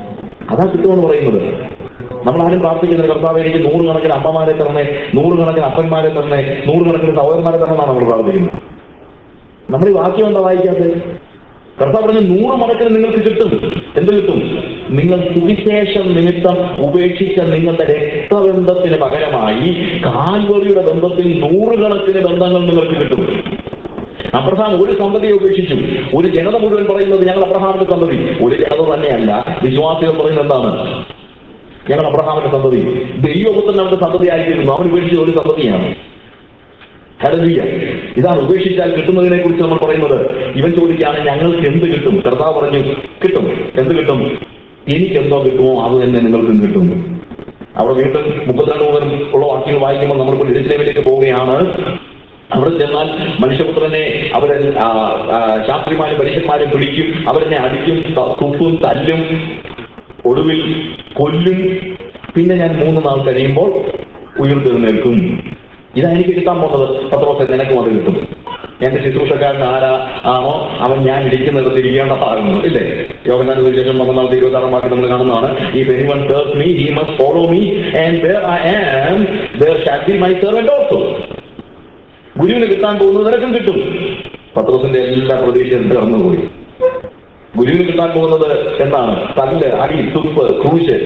അതാ കിട്ടുമെന്ന് പറയുന്നത്. നമ്മളാരും പ്രാർത്ഥിക്കുന്നത് കർത്താവ് എനിക്ക് നൂറുകണക്കിന് അമ്മമാരെ തരണേ, നൂറുകണക്കിന് അപ്പന്മാരെ തരണേ, നൂറുകണക്കിന് സഹോദരന്മാരെ തരണമെന്നാണ് നമ്മൾ പ്രാർത്ഥിക്കുന്നത്. നമ്മൾ ഈ വാക്യം എന്താ വായിക്കാത്തത്? കർത്താവ് പറഞ്ഞു നൂറ് മടക്കിന് നിങ്ങൾക്ക് കിട്ടും. എന്ത് കിട്ടും? നിങ്ങൾ സുവിശേഷം നിമിത്തം ഉപേക്ഷിച്ച നിങ്ങളുടെ രക്തബന്ധത്തിന് പകരമായി കാൽവറിയുടെ ബന്ധത്തിൽ നൂറുകണക്കിന് ബന്ധങ്ങൾ നിങ്ങൾക്ക് കിട്ടും. അബ്രഹാം ഒരു സന്തതിയെ ഉപേക്ഷിച്ചു. ഒരു ജനത മുഴുവൻ പറയുന്നത് ഞങ്ങൾ അബ്രഹാമിന്റെ സന്തതി. ഒരു ജനത തന്നെയല്ല, വിശ്വാസികൾ പറയുന്നത് എന്താണ്? ഞങ്ങൾ അബ്രഹാമിന്റെ സന്തതി. ദൈവപുത്രൻ അവന്റെ സന്തതി ആയിരിക്കുന്നു. അവൻ ഉപേക്ഷിച്ച ഒരു സന്തതിയാണ്. ഹല്ലേലൂയ. ഇതാണ് ഉപേക്ഷിച്ചാൽ കിട്ടുന്നതിനെ കുറിച്ച് നമ്മൾ പറയുന്നത്. ഇവൻ ചോദിക്കുകയാണ് ഞങ്ങൾക്ക് എന്ത് കിട്ടും? കർത്താവ് പറഞ്ഞു കിട്ടും. എന്ത് കിട്ടും? എനിക്കെന്തോ കിട്ടുമോ അത് തന്നെ നിങ്ങൾക്കും കിട്ടും. അവിടെ വീണ്ടും മുപ്പത്തിരണ്ട് മുതൽ ഉള്ള വാക്യങ്ങൾ വായിക്കുമ്പോൾ നമ്മളിപ്പോൾ യെരൂശലേമിലേക്ക് പോവുകയാണ്. അവിടെ ചെന്നാൽ മനുഷ്യപുത്രനെ അവരെ ശാസ്ത്രിമാരും പരീക്ഷന്മാരും പിടിക്കും, അവരെന്നെ അടിക്കും, തുപ്പും, തല്ലും, ഒടുവിൽ കൊല്ലും. പിന്നെ ഞാൻ മൂന്ന് നാൾ കഴിയുമ്പോൾ ഉയർത്തെഴുന്നേൽക്കും. ഇതാ എനിക്ക് കിട്ടാൻ പോകുന്നത്. പത്രോസേ, നിനക്കും അത് കിട്ടും. എന്റെ ശുശ്രൂഷക്കാരൻ ആരാ ആണോ അവൻ ഞാൻ ഇരിക്കുന്നിടത്ത് ഇരിക്കേണ്ടതാകുന്നു. ഇല്ലേ? യോഹന്നാന്റെ സുവിശേഷം പന്ത്രണ്ടാമത്തെ ഇരുപത്തി ആറാം വാക്യം നമ്മൾ കാണുന്നതാണ്. If anyone serves me, he must follow me, and where I am, there shall be my servant also. ഗുരുവിന് കിട്ടാൻ പോകുന്നത് നിനക്കും കിട്ടും. പത്രോസിന്റെ എല്ലാ പ്രതീക്ഷയും കടന്നുപോയി. ഗുരുവിന് കിട്ടാൻ പോകുന്നത് എന്താണ്? തല്ല്, അടി, തുപ്പ്, ക്രൂശ്.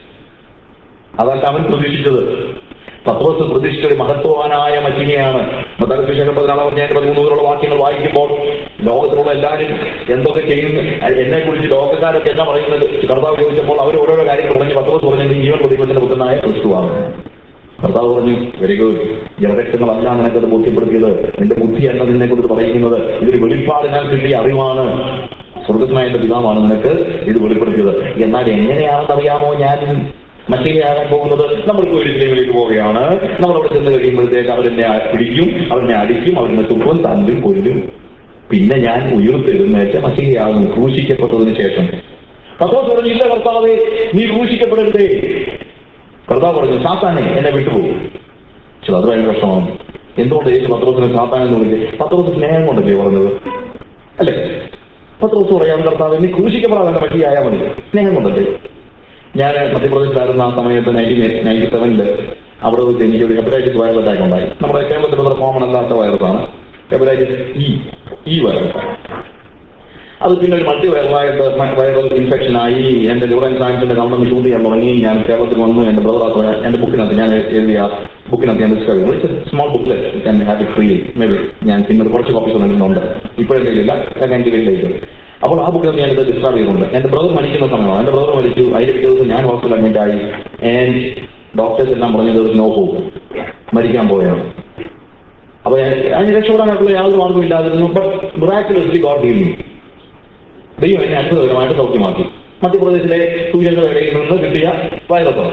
അതൊക്കെ അവൻ പ്രതീക്ഷിച്ചത്. പത്രോസ് പ്രതീക്ഷിച്ച ഒരു മഹത്വവാനായ മച്ചിനെയാണ്. മത്തായി സുവിശേഷം പതിനാലാം അധ്യായം പതിമൂന്ന് മുതലുള്ള വാക്യങ്ങൾ വായിക്കുമ്പോൾ ലോകത്തിലുള്ള എല്ലാവരും എന്തൊക്കെ ചെയ്യുന്നു, എന്നെ കുറിച്ച് ലോകക്കാരൊക്കെ എന്നാ പറയുന്നത് കർത്താവ് ചോദിച്ചപ്പോൾ അവർ ഓരോരോ കാര്യങ്ങൾ പറഞ്ഞു. പത്രോസ് പറഞ്ഞു ജീവൻ ദൈവത്തിന്റെ പുത്രനായ ക്രിസ്തുവാണ്. കർത്താവ് പറഞ്ഞു വെരി ഗുഡ്, ജനരക്ഷങ്ങളല്ല നിനക്കത് ബോധ്യപ്പെടുത്തിയത്, നിന്റെ ബുദ്ധിയല്ല നിന്നെ കുറിച്ച് പറയുന്നത്, ഇതൊരു വെളിപ്പാടിനാൽ കിട്ടിയ അറിവാണ്. സ്വർഗസ്നായ എന്റെ പിതാവാണ് നിനക്ക് ഇത് വെളിപ്പെടുത്തിയത്. എന്നാൽ എങ്ങനെയാണെന്നറിയാമോ ഞാൻ മറ്റേയാകാൻ പോകുന്നത്? നമ്മളിപ്പോൾ യെരൂശലേമിലേക്ക് പോവുകയാണ്. നമ്മൾ അവിടെ ചെന്ന് കഴിയുമ്പോഴത്തേക്ക് അവരെന്നെ പിടിക്കും, അവരെന്നെ അടിക്കും, അവരെന്നെ തുപ്പും, തല്ലും, കൊല്ലും. പിന്നെ ഞാൻ ഉയർത്തെഴുന്നേറ്റ് മറ്റേയാകും ക്രൂശിക്കപ്പെട്ടതിന് ശേഷം. പത്രോസ് പറഞ്ഞു ഇല്ല കർത്താവേ, നീ ക്രൂശിക്കപ്പെടരുതേ. കർത്താവ് പറഞ്ഞു സാത്താനെ എന്നെ വിട്ടുപോകും. പക്ഷെ അത് ഭയങ്കര പ്രശ്നമാണ്. എന്തുകൊണ്ട് യേശു പത്രോസിനെ സാത്താൻ എന്ന് വിളിക്കുക? പത്രോസ് സ്നേഹം കൊണ്ടല്ലേ പറഞ്ഞത്? അല്ലേ? പത്രോസ് പറയാം കർത്താവ് നീ ക്രൂശിക്കപ്പെടാതെ പറ്റിയായാൽ മതി. സ്നേഹം കൊണ്ടല്ലേ? ഞാൻ മധ്യപ്രദേശിലായിരുന്ന ആ സമയത്ത് നയൻറ്റീൻ നയൻറ്റി സെവനില് അവിടെ വെച്ച് എനിക്കൊരു ഹെപ്പറ്റൈറ്റിസ് വൈറൽ അറ്റാക്ക് ഉണ്ടായി. നമ്മുടെ കേരളത്തിൽ വളരെ കോമൺ അല്ലാത്ത വൈറസാണ് ഹെപ്പറ്റൈറ്റിസ് ഇ ഇ വൈറസ്. അത് പിന്നെ ഒരു മൾട്ടി വൈറലായിട്ട് വൈറൽ ഇൻഫെക്ഷനായി. എൻ്റെ ലിവർ ആൻഡ് സയൻസിന്റെ കമ്പനി ഷൂട്ട് ചെയ്യാൻ തുടങ്ങി. ഞാൻ കേരളത്തിൽ വന്നു. എൻ്റെ ബ്രദർ എൻ്റെ ബുക്കിനകത്ത് ഞാൻ എഴുതിയ ബുക്കിനകത്ത് ഞാൻ ഡിസ്കവർ ചെയ്തു. Small booklet can have it free. Maybe ഞാൻ പിന്നെ കുറച്ച് കോപ്പീസ് നൽകുന്നുണ്ട്. ഇപ്പോഴത്തെ ഇല്ല, എൻ്റെ വീട്ടിലേക്ക്. അപ്പോൾ ആ ബുക്കിൽ ഞാനിത് ഡിസ്ക്രൈബ് ചെയ്യുന്നുണ്ട്. എൻ്റെ ബ്രദർ മരിക്കുന്ന സമയമാണ്. എൻ്റെ ബ്രദർ മരിച്ചു. അതിൻ്റെ പിറ്റേ ദിവസം ഞാൻ ഹോസ്പിറ്റൽ അഡ്മിറ്റ് ആയി. ആൻഡ് ഡോക്ടേഴ്സ് എല്ലാം പറഞ്ഞത് നോ ഹോപ്പ്, മരിക്കാൻ പോയാണ്. അപ്പോൾ അതിന് രക്ഷപ്പെടാനായിട്ടുള്ള യാതൊരു മാർഗ്ഗം ഇല്ലാതിരുന്നു. But miraculously God healed me. ദൈവം എന്നെ അത്ഭുതകരമായിട്ട് സൗഖ്യമാക്കി. മധ്യപ്രദേശിലെ സൂര്യങ്ങളുടെ ഇടയിൽ നിന്ന് കിട്ടിയ വൈറസാണ്.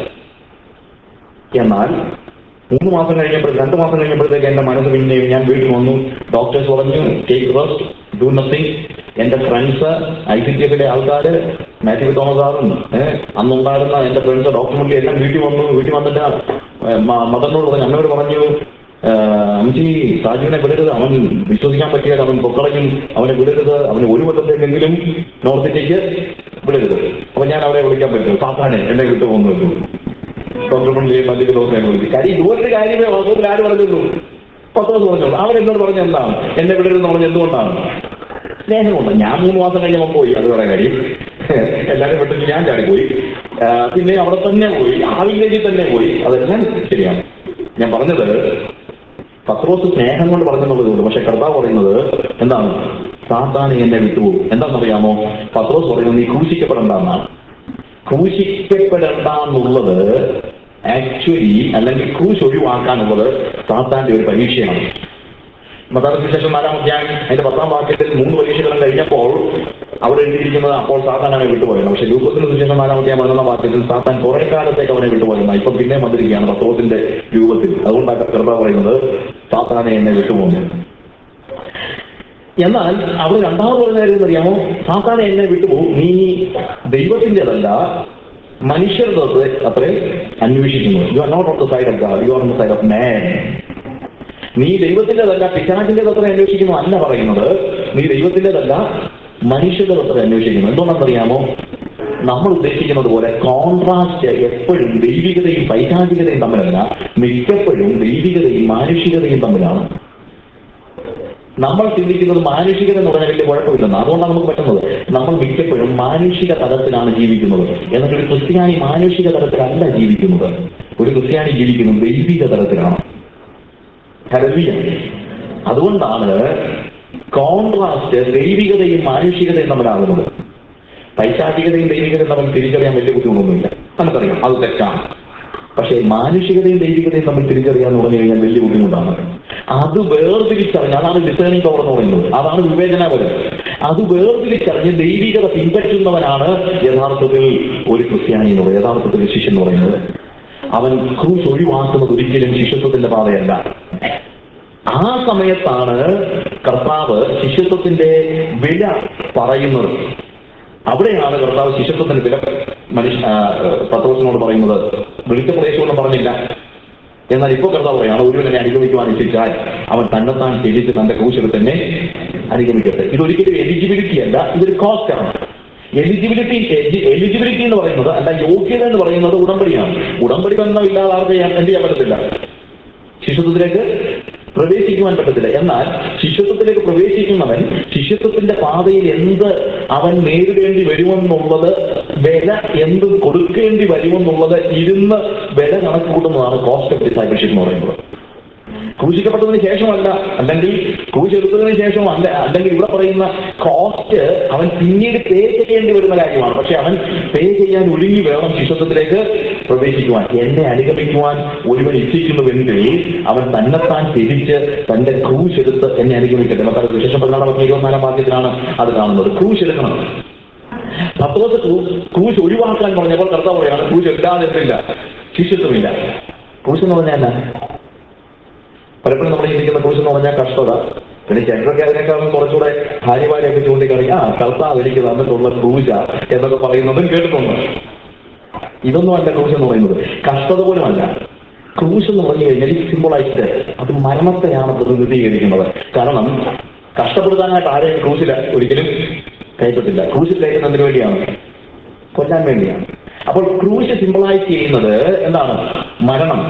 എന്നാൽ മൂന്ന് മാസം കഴിഞ്ഞപ്പോൾ രണ്ട് മാസം കഴിഞ്ഞപ്പോഴത്തേക്ക് എൻ്റെ മനസ്സ് പിന്നെയും ഞാൻ വീട്ടിൽ വന്നു. ഡോക്ടേഴ്സ് പറഞ്ഞു ടേക്ക് റെസ്റ്റ്, ഡു നത്തിങ്. എൻ്റെ ഫ്രണ്ട്സ്, ഐ സി ടി എഫിലെ ആൾക്കാർ, മാത്യു തോമസ് സാറും അന്നുണ്ടായിരുന്ന എൻ്റെ ഫ്രണ്ട്സ് ഡോക്ടർ മുള്ളി എല്ലാം വീട്ടിൽ വന്നു. വീട്ടിൽ വന്നിട്ട് മദറിനോട് പറഞ്ഞു, അമ്മയോട് പറഞ്ഞു അമ്മച്ചി സാജുവിനെ വിടരുത്, അവൻ വിശ്വസിക്കാൻ പറ്റിയാൽ അവൻ പൊക്കളയും, അവനെ വിടരുത്, അവന് ഒരു കൊല്ലത്തേക്കെങ്കിലും നോർത്ത് ഇന്ത്യക്ക് വിടരുത്. അപ്പൊ ഞാൻ അവരെ വിളിക്കാൻ പറ്റും, സാത്താനെ എന്നെ വിട്ടു പോകുന്നു. ഡോക്ടർ മുള്ളിയെ മറ്റു ദിവസം ഞാൻ വിളിച്ചു. കാര്യം ഇതുപോലത്തെ കാര്യമേ വാസ്തവത്തിൽ ആര് പറഞ്ഞുള്ളൂ? പത്രോസ് പറഞ്ഞോളൂ. അവരെന്നോട് പറഞ്ഞ എന്താണ്? എന്നെ വിടരുതെന്ന് പറഞ്ഞ എന്തുകൊണ്ടാണ്? സ്നേഹമുണ്ട്. ഞാൻ മൂന്ന് മാസം കഴിഞ്ഞപ്പോൾ പോയി, അത് വേറെ കാര്യം. എല്ലാവരും വിട്ടിട്ട് ഞാൻ ചാടിപ്പോയി. പിന്നെ അവിടെ തന്നെ പോയി, ആ വില്ലേജിൽ തന്നെ പോയി. അതെല്ലാം ശരിയാണ്. ഞാൻ പറഞ്ഞത് പത്രോസ് സ്നേഹം കൊണ്ട് പറഞ്ഞെന്നുള്ളതുകൊണ്ട്. പക്ഷെ കർത്താവ് പറയുന്നത് എന്താണ്? സാത്താനെ എന്നെ വിട്ടുപോകും. എന്താണെന്നറിയാമോ? പത്രോസ് പറയുന്നത് നീ ക്രൂശിക്കപ്പെടണ്ടെന്നാണ്. ക്രൂശിക്കപ്പെടണ്ടെന്നുള്ളത് ആക്ച്വലി, അല്ലെങ്കിൽ ക്രൂശ് ഒഴിവാക്കാനുള്ളത് സാത്താന്റെ ഒരു പരീക്ഷയാണ്. മത്തായി സുവിശേഷം നാലാം അധ്യായം അതിന്റെ പത്താം വാക്യത്തിൽ മൂന്ന് പരീക്ഷകളും കഴിഞ്ഞപ്പോൾ അവിടെ എഴുതിയിരിക്കുന്നത് അപ്പോൾ സാത്താൻ അവനെ വിട്ടുപോയത്. പക്ഷെ ലൂക്കോസിന്റെ സുവിശേഷം നാലാം അധ്യായം പതിനൊന്നാം വാക്യത്തിൽ സാത്താൻ കുറെ കാലത്തേക്ക് അവനെ വിട്ടുപോയെന്ന ഇപ്പം പിന്നെ വന്നിരിക്കുകയാണ് പത്രോസിന്റെ രൂപത്തിൽ. അതുകൊണ്ടാണ് കർത്താവ് പറയുന്നത് സാത്താനെ എന്നെ വിട്ടുപോകുന്നു. എന്നാൽ അവർ രണ്ടാമത് പറഞ്ഞായിരുന്നു അറിയാമോ? സാത്താനെ എന്നെ വിട്ടുപോകും, നീ ദൈവത്തിൻ്റെതല്ല മനുഷ്യരുടെ അത്രേ അന്വേഷിക്കുന്നു. You are not on the side of God, you are on the side of man. നീ ദൈവത്തിൻ്റെതല്ല പിശാചിന്റെ അത്ര അന്വേഷിക്കുന്നു അല്ല പറയുന്നത്, നീ ദൈവത്തിൻ്റെതല്ല മനുഷ്യരുടെ അത്ര അന്വേഷിക്കുന്നു. എന്തുകൊണ്ടാണെന്നറിയാമോ? നമ്മൾ ഉദ്ദേശിക്കുന്നത് പോലെ കോൺട്രാസ്റ്റ് എപ്പോഴും ദൈവികതയും പൈശാചികതയും തമ്മിലല്ല, മിക്കപ്പോഴും ദൈവികതയും മാനുഷികതയും തമ്മിലാണ്. നമ്മൾ ചിന്തിക്കുന്നത് മാനുഷികത എന്ന് പറഞ്ഞാൽ വലിയ കുഴപ്പമില്ലെന്ന്, അതുകൊണ്ടാണ് നമുക്ക് പറ്റുന്നത്. നമ്മൾ മിക്കപ്പോഴും മാനുഷിക തലത്തിലാണ് ജീവിക്കുന്നത്. എന്നാൽ ഒരു ക്രിസ്ത്യാനി മാനുഷിക തലത്തിലല്ല ജീവിക്കുന്നത്. ഒരു ക്രിസ്ത്യാനി ജീവിക്കുന്നത് ദൈവിക തലത്തിലാണ്. ഹല്ലേലൂയ. അതുകൊണ്ടാണ് കോൺട്രാസ്റ്റ് ദൈവികതയും മാനുഷികതയും തമ്മിലാകുന്നത്. പൈശാചികതയും ദൈവികതയും തമ്മിൽ തിരിച്ചറിയാൻ വലിയ ബുദ്ധിമുട്ടൊന്നുമില്ല, നമുക്കറിയാം അത് തെറ്റാണ്. പക്ഷേ മാനുഷികതയും ദൈവികതയും തമ്മിൽ തിരിച്ചറിയാന്ന് പറഞ്ഞു കഴിഞ്ഞാൽ വലിയ ബുദ്ധിമുട്ടാണ്. അത് വേർതിരിച്ചറിഞ്ഞ്, അതാണ് ഡിസേണിംഗ് പവർ എന്ന് പറയുന്നത്, അതാണ് വിവേചനപരം. അത് വേർതിരിച്ചറിഞ്ഞ് ദൈവികത പിൻപറ്റുന്നവനാണ് യഥാർത്ഥത്തിൽ ഒരു ക്രിസ്ത്യാനി എന്ന് പറയുന്നത്, യഥാർത്ഥത്തിൽ ശിഷ്യൻ എന്ന് പറയുന്നത്. അവൻ ക്രൂശ് ഒഴിവാക്കുന്നത് ഒരിക്കലും ശിഷ്യത്വത്തിന്റെ പാതയല്ല. ആ സമയത്താണ് കർത്താവ് ശിഷ്യത്വത്തിന്റെ വില പറയുന്നത്. അവിടെയാണ് കർത്താവ് ശിഷ്യത്വത്തിന്റെ വില മനുഷ്യ പത്രോസിനോട് പറയുന്നത്. വിളിച്ച പ്രദേശമൊന്നും പറഞ്ഞില്ല, എന്നാൽ ഇപ്പോൾ കർത്താവ് പറയാണ്, ഒരുവനെ അനുഗമിക്കുവാൻ ഇച്ഛിച്ചാൽ അവൻ തന്നെത്താൻ ത്യജിച്ച് തന്റെ ക്രൂശെടുത്ത് തന്നെ അനുഗമിക്കട്ടെ. ഇതൊരിക്കലും എലിജിബിലിറ്റി അല്ല, ഇതൊരു കോസ്റ്റ് ആണ്. എലിജിബിലിറ്റി എലിജിബിലിറ്റി എന്ന് പറയുന്നത് അല്ല, യോഗ്യത എന്ന് പറയുന്നത് ഉടമ്പടിയാണ്. ഉടമ്പടി ബന്ധമില്ലാതെ ആർക്ക് ചെയ്യാൻ എന്ത് ചെയ്യാൻ പറ്റത്തില്ല? ശിഷ്യത്വത്തിലേക്ക് പ്രവേശിക്കുവാൻ പറ്റത്തില്ല. എന്നാൽ ശിഷ്യത്വത്തിലേക്ക് പ്രവേശിക്കുന്നവൻ ശിഷ്യത്വത്തിന്റെ പാതയിൽ എന്ത് അവൻ നേരിടേണ്ടി വരുമെന്നുള്ളത്, വില എന്ത് കൊടുക്കേണ്ടി വരുമെന്നുള്ളത് ഇരുന്ന് വില കണക്കൂട്ടുന്നതാണ് കോസ്റ്റ് ഓഫ് ഡിസൈപ്പിൾഷിപ്പ് എന്ന് പറയുന്നത്. ക്രൂശിക്കപ്പെട്ടതിന് ശേഷമല്ല, അല്ലെങ്കിൽ ക്രൂശെടുത്തതിന് ശേഷം അല്ല, അല്ലെങ്കിൽ ഇവിടെ പറയുന്ന കോസ്റ്റ് അവൻ പിന്നീട് പേ ചെയ്യേണ്ടി വരുന്ന കാര്യമാണ്. പക്ഷെ അവൻ പേ ചെയ്യാൻ ഒരുങ്ങി വേണം ശിഷ്യത്വത്തിലേക്ക് പ്രവേശിക്കുവാൻ. എന്നെ അനുഗമിക്കുവാൻ ഒരുവൻ ഇച്ഛിക്കുന്നുവെങ്കിൽ അവൻ തന്നെത്താൻ തിരിച്ച് തന്റെ ക്രൂശ് എടുത്ത് എന്നെ അനുഗമിക്കട്ടെ. നമുക്ക് വിശേഷം പതിനാറാം പത്ത് ഇരുപത്തിനാലാം വാക്യത്തിലാണ് അത് കാണുന്നത്. ക്രൂശ് എടുക്കണം. പത്രോസ് ക്രൂശ് ഒഴിവാക്കാൻ പറഞ്ഞപ്പോൾ കർത്താവ് പറയാണ്, ക്രൂശ് എടുക്കാതെ എന്തില്ല? ശിഷ്യത്വമില്ല. ക്രൂശ് എന്ന് പറഞ്ഞാൽ പലപ്പോഴും നമ്മൾ ചിന്തിക്കുന്ന ക്രൂശ് എന്ന് പറഞ്ഞാൽ കഷ്ടത. പിന്നെ ചിലരൊക്കെ അതിനേക്കാളും കുറച്ചുകൂടെ ഭാര്യമാരെയൊക്കെ ചൂണ്ടിക്കാണി, ആ കർത്താവ് എനിക്ക് തന്നിട്ടുള്ള ക്രൂശ എന്നൊക്കെ പറയുന്നതും കേട്ടിട്ടുണ്ട്. ഇതൊന്നും അല്ല ക്രൂശ് എന്ന് പറയുന്നത്, കഷ്ടത പോലും അല്ല. ക്രൂശ് എന്ന് പറഞ്ഞു കഴിഞ്ഞാൽ സിംബിളൈസ്ഡ്, അത് മരണത്തെയാണ് പ്രതിനിധീകരിക്കുന്നത്. കാരണം കഷ്ടപ്പെടുത്താനായിട്ട് ആരെയും ക്രൂശില ഒരിക്കലും കയറ്റത്തില്ല. ക്രൂശിൽ കയറ്റുന്നതിന് വേണ്ടിയാണ്, കൊല്ലാൻ വേണ്ടിയാണ്. അപ്പോൾ ക്രൂശ് സിംബിളൈസ് ചെയ്യുന്നത് എന്താണ്? മരണം.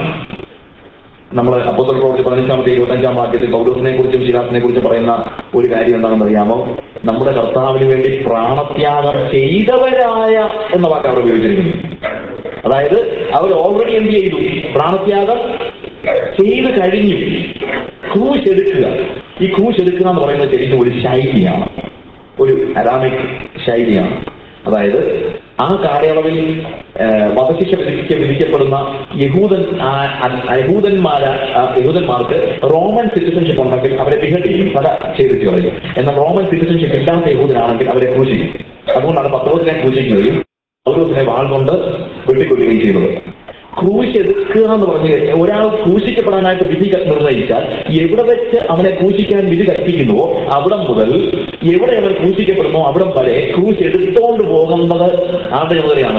നമ്മൾ അപ്പോസ്തല പ്രവൃത്തി പതിനഞ്ചാമത്തെ ഇരുപത്തഞ്ചാം വാക്യത്തിൽ പൗലോസിനെ കുറിച്ചും ശിലാസിനെ കുറിച്ചും പറയുന്ന ഒരു കാര്യം എന്താണെന്ന് അറിയാമോ? നമ്മുടെ കർത്താവിന് വേണ്ടി പ്രാണത്യാഗം ചെയ്തവരായ എന്ന വാക്ക് അവർ ഉപയോഗിച്ചിരിക്കുന്നു. അതായത് അവർ ഓൾറെഡി എന്ത് ചെയ്തു? പ്രാണത്യാഗം ചെയ്ത് കഴിഞ്ഞു. ക്രൂശ് എടുക്കുക, ഈ ക്രൂശ് എടുക്കുക എന്ന് പറയുന്നത് ശരിക്കും ഒരു ശൈലിയാണ്, ഒരു അരാമിക് ശൈലിയാണ്. അതായത് ആ കാലയളവിൽ വധശിക്ഷ വിധിക്ക വിധിക്കപ്പെടുന്ന യഹൂദൻ യഹൂദന്മാര യഹൂദന്മാർക്ക് റോമൻ സിറ്റിസൺഷിപ്പ് ഉണ്ടെങ്കിൽ അവരെ ബിഹേഡ് ചെയ്യും, പല ചെയ്തിട്ട് കളയും. എന്നാൽ റോമൻ സിറ്റിസൺഷിപ്പ് ഇല്ലാത്ത യഹൂദനാണെങ്കിൽ അവരെ ക്രൂശിക്കും. അതുകൊണ്ടാണ് പത്രോസിനെ ക്രൂശിക്കുകയും പൗലോസിനെ വാൾ കൊണ്ട് വെട്ടിക്കൊല്ലുകയും ചെയ്യുന്നത്. ക്രൂശ് എടുക്കുക എന്ന് പറഞ്ഞു കഴിഞ്ഞാൽ, ഒരാൾ ക്രൂശിക്കപ്പെടാനായിട്ട് വിധി നിർണ്ണയിച്ചാൽ എവിടെ വെച്ച് അവനെ ക്രൂശിക്കാൻ വിധി കൽപ്പിക്കുന്നുവോ അവിടം മുതൽ എവിടെ അവൻ ക്രൂശിക്കപ്പെടുന്നോ അവിടം വരെ ക്രൂശ് എടുത്തുകൊണ്ട് പോകുന്നത് ആരുടെ ചുമതലയാണ്?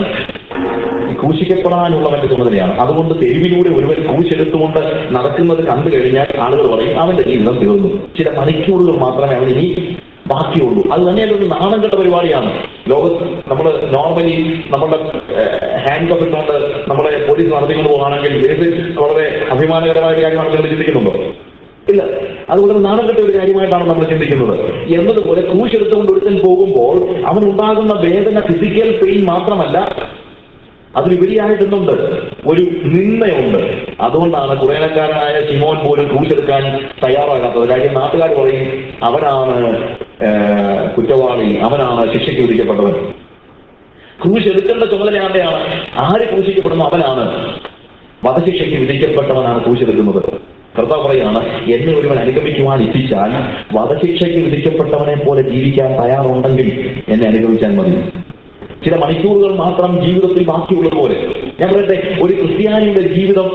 ക്രൂശിക്കപ്പെടാനുള്ളവന്റെ ചുമതലയാണ്. അതുകൊണ്ട് തെരുവിലൂടെ ഒരുവൻ ക്രൂശ് എടുത്തുകൊണ്ട് നടക്കുന്നത് കണ്ടു കഴിഞ്ഞാൽ ആളുകൾ പറയും അവന്റെ ജീവിതം തീർന്നു. ചില മണിക്കൂറുകൾ മാത്രമേ അവൻ ഇനി ബാക്കിയുള്ളൂ. അത് തന്നെയല്ല ഒരു നാണം കെട്ട പരിപാടിയാണ്. ലോകത്ത് നമ്മൾ നോർമലി നമ്മുടെ ഹാൻഡ് കപ്പ് ഇട്ടുകൊണ്ട് നമ്മളെ പോലീസ് നടത്തിക്കൊണ്ട് പോകുകയാണെങ്കിൽ ഏത് വളരെ അഭിമാനകരമായ കാര്യമാണ് നിങ്ങൾ ചിന്തിക്കുന്നുണ്ടോ? ഇല്ല. അതുകൊണ്ട് നാണം കെട്ട ഒരു കാര്യമായിട്ടാണ് നമ്മൾ ചിന്തിക്കുന്നത്. എന്നതുപോലെ ക്രൂശ് എടുത്തുകൊണ്ട് ഒരുത്തൻ പോകുമ്പോൾ അവനുണ്ടാകുന്ന വേദന ഫിസിക്കൽ പെയിൻ മാത്രമല്ല, അതിലുപരിയായിട്ടുണ്ട് ഒരു നിന്ദയുണ്ട്. അതുകൊണ്ടാണ് കുറേനക്കാരനായ ശിമോൻ പോലും ക്രൂശെടുക്കാൻ തയ്യാറാകാത്തത്. കാര്യം നാട്ടുകാർ പറയും അവനാണ് കുറ്റവാളി, അവനാണ് ശിക്ഷയ്ക്ക് വിധിക്കപ്പെട്ടവൻ. ക്രൂശ് എടുക്കേണ്ട ചുമതല ആരുടെയാണ്? ആര് ക്രൂശിക്കപ്പെടുന്നു അവനാണ് വധശിക്ഷയ്ക്ക് വിധിക്കപ്പെട്ടവനാണ് ക്രൂശെടുക്കുന്നത്. കർത്താവ് പറയാണ്, എന്നെ ഒരുവൻ അനുഗമിക്കുവാൻ ഇച്ഛിച്ചാൽ വധശിക്ഷയ്ക്ക് വിധിക്കപ്പെട്ടവനെ പോലെ ജീവിക്കാൻ തയ്യാറുണ്ടെങ്കിൽ എന്നെ അനുഗമിച്ചാൽ മതി. ചില മണിക്കൂറുകൾ മാത്രം ജീവിതത്തിൽ ബാക്കിയുള്ളത് പോലെ. ഞാൻ പറയട്ടെ, ഒരു ക്രിസ്ത്യാനിയുടെ ജീവിതം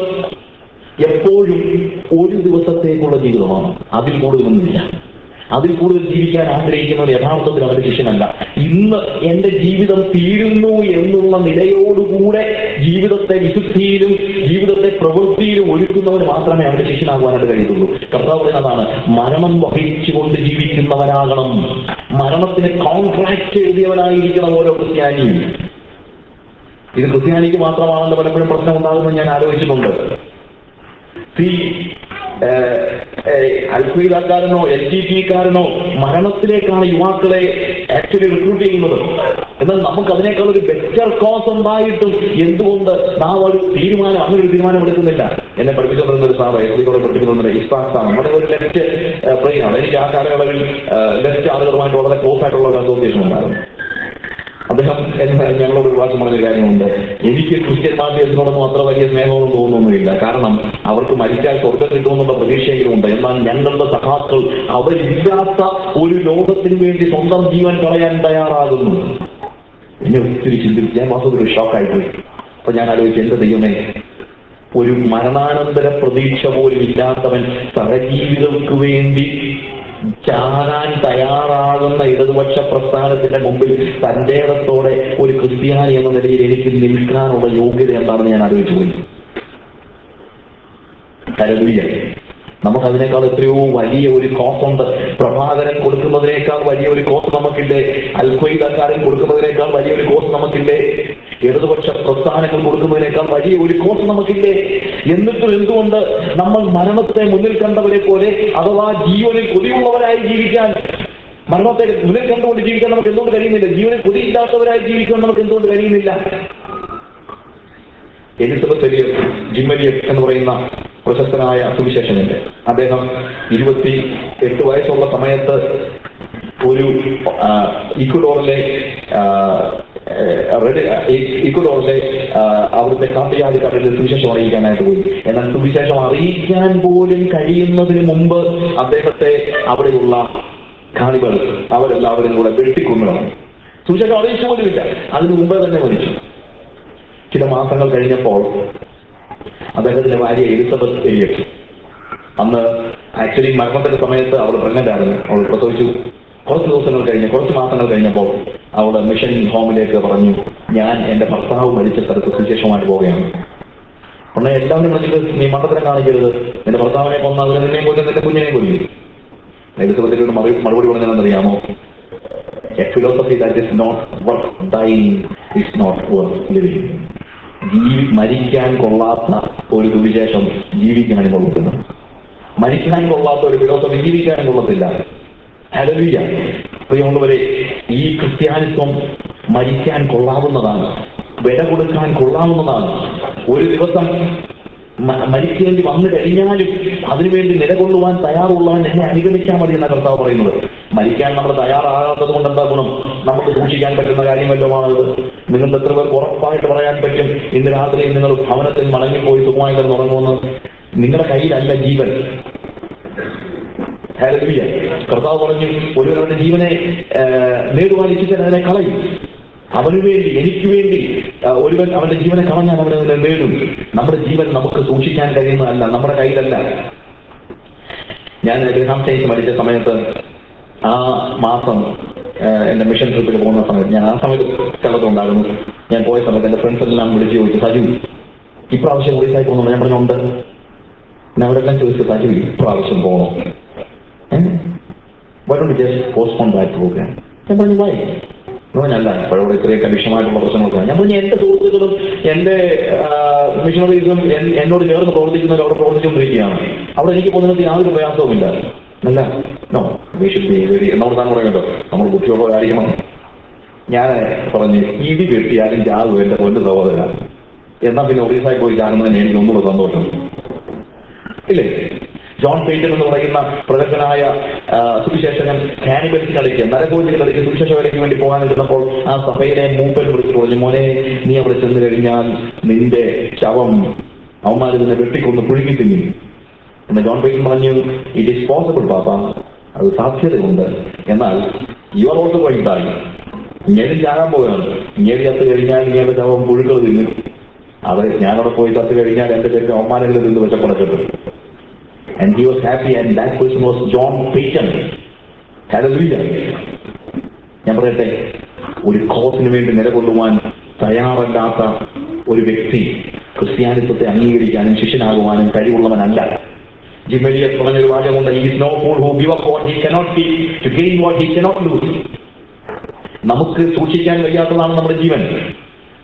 എപ്പോഴും ഒരു ദിവസത്തേക്കുള്ള ജീവിതമാണ്, അതിൽ കൂടുതലൊന്നുമില്ല. അതിൽ കൂടുതൽ ജീവിക്കാൻ ആഗ്രഹിക്കുന്നത് യഥാർത്ഥത്തിൽ അവന്റെ ശിഷ്യനല്ല. ഇന്ന് എന്റെ ജീവിതം തീരുന്നു എന്നുള്ള നിലയോടുകൂടെ ജീവിതത്തെ വിശുദ്ധിയിലും ജീവിതത്തെ പ്രവൃത്തിയിലും ഒരുക്കുന്നവന് മാത്രമേ അവന്റെ ശിഷ്യനാകുവാനായിട്ട് കഴിയുള്ളൂ. കർത്താവ് പറയുന്നതാണ്, മരണം വഹിച്ചുകൊണ്ട് ജീവിക്കുന്നവനാകണം. മരണത്തിന് കോൺട്രാക്ട് എഴുതിയവനായിരിക്കണം ഓരോ ക്രിസ്ത്യാനിയും. ഇത് ക്രിസ്ത്യാനിക്ക് മാത്രമാണല്ലോ പലപ്പോഴും പ്രശ്നം ഉണ്ടാകുമെന്ന് ഞാൻ ആലോചിച്ചിട്ടുണ്ട്. ഈ അൽഖ്വയ്ദക്കാരനോ എൽ ജി പിക്കാരനോ മരണത്തിലേക്കാണ് യുവാക്കളെ ആക്ച്വലി റിക്രൂട്ട് ചെയ്യുന്നത്. എന്നാൽ നമുക്ക് അതിനേക്കാൾ ഒരു ബെറ്റർ കോസ് ഉണ്ടായിട്ടും എന്തുകൊണ്ട് നാം ഒരു തീരുമാനം അങ്ങനെ ഒരു തീരുമാനം എടുക്കുന്നില്ല? എന്നെ പഠിപ്പിച്ചുകൊണ്ടിരുന്ന ഒരു സാറ് എസ് ഡിയോടെ പഠിപ്പിക്കുന്ന ഇസ്പാക്സാണ്. നമ്മുടെ ഒരു ലെഫ്റ്റ് ബ്രെയിനാണ്. എനിക്ക് ആ കാലയളവിൽ ലെഫ്റ്റ് ആളുകളുമായിട്ട് വളരെ ക്ലോസ് ആയിട്ടുള്ള ഒരു അസോസിയേഷൻ ഉണ്ടായിരുന്നു. അദ്ദേഹം ഞങ്ങളോട് ഒരു പ്രാവശ്യം പറഞ്ഞ കാര്യമുണ്ട്, എനിക്ക് ക്രിസ്ത്യൻ മാധ്യമത്തിനോടൊന്നും അത്ര വലിയ സ്നേഹമൊന്നും തോന്നുന്നൊന്നുമില്ല. കാരണം അവർക്ക് മരിച്ചാൽ സ്വർഗം കിട്ടുമെന്നുള്ള പ്രതീക്ഷയെങ്കിലും ഉണ്ട്. എന്നാൽ ഞങ്ങളുടെ സഖാക്കൾ അവരില്ലാത്ത ഒരു ലോകത്തിന് വേണ്ടി സ്വന്തം ജീവൻ കളയാൻ തയ്യാറാകുന്നു. എന്നെ ഒത്തിരി ചിന്തിച്ച് ഞാൻ വാസ്തവത്തിൽ ഒരു ഷോക്കായിപ്പോയി. അപ്പൊ ഞാൻ ആലോചിച്ചു, എന്റെ ദൈവമേ, ഒരു മരണാനന്തര പ്രതീക്ഷ പോലും ഇല്ലാത്തവൻ സഹജീവികൾക്ക് വേണ്ടി ചാകാൻ തയ്യാറാകുന്ന ഇടതുപക്ഷ പ്രസ്ഥാനത്തിന്റെ മുമ്പിൽ തന്റെ ഇടത്തോടെ ഒരു ക്രിസ്ത്യാനി എന്ന നിലയിൽ എനിക്ക് നിൽക്കാനുള്ള യോഗ്യത എന്താണെന്ന് ഞാൻ ആലോചിച്ചു പോയി. ഹല്ലേലൂയ. നമുക്കതിനേക്കാൾ എത്രയോ വലിയ ഒരു കോസ് ഉണ്ട്. പ്രഭാകരൻ കൊടുക്കുന്നതിനേക്കാൾ വലിയ ഒരു കോസ് നമുക്കില്ലേ? അൽഖ്വയ്ദക്കാരൻ കൊടുക്കുന്നതിനേക്കാൾ വലിയ ഒരു കോസ് നമുക്കില്ലേ? ഇടതുപക്ഷ പ്രസ്ഥാനങ്ങൾ കൊടുക്കുന്നതിനേക്കാൾ വലിയ ഒരു കോസ് നമുക്കില്ലേ? എന്നിട്ടും എന്തുകൊണ്ട് നമ്മൾ മരണത്തെ മുന്നിൽ കണ്ടവരെ പോലെ, അഥവാ ജീവനിൽ കൊതിയുള്ളവരായി ജീവിക്കാൻ, മരണത്തെ മുന്നിൽ കണ്ടുകൊണ്ട് ജീവിക്കാൻ നമുക്ക് എന്തുകൊണ്ട് കഴിയുന്നില്ല? ജീവനിൽ കൊതിയില്ലാത്തവരായി ജീവിക്കാൻ നമുക്ക് എന്തുകൊണ്ട് കഴിയുന്നില്ല? എലിസബത്ത് എലിയറ്റ്, ജിം എലിയറ്റ് എന്ന് പറയുന്ന പ്രശസ്തനായ സുവിശേഷകനുണ്ട്. അദ്ദേഹം ഇരുപത്തി എട്ട് വയസ്സുള്ള സമയത്ത് ഒരു ഇക്വഡോറിലെ ഇക്വഡോറിലെ അവിടുത്തെ കാട്ടുജാതിക്കാരുടെ സുവിശേഷം അറിയിക്കാനായിട്ട് പോയി. എന്നാൽ സുവിശേഷം അറിയിക്കാൻ പോലും കഴിയുന്നതിന് മുമ്പ് അദ്ദേഹത്തെ അവിടെയുള്ള കാണികൾ അവരെല്ലാവരും കൂടെ വെട്ടിക്കൊന്നതാണ്. സുവിശേഷം അറിയിച്ചു പോലുമില്ല, അതിന് മുമ്പേ തന്നെ മരിച്ചു. ചില മാസങ്ങൾ കഴിഞ്ഞപ്പോൾ അദ്ദേഹത്തിന്റെ ഭാര്യ എലിസബത്ത് എലിയറ്റ്, അന്ന് ആക്ച്വലി മരണത്തിന്റെ സമയത്ത് അവൾ പ്രഗ്നന്റ് ആയിരുന്നു. അവൾ പ്രസവിച്ചു. കുറച്ച് ദിവസങ്ങൾ കഴിഞ്ഞ് കുറച്ച് മാസങ്ങൾ കഴിഞ്ഞപ്പോൾ അവൾ മിഷൻ ഹോമിലേക്ക് പറഞ്ഞു, ഞാൻ എന്റെ ഭർത്താവ് മരിച്ച സ്ഥലത്ത് സുവിശേഷമായിട്ട് പോവുകയാണ്. ഉടനെ എല്ലാവരും വിളിച്ചിട്ട്, നീ മണ്ടത്തരം കാണിക്കരുത്, എന്റെ ഭർത്താവിനെ കൊന്ന അവരെ നിന്നെയും കൊല്ലും, നിന്റെ കുഞ്ഞിനെയും കൊല്ലും. എലിസബത്തിനോട് മറു മറുപടി പറഞ്ഞതെന്നറിയാമോ? A philosophy that is not worth dying is not worth living. ജീവി മരിക്കാൻ കൊള്ളാത്ത ഒരു സുവിശേഷം ജീവിക്കാനും കൊള്ളത്തില്ല. മരിക്കാൻ കൊള്ളാത്ത ഒരു ഫിലോസഫി ജീവിക്കാനും കൊള്ളത്തില്ല. ഹല്ലേലൂയ. പ്രിയമുള്ളവരെ, ഈ ക്രിസ്ത്യാനിത്വം മരിക്കാൻ കൊള്ളാവുന്നതാണ്, വില കൊടുക്കാൻ കൊള്ളാവുന്നതാണ്. ഒരു ദിവസം മരിക്കേണ്ടി വന്നു കഴിഞ്ഞാലും അതിനുവേണ്ടി നിലകൊള്ളുവാൻ തയ്യാറുള്ളവൻ എന്നെ അനുഗമിക്കാൻ മതി എന്ന കർത്താവ് പറയുന്നത്. മരിക്കാൻ നമ്മൾ തയ്യാറാകാത്തത് കൊണ്ട് എന്താ ഗുണം? നമുക്ക് സൂക്ഷിക്കാൻ പറ്റുന്ന കാര്യമല്ലോമാണത്. നിങ്ങൾ എത്ര പേർക്ക് ഉറപ്പായിട്ട് പറയാൻ പറ്റും ഇന്ന് രാത്രി നിങ്ങൾ ഭവനത്തിൽ മടങ്ങിപ്പോയി സുഖമായി കിടന്ന് ഉറങ്ങുമെന്ന്? നിങ്ങളുടെ കയ്യിലല്ല ജീവൻ. ഹല്ലേലൂയ. കർത്താവ് പറഞ്ഞു, ഒരുവരുടെ ജീവനെ നേടുവാൻ ഇച്ഛിച്ചാൽ അതിനെ കളയും. അവന് വേണ്ടി, എനിക്ക് വേണ്ടി ഒരുവൻ അവന്റെ ജീവനെ കളഞ്ഞാൽ അവനെ അതിനെ നേടും. നമ്മുടെ ജീവൻ നമുക്ക് സൂക്ഷിക്കാൻ കഴിയുന്നതല്ല, നമ്മുടെ കയ്യിലല്ല. ഞാൻ ഗ്രഹാം സ്റ്റെയിൻസ് മരിച്ച സമയത്ത്, ആ മാസം എന്റെ മിഷൻ ട്രിപ്പിൽ പോകുന്ന സമയത്ത്, ഞാൻ ആ സമയത്ത് സ്ഥലത്തുണ്ടായിരുന്നു. ഞാൻ പോയ സമയത്ത് എന്റെ ഫ്രണ്ട്സ് എല്ലാം വിളിച്ച് ചോദിച്ചു, സജു ഇപ്രാവശ്യം ഒറീസായി പോകുന്നുണ്ടോ? ഞാൻ പറഞ്ഞുണ്ട്. ഞാൻ അവരെല്ലാം ചോദിച്ചു, സജു ഇപ്രാവശ്യം പോകണോ? Why don't you just postpone that program? ഞാൻ പറഞ്ഞു, why? ഞാനല്ല, ഇപ്പോഴവിടെ ഇത്രയും കണിക്ഷമായിട്ടുള്ള പ്രശ്നങ്ങളൊക്കെ. ഞാൻ പറഞ്ഞു, എന്റെ സുഹൃത്തുക്കളും എന്റെ മിഷണറീസും എന്നോട് ചേർന്ന് പ്രവർത്തിക്കുന്നവർ അവിടെ പ്രവർത്തിച്ചുകൊണ്ടിരിക്കുകയാണ്. അവിടെ എനിക്ക് പോകുന്നതിന് യാതൊരു പ്രയാസവുമില്ല. അല്ല, നോ വെരി എന്നോട് താൻ പറയുന്നുണ്ടോ നമ്മൾ ബുദ്ധിയുള്ളവരായിരിക്കണം. ഞാൻ പറഞ്ഞു, ഇടി വെട്ടിയാലും ജാതും എന്റെ പൊന്നു സഹോദര, എന്നാൽ പിന്നെ ഒറീസായി പോയി കാണുന്നതിന് എനിക്ക് ഒന്നുകൂടെ സന്തോഷം ഇല്ലേ? ജോൺ പേറ്റൻ എന്ന് പറയുന്ന പ്രഗത്ഭനായ സുവിശേഷകൻ കാനിബൽസ് കളിക്ക്, നരകോജി കളിക്ക് സുവിശേഷ വേലയ്ക്ക് വേണ്ടി പോകാനിരുന്നപ്പോൾ ആ സഭയിലെ മൂപ്പൻ വിളിച്ചു പറഞ്ഞു, മോനെ നീ അവിടെ ചെന്ന് കഴിഞ്ഞാൽ നിന്റെ ശവം അവന്മാർ നിന്നെ വെട്ടിക്കൊന്ന് പുഴുക്കി തിന്നും എന്ന് ജോൺ പേറ്റൻ പറഞ്ഞു. ഇറ്റ് ഈസ് പോസിബിൾ പാപ്പ, അത് സാധ്യതയുണ്ട്. എന്നാൽ you are also going to die. ഇങ്ങനെ ചാകാൻ പോവുകയാണ്. ഇങ്ങനെ ചത്ത് കഴിഞ്ഞാൽ ഇങ്ങനെ ശവം പുഴുക്കൾ തിന്നും. അത് ഞാനവിടെ പോയി ചത്ത് കഴിഞ്ഞാൽ എന്റെ ചെറിയ അവമാനങ്ങളിൽ നിന്ന് വെച്ചപ്പടക്കപ്പെട്ടു. And he was happy, and that person was John Paton. Hallelujah. ഞാൻ പറയട്ടെ, ഒരു കോസിന് വേണ്ടി നിലകൊള്ളുവാൻ തയ്യാറല്ലാത്ത ഒരു വ്യക്തി ക്രിസ്ത്യാനിത്വത്തെ അംഗീകരിക്കാനും ശിഷ്യനാകുവാനും കഴിവുള്ളവനല്ല. ജിം എലിയറ്റ് പറഞ്ഞൊരു വാചകമുണ്ട്, he is no fool who give up what he cannot keep to gain what he cannot lose. നമുക്ക് സൂക്ഷിക്കാൻ കഴിയാത്തതാണ് നമ്മുടെ ജീവൻ.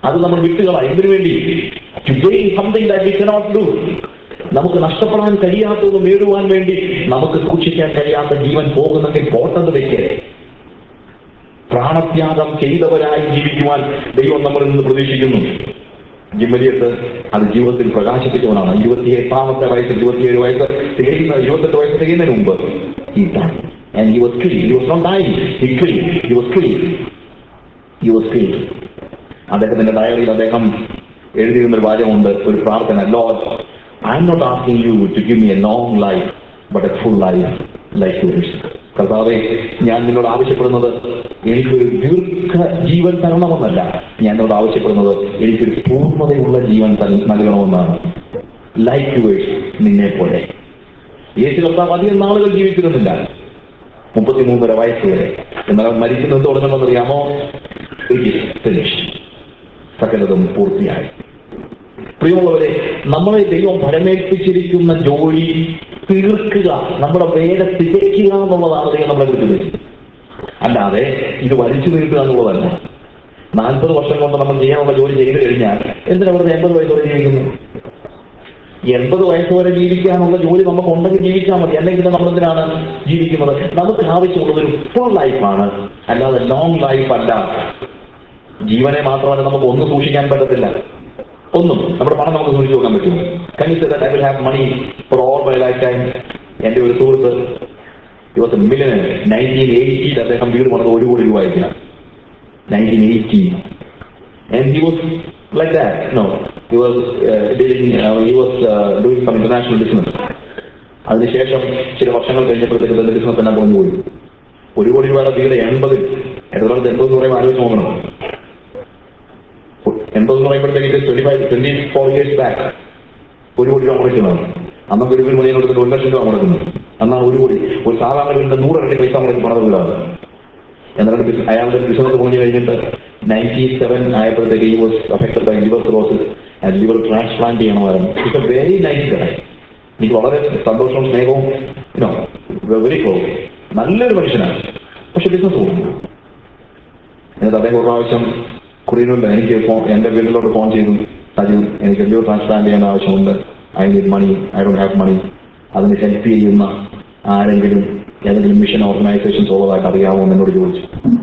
അത് നമ്മൾ വിട്ടുകള. എന്തിനു വേണ്ടി? To gain something that we cannot do. നമുക്ക് നഷ്ടപ്പെടാൻ കഴിയാത്തത് നേടുവാൻ വേണ്ടി നമുക്ക് സൂക്ഷിക്കാൻ കഴിയാത്ത ജീവൻ പോകുന്നെങ്കിൽ പോട്ടത് വെക്ക്. പ്രാണത്യാഗം ചെയ്തവരായി ജീവിക്കുവാൻ ദൈവം നമ്മളിൽ നിന്ന് പ്രതീക്ഷിക്കുന്നു. ജിമ്മലിയത്ത് അത് ജീവിതത്തിൽ പ്രകാശിപ്പിച്ചവനാണ്. ഇരുപത്തി എട്ടാമത്തെ വയസ്സ്, ഇരുപത്തിയേഴ് വയസ്സ് തികയുന്ന ഇരുപത്തെട്ട് വയസ്സ് തികയുന്നതിന് മുമ്പ് he died. And he was killed. He was not dying. He killed. He was killed. He was killed. അദ്ദേഹത്തിന്റെ ഡയറിയിൽ അദ്ദേഹം എഴുതിയിരുന്നൊരു വാചകമുണ്ട്, ഒരു പ്രാർത്ഥന. Lord, I am not asking you to give me a long life, but a full life like yours. കർത്താവേ, ഞാൻ നിന്നോട് ആവശ്യപ്പെടുന്നത് എനിക്കൊരു ദീർഘ ജീവൻ തരണമെന്നല്ല. ഞാൻ നിന്നോട് ആവശ്യപ്പെടുന്നത് എനിക്കൊരു പൂർണ്ണതയുള്ള ജീവൻ നൽകണമെന്നാണ്. ലൈക്ക് യുവേഴ്സ്, നിന്നെ പോലെ. യേശു കർത്താവ് അധികം നാളുകൾ ജീവിച്ചിരുന്നില്ല, മുപ്പത്തിമൂന്നര വയസ്സ് വരെ. എന്നാൽ അവൻ മരിക്കുന്നത് തുടങ്ങണമെന്നറിയാമോ? It is finished. സകലതും പൂർത്തിയായി. പ്രിയമുള്ളവരെ, നമ്മളെ ദൈവം ഫലമേൽപ്പിച്ചിരിക്കുന്ന ജോലി തീർക്കുക, നമ്മുടെ വേല തികയ്ക്കുക എന്നുള്ളതാണ് ദൈവം നമ്മളെ വിളിക്കുന്നത്. അല്ലാതെ ഇത് വലിച്ചു നീട്ടുക എന്നുള്ളതല്ല. നാൽപ്പത് വർഷം കൊണ്ട് നമ്മൾ ചെയ്യാനുള്ള ജോലി ചെയ്തു കഴിഞ്ഞാൽ എന്തിനാ വെറുതെ എൺപത് വയസ്സ് വരെ ജീവിക്കുന്നു? എൺപത് വയസ്സ് വരെ ജീവിക്കാനുള്ള ജോലി നമുക്ക് ഉണ്ടെങ്കിൽ ജീവിച്ചാൽ മതി. അല്ലെങ്കിൽ നമ്മളെന്തിനാണ് ജീവിക്കുന്നത്? നമുക്ക് ആവശ്യമുള്ളത് ഒരു ഫുൾ ലൈഫാണ്, അല്ലാതെ ലോങ് ലൈഫ് അല്ല. ജീവനെ മാത്രമല്ല, നമുക്ക് ഒന്നും സൂക്ഷിക്കാൻ പറ്റത്തില്ല. ഒന്നും. നമ്മുടെ പണം നമുക്ക് സൂക്ഷിച്ചു നോക്കാൻ പറ്റും. Can you say that I will have money for all my lifetime? എന്റെ ഒരു സുഹൃത്ത് he was a millionaire. Nineteen എയ്റ്റിയിൽ അദ്ദേഹം വീട് പണിത് ഒരു കോടി രൂപ ആയിട്ടില്ല. Nineteen eighty. And he was like that. No. He was uh, dealing, uh, he was uh, doing some international business. അതിനുശേഷം ചില വർഷങ്ങൾ കഴിഞ്ഞപ്പോഴത്തേക്ക് തന്റെ ബിസിനസ് എല്ലാം കുറഞ്ഞു പോയി. ഒരു കോടി രൂപയുടെ വീട് എൺപതിൽ, എഴുപത് എൺപത് എന്ന് പറയുമ്പോൾ ആലോചിച്ച് നോക്കണം. എൺപത് എന്ന് പറയുമ്പോഴത്തേക്ക് twenty five twenty four years back ഒരു കോടി രൂപ മുടക്കുന്നതാണ്. അന്നൊക്കെ ഒരു വീട് മണിയെ കൊടുത്തിട്ട് ഒരു ലക്ഷം രൂപ മുടക്കുന്നു. അന്നാണ് ഒരു കോടി. ഒരു സാധാരണ വീടിന്റെ നൂറിരട്ടി പൈസ മുടക്കി പണത് വീടാണ്. എന്നാലും അയാളുടെ ബിസിനസ് കുറഞ്ഞു കഴിഞ്ഞിട്ട് നയൻറ്റി സെവൻ ആയപ്പോഴത്തേക്ക് ഈ was affected by liver cirrhosis and liver transplant ചെയ്യണമായിരുന്നു. It's a very nice guy. എനിക്ക് വളരെ സന്തോഷവും സ്നേഹവും യുനോ വെരി ക്ലോസ്. നല്ലൊരു മനുഷ്യനാണ്. പക്ഷെ ബിസിനസ് പോകും. എന്നിട്ട് അദ്ദേഹം ഒരു പ്രാവശ്യം കുറിയിലുണ്ട്, എനിക്ക് ഫോൺ എൻ്റെ വീട്ടിലോട്ട് ഫോൺ ചെയ്തു, സജു എനിക്ക് ലിവർ ട്രാൻസ്പ്ലാന്റ് ചെയ്യാൻ ആവശ്യമുണ്ട്, I need money, I don't have money. അതിന് ഹെൽപ്പ് ചെയ്യുന്ന ആരെങ്കിലും ഏതെങ്കിലും മിഷൻ ഓർഗനൈസേഷൻസ് ഉള്ളതായിട്ട് അറിയാമോ എന്ന് എന്നോട് ചോദിച്ചു.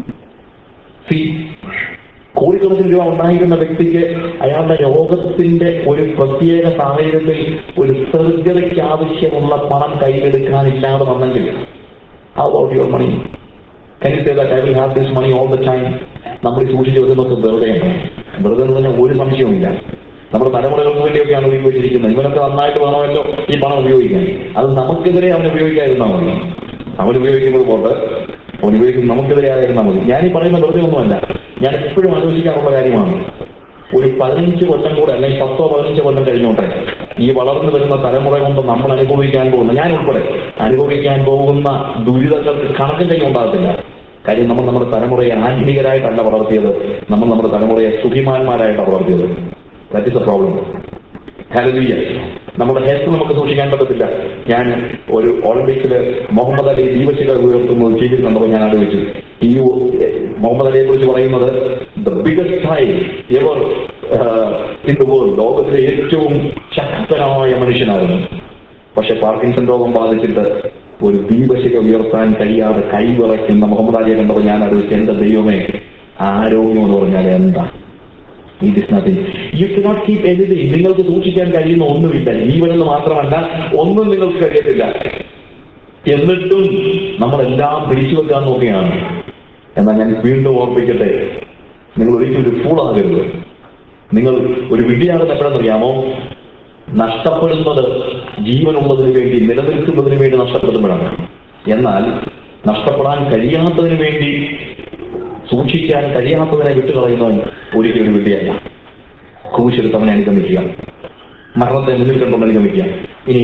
സി, കോടിക്കണക്കിന് രൂപ ഉണ്ടായിരുന്ന വ്യക്തിക്ക് അയാളുടെ രോഗത്തിന്റെ ഒരു പ്രത്യേക സാഹചര്യത്തിൽ ഒരു സർജറിക്ക് ആവശ്യമുള്ള പണം കയ്യിലെടുക്കാനില്ലാതെ വന്നെങ്കിൽ how about your money? Can you say that I will have this money all the time? നമ്മൾ സൂക്ഷിച്ച് വെക്കുന്നൊക്കെ വെറുതെയാണ്. വെറുതെ എന്ന് പറഞ്ഞാൽ ഒരു സംശയവുമില്ല. നമ്മുടെ തലമുറകൾക്ക് വേണ്ടിയൊക്കെയാണ് ഉപയോഗിച്ചിരിക്കുന്നത്. ഇവനൊക്കെ നന്നായിട്ട് വേണമല്ലോ ഈ പണം ഉപയോഗിക്കാൻ. അത് നമുക്കെതിരെ അവൻ ഉപയോഗിക്കാതിരുന്നാൽ മതി. അവൻ ഉപയോഗിക്കുന്നത് കൊണ്ട് അവൻ ഉപയോഗിക്കുന്നത് നമുക്കെതിരെ ആയിരുന്നാൽ മതി. ഞാനീ പറയുന്ന വെറുതെ ഒന്നുമല്ല, ഞാൻ എപ്പോഴും ആലോചിക്കാറുള്ള കാര്യമാണ്. ഒരു പതിനഞ്ച് കൊല്ലം കൂടെ അല്ലെങ്കിൽ പത്തോ പതിനഞ്ച് കൊല്ലം കഴിഞ്ഞോട്ടെ ഈ വളർന്നു വരുന്ന തലമുറ കൊണ്ട് നമ്മൾ അനുഭവിക്കാൻ പോകുന്ന, ഞാൻ ഉൾപ്പെടെ അനുഭവിക്കാൻ പോകുന്ന ദുരിതങ്ങൾക്ക് കണക്കും കൈ ഉണ്ടാകത്തില്ല. കാര്യം നമ്മൾ നമ്മുടെ തലമുറയെ ആത്മീകരായിട്ടല്ല വളർത്തിയത്, നമ്മൾ നമ്മുടെ തലമുറയെ സുഖിമാന്മാരായിട്ടാണ് വളർത്തിയത്. That is a problem. Hallelujah. നമ്മുടെ ഹെൽത്ത് നമുക്ക് സൂക്ഷിക്കാൻ പറ്റത്തില്ല. ഞാൻ ഒരു ഒളിമ്പിക്സിൽ മുഹമ്മദ് അലി ദീപശിഖ ഉയർത്തുന്നത് ടി വിയിൽ കണ്ടപ്പോൾ ഞാൻ ആലോചിച്ചു, ഈ മുഹമ്മദ് അലിയെ കുറിച്ച് പറയുന്നത് the biggest high ever in the world, ലോകത്തിലെ ഏറ്റവും ശക്തനായ മനുഷ്യനായിരുന്നു. പക്ഷെ പാർക്കിൻസൺ രോഗം ബാധിച്ചിട്ട് ഒരു ദീപശിഖ ഉയർത്താൻ കഴിയാതെ കൈവിറയ്ക്കുന്ന മുഹമ്മദ് അലിയെ കണ്ടപ്പോൾ ഞാൻ ആലോചിച്ചു, എന്റെ ദൈവമേ, ആരോഗ്യം എന്ന് പറഞ്ഞാൽ എന്താ? It is nothing. You cannot keep anything. നിങ്ങൾക്ക് സൂക്ഷിക്കാൻ കഴിയുന്ന ഒന്നുമില്ല. ജീവനെന്ന് മാത്രമല്ല, ഒന്നും നിങ്ങൾക്ക് കഴിയത്തില്ല. എന്നിട്ടും നമ്മളെല്ലാം പിടിച്ചു വെക്കാൻ നോക്കുകയാണ്. എന്നാൽ ഞാൻ വീണ്ടും ഓർപ്പിക്കട്ടെ, നിങ്ങൾ ഒരിക്കലും ഒരു ഫൂളാകരുത്. നിങ്ങൾ ഒരു വിഡ്ഢിയാകുന്ന എപ്പോഴെന്നറിയാമോ? നഷ്ടപ്പെടുന്നത് ജീവനുള്ളതിന് വേണ്ടി, നിലനിൽക്കുന്നതിന് വേണ്ടി നഷ്ടപ്പെടുമ്പോഴാണ്. എന്നാൽ നഷ്ടപ്പെടാൻ കഴിയാത്തതിന് വേണ്ടി, സൂക്ഷിക്കാൻ കഴിയാത്തതിനെ വിട്ടുകളയുന്നവൻ ഒരിക്കലും ഒരു വിഡ്ഢിയല്ല. ക്രൂശെടുത്തവനെ അനുഗമിക്കുക, മരണത്തെ മുന്നിൽ കണ്ടുകൊണ്ട് അനുഗമിക്കുക. ഇനി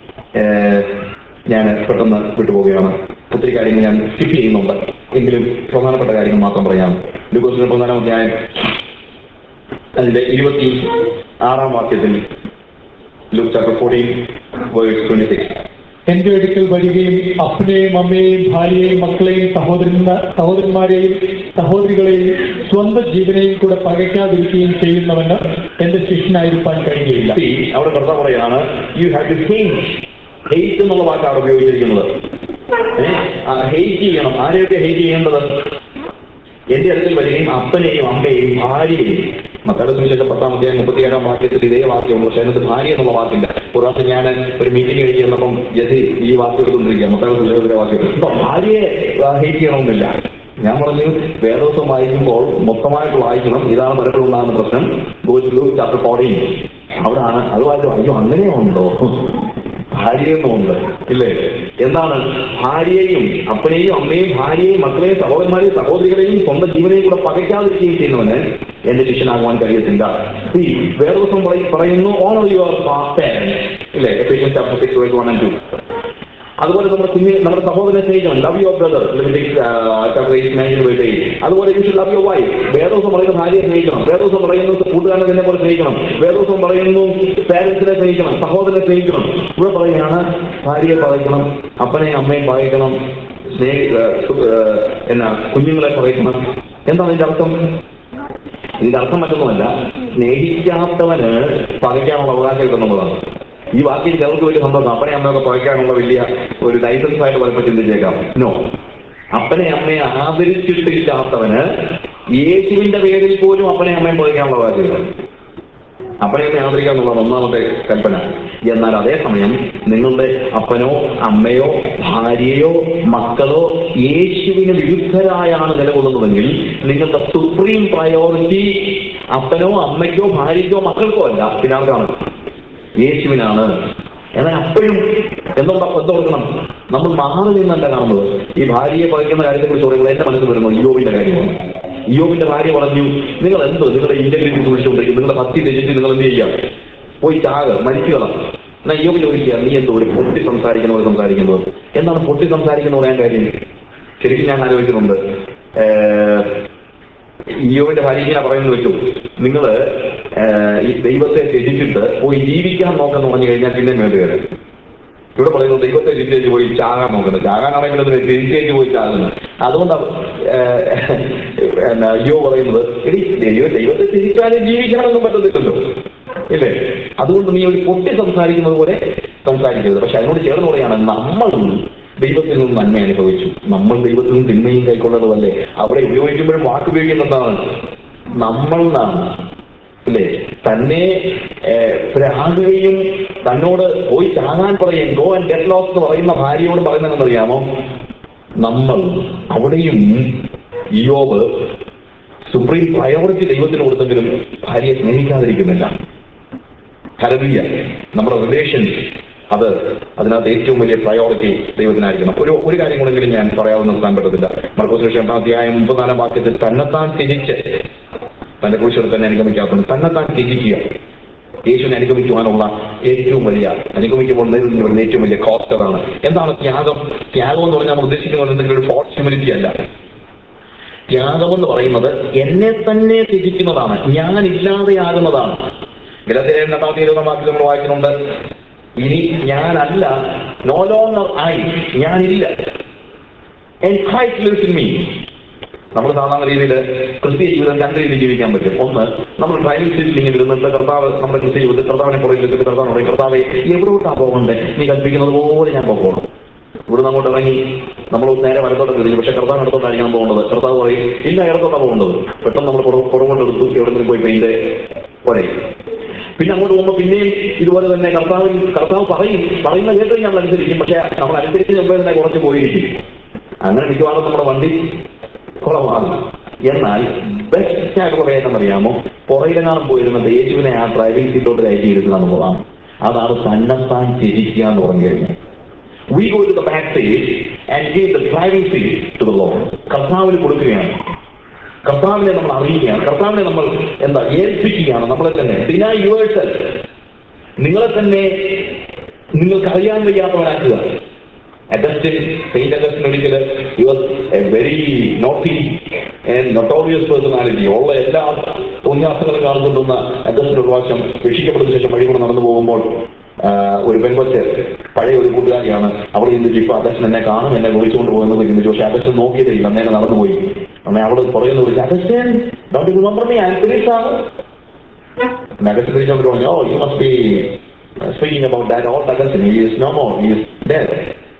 ഞാൻ പെട്ടെന്ന് വിട്ടുപോവുകയാണ്. ഒത്തിരി കാര്യങ്ങൾ ഞാൻ സ്കിപ്പ് ചെയ്യുന്നുണ്ട്, എങ്കിലും പ്രധാനപ്പെട്ട കാര്യങ്ങൾ മാത്രം പറയാം. ലൂക്കോസിന്റെ പതിനാലാം അധ്യായം അതിന്റെ ഇരുപത്തി ആറാം വാക്യത്തിൽ, Luke chapter fourteen verse twenty six, എന്റെ അടുക്കൽ വരികയും അപ്പനെയും അമ്മയെയും ഭാര്യയെയും മക്കളെയും സഹോദരന്മാ സഹോദരന്മാരെയും സഹോദരികളെയും സ്വന്തം ജീവനെയും കൂടെ പകയ്ക്കാതിരിക്കുകയും ചെയ്യുന്നവന് എന്റെ ശിഷ്യനായിരിക്കാൻ കഴിയുകയില്ല. See, അവിടെ കർത്താവ് പറയാണ്, you have to hate. Hate എന്നുള്ള വാക്കാണ് ഉപയോഗിച്ചിരിക്കുന്നത്. ഹേറ്റ് ചെയ്യണം. ആരെയൊക്കെ ഹേറ്റ് ചെയ്യേണ്ടത്? എന്റെ അടുത്തിൽ വരികയും അപ്പനെയും അമ്മയെയും ഭാര്യയെയും. മത്തായിയുടെ സുവിശേഷം പത്താം അധ്യായം മുപ്പത്തിയേഴാം വാക്യത്തിൽ ഇതേ വാക്യമുള്ളൂ. പക്ഷേ അതിനകത്ത് ഭാര്യ എന്നുള്ള വാക്കില്ല. ഒരു പ്രാവശ്യം ഞാൻ ഒരു മീറ്റിംഗ് കഴിഞ്ഞ് ചെന്നപ്പം യഥി ഈ വാക്ക് എടുത്തുകൊണ്ടിരിക്കുക. മത്തായിയുടെ സുവിശേഷത്തിലെ വാക്യം. അപ്പൊ ഭാര്യയെ ഹേറ്റ് ചെയ്യണമെന്നില്ല. ഞാൻ പറഞ്ഞു, വേദോസം വായിക്കുമ്പോൾ മൊത്തമായിട്ട് വായിക്കണം. ഇതാണ് പലപ്പോഴും ഉണ്ടാകുന്ന പ്രശ്നം. ചാപ്റ്റർ ഫോർട്ടീൻ അവിടാണ് അത് വായിച്ചു. അയ്യോ അങ്ങനെയുണ്ടോ? ഭാര്യയെന്നുണ്ട് ഇല്ലേ? എന്താണ്? ഭാര്യയെയും അപ്പനെയും അമ്മയും ഭാര്യയെയും മക്കളെയും സഹോദരന്മാരെയും സഹോദരികളെയും സ്വന്തം ജീവനെയും കൂടെ പകയ്ക്കാതിരിക്കുകയും ചെയ്യുന്നവന് എന്റെ ശിഷ്യനാകുവാൻ കഴിയത്തില്ല. ഈ വേറെ ദിവസം പറയുന്നു, ഓണർ യുവർ പാരന്റ്സ് ഇല്ലേ? Ephesians chapter six verse one and two. അതുപോലെ നമ്മുടെ കുഞ്ഞ് നമ്മുടെ സഹോദരനെ സ്നേഹിക്കണം. Love your brother chapter eight nine verse eight. അതുപോലെ you should love your wife. വേറെ ദിവസം പറയുന്നു ഭാര്യയെ സ്നേഹിക്കണം. വേറെ ദിവസം പറയുന്നു കൂട്ടുകാരനെ തന്നെ പോലെ സ്നേഹിക്കണം. വേറെ ദിവസം പറയുന്നു പാരന്റ്സിനെ സ്നേഹിക്കണം, സഹോദരനെ സ്നേഹിക്കണം. ഇവിടെ പറയുകയാണ് ഭാര്യയെ പകയ്ക്കണം, അപ്പനെയും അമ്മയും പകയ്ക്കണം, സ്നേഹി എന്നാ കുഞ്ഞുങ്ങളെ പകയ്ക്കണം. എന്താണ് ഇതിന്റെ അർത്ഥം? ഇതിന്റെ അർത്ഥം മറ്റൊന്നുമല്ല, സ്നേഹിക്കാത്തവന് പകയ്ക്കാനുള്ള അവകാശം കിട്ടുന്നതാണ്. ഈ വാക്കിൽ ചിലർക്ക് വലിയ സന്തോഷം. അപ്പനെ അമ്മയൊക്കെ പകയ്ക്കാനുള്ള വലിയ ഒരു ലൈസൻസ് ആയിട്ട് പലപ്പോൾ ചിന്തിച്ചേക്കാം. നോ, അപ്പനെ അമ്മയെ ആദരിച്ചിട്ടില്ലാത്തവന് യേശുവിന്റെ പേരിൽ പോലും അപ്പനെ അമ്മയും പകയ്ക്കാനുള്ള അവകാശമില്ല. അപ്പനെ അമ്മയെ ആദരിക്കുക എന്നുള്ളതാണ് ഒന്നാമത്തെ കൽപ്പന. എന്നാൽ അതേസമയം നിങ്ങളുടെ അപ്പനോ അമ്മയോ ഭാര്യയോ മക്കളോ യേശുവിന് വിരുദ്ധരായാണ് നിലകൊള്ളുന്നതെങ്കിൽ നിങ്ങളുടെ സുപ്രീം പ്രയോറിറ്റി അപ്പനോ അമ്മയ്ക്കോ ഭാര്യയ്ക്കോ മക്കൾക്കോ അല്ല, പിന്നെ ആർക്കാണ്? യേശുവിനാണ്. എന്നാൽ അപ്പോഴും എന്തുകൊണ്ടാ ശ്രദ്ധ കൊടുക്കണം? നമ്മൾ മാറി നിന്നല്ല കാണുന്നത്. ഈ ഭാര്യയെ പകയ്ക്കുന്ന കാര്യത്തെ കുറിച്ച് പറയുമ്പോൾ എന്റെ മനസ്സിൽ വരുന്നു ഇയ്യോബിന്റെ കാര്യമാണ്. ഇയ്യോബിന്റെ ഭാര്യ പറഞ്ഞു, നിങ്ങൾ എന്തോ നിങ്ങളുടെ ഇന്റഗ്രിറ്റി സൂക്ഷിച്ചുകൊണ്ടിരിക്കും, നിങ്ങളുടെ ഭക്തി തെറ്റിച്ച് നിങ്ങൾ എന്ത് ചെയ്യുക? പോയി ചാക, മരിക്കുക. എന്നാൽ ഇയ്യോബ് ചോദിക്കുക, നീ എന്തോ ഒരു പൊട്ടി സംസാരിക്കുന്ന പോലെ സംസാരിക്കുന്നത്? എന്താണ് പൊട്ടി സംസാരിക്കുന്ന പറയാൻ കാര്യം? ശരിക്കും ഞാൻ ആലോചിക്കുന്നുണ്ട്. ഇയ്യോബിന്റെ ഭാര്യ ഇങ്ങനെ പറയുന്നത് വെച്ചു, നിങ്ങള് ഈ ദൈവത്തെ ത്യജിച്ചിട്ട് പോയി ജീവിക്കാൻ നോക്കെന്ന് പറഞ്ഞു കഴിഞ്ഞാൽ പിന്നെ വേണ്ടത്. ഇവിടെ പറയുന്നത് ദൈവത്തെ ത്യജിച്ച് പോയി ചാകാൻ നോക്കുന്നത്. ചാകാനാണെങ്കിൽ അതിന് ത്യജിച്ചേക്ക് പോയി ചാകുന്നത്. അതുകൊണ്ടാണ് അയ്യോ പറയുന്നത്, എടി ദൈവ ദൈവത്തെ ത്യജിച്ചാലും ജീവിക്കണമെന്നും പറ്റത്തില്ലല്ലോ ഇല്ലേ? അതുകൊണ്ട് നീ ഒരു പൊട്ടി സംസാരിക്കുന്നത് പോലെ സംസാരിക്കരുത്. പക്ഷെ അതിനോട് ചേർന്ന് പറയാണ്, നമ്മൾ ദൈവത്തിൽ നിന്ന് നന്മ അനുഭവിച്ചു, നമ്മൾ ദൈവത്തിൽ നിന്ന് തിന്മയും കൈക്കൊള്ളേണ്ടതല്ലേ? അവിടെ ഉപയോഗിക്കുമ്പോഴും വാക്ക് ഉപയോഗിക്കുന്നതാണ് നമ്മൾ എന്നാണ് അല്ലേ? തന്നെ പ്രാകുകയും തന്നോട് പോയി ചാകാൻ പറയും, ഗോ ആൻഡ് ഗെറ്റ് ലോസ്റ്റ് എന്ന് പറയുന്ന ഭാര്യയോട് പറയുന്നതെന്നറിയാമോ? നമ്മൾ. അവിടെയും ഇയ്യോബ് സുപ്രീം പ്രയോറിറ്റി ദൈവത്തിന് കൊടുത്തെങ്കിലും ഭാര്യയെ സ്നേഹിക്കാതിരിക്കുന്നില്ല. ഹല്ലേലൂയ. നമ്മുടെ റിലേഷൻസ് അത് അതിനകത്ത് ഏറ്റവും വലിയ പ്രയോറിറ്റി ദൈവത്തിനായിരിക്കണം. ഒരു ഒരു കാര്യം കൂടെങ്കിലും ഞാൻ പറയാതെ നിർത്താൻ പറ്റത്തില്ല. മർക്കോസ് സുവിശേഷം എട്ടാം അധ്യായം മുപ്പത്തിനാലാം വാക്യത്തിൽ തന്നെത്താൻ ത്യജിച്ച് തന്റെ കുരിശിൽ തന്നെ അനുഗമിക്കാത്തത് തന്നെത്താൻ ത്യജിക്കുക യേശുവിനെ അനുഗമിക്കുവാനുള്ള ഏറ്റവും വലിയ അനുഗമിക്കുമ്പോൾ നേരിടുന്ന വരുന്ന ഏറ്റവും വലിയ കോസ്റ്റ് അതാണ്. എന്താണ് ത്യാഗം? ത്യാഗം എന്ന് പറഞ്ഞാൽ നമ്മൾ ഉദ്ദേശിക്കുന്നത് എന്തെങ്കിലും ഒരു ഫോൾസ് ഹ്യൂമിലിറ്റി അല്ല. ത്യാഗം എന്ന് പറയുന്നത് എന്നെ തന്നെ ത്യജിക്കുന്നതാണ്, ഞാനില്ലാതെയാകുന്നതാണ്. ഗലാത്യർ രണ്ടാമത്തെ ഇരുപതാം വാക്യം നമ്മൾ വായിക്കുന്നുണ്ട്, ഇനി ഞാനല്ല, നോ ലോങ്ങർ ഐ, ഞാനില്ല, and Christ lives in me. നമ്മൾ സാധാരണ രീതിയിൽ ക്രിസ്തീയ ജീവിതം രണ്ട് രീതിയിൽ ജീവിക്കാൻ പറ്റും. ഒന്ന്, നമ്മൾ ഡ്രൈവിംഗ് സീറ്റിൽ ഇങ്ങനെ ഇരുന്നിട്ട് കർത്താവ് നമ്മുടെ ക്രിസ്തീയ ജീവിതത്തിൽ കർത്താവിനെ പുറകിൽ കർത്താവ് പറയും, കർത്താവെ എവിടോട്ടാണ് പോകണ്ടേ? നീ കൽപ്പിക്കുന്നത് പോലെ ഞാൻ പോകണം. ഇവിടുന്ന് അങ്ങോട്ട് ഇറങ്ങി നമ്മൾ നേരെ വലത്തോട്ട് തിരിഞ്ഞു, പക്ഷെ കർത്താവ് അടുത്തോട്ടായിരിക്കണം പോകുന്നത്. കർത്താവ് പറയും, ഇല്ല ഇടത്തോട്ടാണ് പോകേണ്ടത്. പെട്ടെന്ന് നമ്മൾ പുറകോട്ട് എടുത്തു, എവിടെങ്കിലും പോയി പെയിന്റ് പറയും. പിന്നെ അങ്ങോട്ട് പോകുമ്പോൾ പിന്നെയും ഇതുപോലെ തന്നെ കർത്താവ് കർത്താവ് പറയും, പറയുന്ന കേട്ട് നമ്മൾ അനുസരിക്കും. പക്ഷെ നമ്മൾ അനുസരിച്ച് മുമ്പേ തന്നെ കുറച്ച് പോയിരിക്കും. അങ്ങനെ മിക്കവാറും നമ്മുടെ വണ്ടി കുളമാണ്. എന്നാൽ ബെസ്റ്റ് ആയിട്ടുള്ള വേദം അറിയാമോ? പുറകിലെങ്ങാനും പോയിരുന്നത് യേശുവിനെ ആ ഡ്രൈവിംഗ് സീറ്റോട്ട് കയറ്റി ഇരുത്തുക എന്നുള്ളതാണ്. അതാണ് തന്നെത്താൻ ത്യജിക്കുക എന്ന് പറഞ്ഞു കഴിഞ്ഞാൽ. We go to the back seat and give the driving seat to the Lord. കർത്താവിന് കൊടുക്കുകയാണ്, കർത്താവിനെ നമ്മൾ അറിയുകയാണ്, കർത്താവിനെ നമ്മൾ എന്താ ഏൽപ്പിക്കുകയാണ്. നമ്മളെ തന്നെ deny yourself, നിങ്ങളെ തന്നെ നിങ്ങൾക്ക് അറിയാൻ വയ്യാത്തവരാക്കുക. അഗസ്റ്റിൻ, സെയിന്റ് അഗസ്റ്റിൻ ഒരിക്കൽ he was a very naughty and notorious personality. ഉള്ള എല്ലാ ഉന്യാസങ്ങളും കാണുകൊണ്ടുന്ന അഗസ്റ്റിൻ ഒരു പ്രാവശ്യം രക്ഷിക്കപ്പെട്ടതിന് ശേഷം വഴി കൂടെ നടന്നു പോകുമ്പോൾ ഒരു പെൺകൊച്ച് പഴയ ഒരു കൂട്ടുകാരിയാണ്. അവൾ ചിന്തിച്ചു ഇപ്പൊ അധ്യക്ഷൻ എന്നെ കാണും, എന്നെ വിളിച്ചുകൊണ്ട് പോകുന്നത് ചിന്തിച്ചു. പക്ഷെ അധ്യക്ഷൻ നോക്കിയതില്ല, നേരെ നടന്നുപോയി. അമ്മ അവള് പറയുന്നു വിളിച്ചു, അധ്യക്ഷൻ don't you remember me, I am finished. അധ്യക്ഷൻ തിരിച്ചോണ്ട് പറഞ്ഞു, oh you must be speaking about that old Augustine, he is no more, he is dead.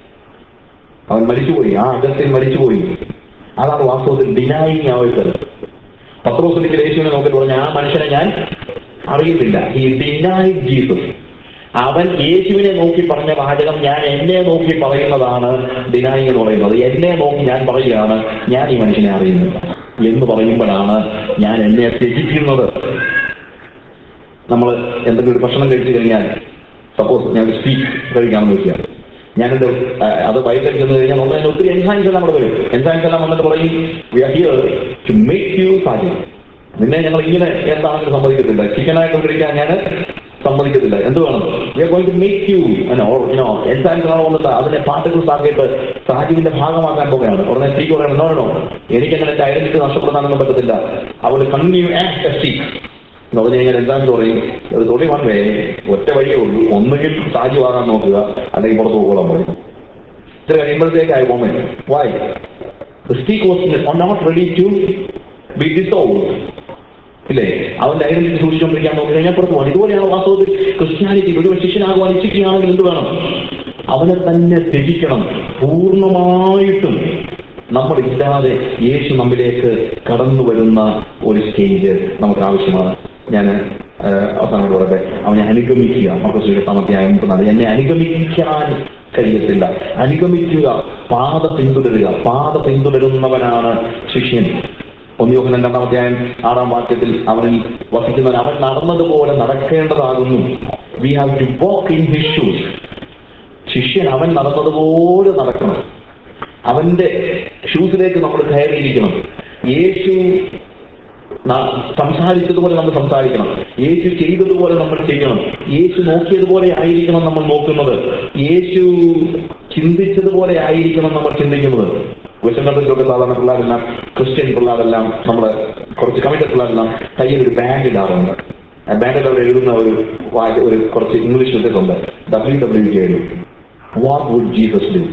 അവൻ മരിച്ചുപോയി, ആ അഗസ്റ്റിൻ മരിച്ചുപോയി. അതാണ് വാസ്തവത്തിൽ ഡിനൈയിങ് അവർസെൽഫ്. പത്രോസ് ഒരിക്കൽ യേശുവിനെ നോക്കിയിട്ട് പറഞ്ഞു, ആ മനുഷ്യനെ ഞാൻ അറിയുന്നില്ല. He denied Jesus. അവൻ യേശുവിനെ നോക്കി പറഞ്ഞ വാചകം ഞാൻ എന്നെ നോക്കി പറയുന്നതാണ് ഡിനൈങ് എന്ന് പറയുന്നത്. എന്നെ നോക്കി ഞാൻ പറയുകയാണ് ഞാൻ ഈ മനുഷ്യനെ അറിയുന്നില്ല എന്ന് പറയുമ്പോഴാണ് ഞാൻ എന്നെ ത്യജിക്കുന്നത്. നമ്മൾ എന്തെങ്കിലും ഒരു ഭക്ഷണം കഴിച്ചു കഴിഞ്ഞാൽ, സപ്പോസ് ഞാൻ സ്റ്റീക്ക് കഴിക്കാമെന്ന് വെച്ചാൽ, ഞാനെന്റെ അത് വൈകിട്ട് ചെന്ന് കഴിഞ്ഞാൽ നമ്മൾ അതിന് ഒത്തിരി എൻസൈംസ് എല്ലാം അവിടെ വരും. എൻസൈംസ് എല്ലാം വന്നിട്ട് പറയും we are here to make you സാജി. നിന്നെ ഞങ്ങൾ ഇങ്ങനെ എന്താണെങ്കിലും സമ്മതിക്കത്തില്ല, ചിക്കനായിട്ട് കൊണ്ടിരിക്കാൻ ഞാൻ സമ്മതിക്കത്തില്ല. എന്ത് വേണം, we are going to make you you know enzymes വന്നിട്ട് അതിനെ പാർട്ടിക്കിൾസ് ആക്കിയിട്ട് സാജുവിന്റെ ഭാഗമാക്കാൻ പോകുകയാണ്. ഉടനെ സ്റ്റീക്ക് പറയണം, നോ നോ എനിക്കങ്ങനെ എന്റെ ഐഡന്റിറ്റി നഷ്ടപ്പെടുത്താനൊന്നും പറ്റത്തില്ല. അവൾ കണ്ടിന്യൂ ആക്ട് എ സ്റ്റീക്ക് എന്ന് പറഞ്ഞു കഴിഞ്ഞാൽ എന്താണെന്ന് പറയും, അത് തൊടി വൺ വേ, ഒറ്റ വഴിയേ ഉള്ളൂ, ഒന്നുകിൽ സാജു ആകാൻ നോക്കുക അല്ലെങ്കിൽ പുറത്ത് പോകണം പറയും. ഇത്ര കഴിയുമ്പോഴത്തേക്ക് I moment why the steak was not ready to be dissolve. ഇല്ലേ, അവന്റെ ഐഡന്റിറ്റി സൂക്ഷിച്ചുകൊണ്ടിരിക്കാൻ നോക്കി കഴിഞ്ഞാൽ പുറത്ത് പോകാൻ. ഇതുപോലെയാണ് വാസ്തവത്തിൽ ക്രിസ്ത്യാനിറ്റി. ഒരു ശിഷ്യനാകുവാൻ ഇച്ഛിക്കുകയാണെങ്കിൽ എന്ത് വേണം, അവനെ തന്നെ ത്യജിക്കണം പൂർണ്ണമായിട്ടും. നമ്മളില്ലാതെ യേശു നമ്മിലേക്ക് കടന്നു വരുന്ന ഒരു സ്റ്റേജ് നമുക്ക് ആവശ്യമാണ്. ഞാൻ അവസാനം പറയട്ടെ, അവനെ അനുഗമിക്കുക. മർക്കോസ് എട്ടാമധ്യായം മുപ്പത്തിനാല്. എന്നെ അനുഗമിക്കാൻ കഴിയത്തില്ല, അനുഗമിക്കുക, പാത പിന്തുടരുക. പാത പിന്തുടരുന്നവനാണ് ശിഷ്യൻ. ഒന്ന് യോഹന്നാൻ രണ്ടാമധ്യായം ആറാം വാക്യത്തിൽ അവനിൽ വസിക്കുന്നവൻ അവൻ നടന്നതുപോലെ നടക്കേണ്ടതാകുന്നു. We have to walk in his shoes. ശിഷ്യൻ അവൻ നടന്നതുപോലെ നടക്കണം. അവന്റെ ഷൂസിലേക്ക് നമ്മൾ കയറിയിരിക്കണം. യേശു സംസാരിച്ചതുപോലെ നമ്മൾ സംസാരിക്കണം. യേശു ചെയ്തതുപോലെ നമ്മൾ ചെയ്യണം. യേശു നോക്കിയതുപോലെ ആയിരിക്കണം നമ്മൾ നോക്കുന്നത്. യേശു ചിന്തിച്ചതുപോലെ ആയിരിക്കണം നമ്മൾ ചിന്തിക്കുന്നത്. വിശുദ്ധത്തിലൊക്കെ സാധാരണ പിള്ളേരെല്ലാം, ക്രിസ്ത്യൻ പിള്ളേരെല്ലാം, നമ്മള് കുറച്ച് കമ്മിറ്റഡ് പിള്ളേരെല്ലാം കയ്യിൽ ഒരു ബാൻഡ് ഇടാറുണ്ട്. ആ ബാൻഡിൽ അവർ എഴുതുന്ന ഒരു ഒരു കുറച്ച് ഇംഗ്ലീഷ് ഇട്ടിട്ടുണ്ട്, W W J D, what would Jesus do.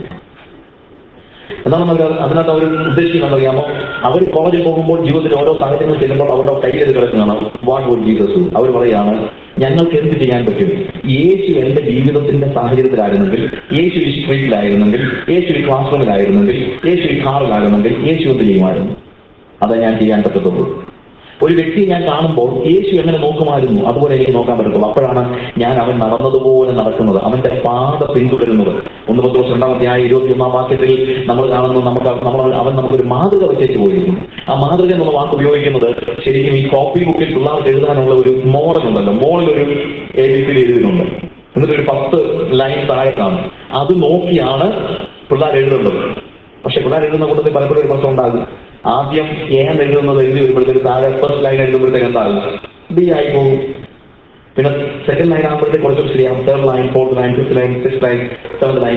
എന്നാണ് നമുക്ക് അതിനകത്ത് അവർ ഉദ്ദേശിക്കുന്നത് അറിയാമോ? അവർ കോളേജിൽ പോകുമ്പോൾ ജീവിതത്തിൽ ഓരോ സാഹചര്യങ്ങൾ ചെല്ലുമ്പോൾ അവരുടെ കയ്യിൽ കിടക്കുന്നതാണ് വാട്ട് വുഡ് ജീസസ് ഡു. അവർ പറയുകയാണ്, ഞങ്ങൾക്ക് എന്ത് ചെയ്യാൻ പറ്റും? യേശു എന്റെ ജീവിതത്തിന്റെ സാഹചര്യത്തിലായിരുന്നെങ്കിൽ, യേശു ഈ സ്ട്രീറ്റിലായിരുന്നെങ്കിൽ, യേശു ഈ ക്ലാസ് റൂമിലായിരുന്നെങ്കിൽ, യേശു ഈ കാറിലായിരുന്നെങ്കിൽ യേശു എന്ത് ചെയ്യുമായിരുന്നു? അതേ ഞാൻ ചെയ്യാൻ പറ്റത്തുള്ളൂ. ഒരു വ്യക്തിയെ ഞാൻ കാണുമ്പോൾ യേശു എങ്ങനെ നോക്കുമായിരുന്നു അതുപോലെ എനിക്ക് നോക്കാൻ പറ്റത്തുള്ളൂ. അപ്പോഴാണ് ഞാൻ അവൻ നടന്നതുപോലെ നടക്കുന്നത്, അവന്റെ പാത പിന്തുടരുന്നത്. ഒന്ന് പത്രോസ് രണ്ടാമധ്യായം ഇരുപത്തി ഒന്നാം വാക്യത്തിൽ നമ്മൾ കാണുന്നത്, നമുക്ക് നമ്മൾ അവൻ നമുക്കൊരു മാതൃക വെച്ചു പോയിരുന്നു. ആ മാതൃക എന്നുള്ള വാക്ക് ഉപയോഗിക്കുന്നത് ശരിക്കും ഈ കോപ്പി ബുക്കിൽ പിള്ളേർക്ക് എഴുതാനുള്ള ഒരു മോഡൽ ഉണ്ടല്ലോ, മോളിലൊരു എ ബി സി എഴുതുന്നുണ്ട്, എന്നിട്ടൊരു പത്ത് ലൈൻ താഴെ കാണും. അത് നോക്കിയാണ് പിള്ളേർ എഴുതുന്നത്. പക്ഷെ പിള്ളേർ എഴുതുന്ന കൂട്ടത്തിൽ പലപ്പോഴും ഒരു പ്രശ്നം ഉണ്ടാകും. ആദ്യം ഏൻ എഴുതുന്നത് എഴുതി വരുമ്പോഴത്തേക്ക് താഴെ ഫസ്റ്റ് ലൈൻ എഴുതുമ്പോഴത്തേക്ക് എന്താകും, ബി ആയി പോകും. പിന്നെ സെക്കൻഡ് ലൈൻ ആകുമ്പോഴത്തേക്ക് കുറച്ചും ശരിയാകും. Third line, fourth line, fifth line, six line, seventh line.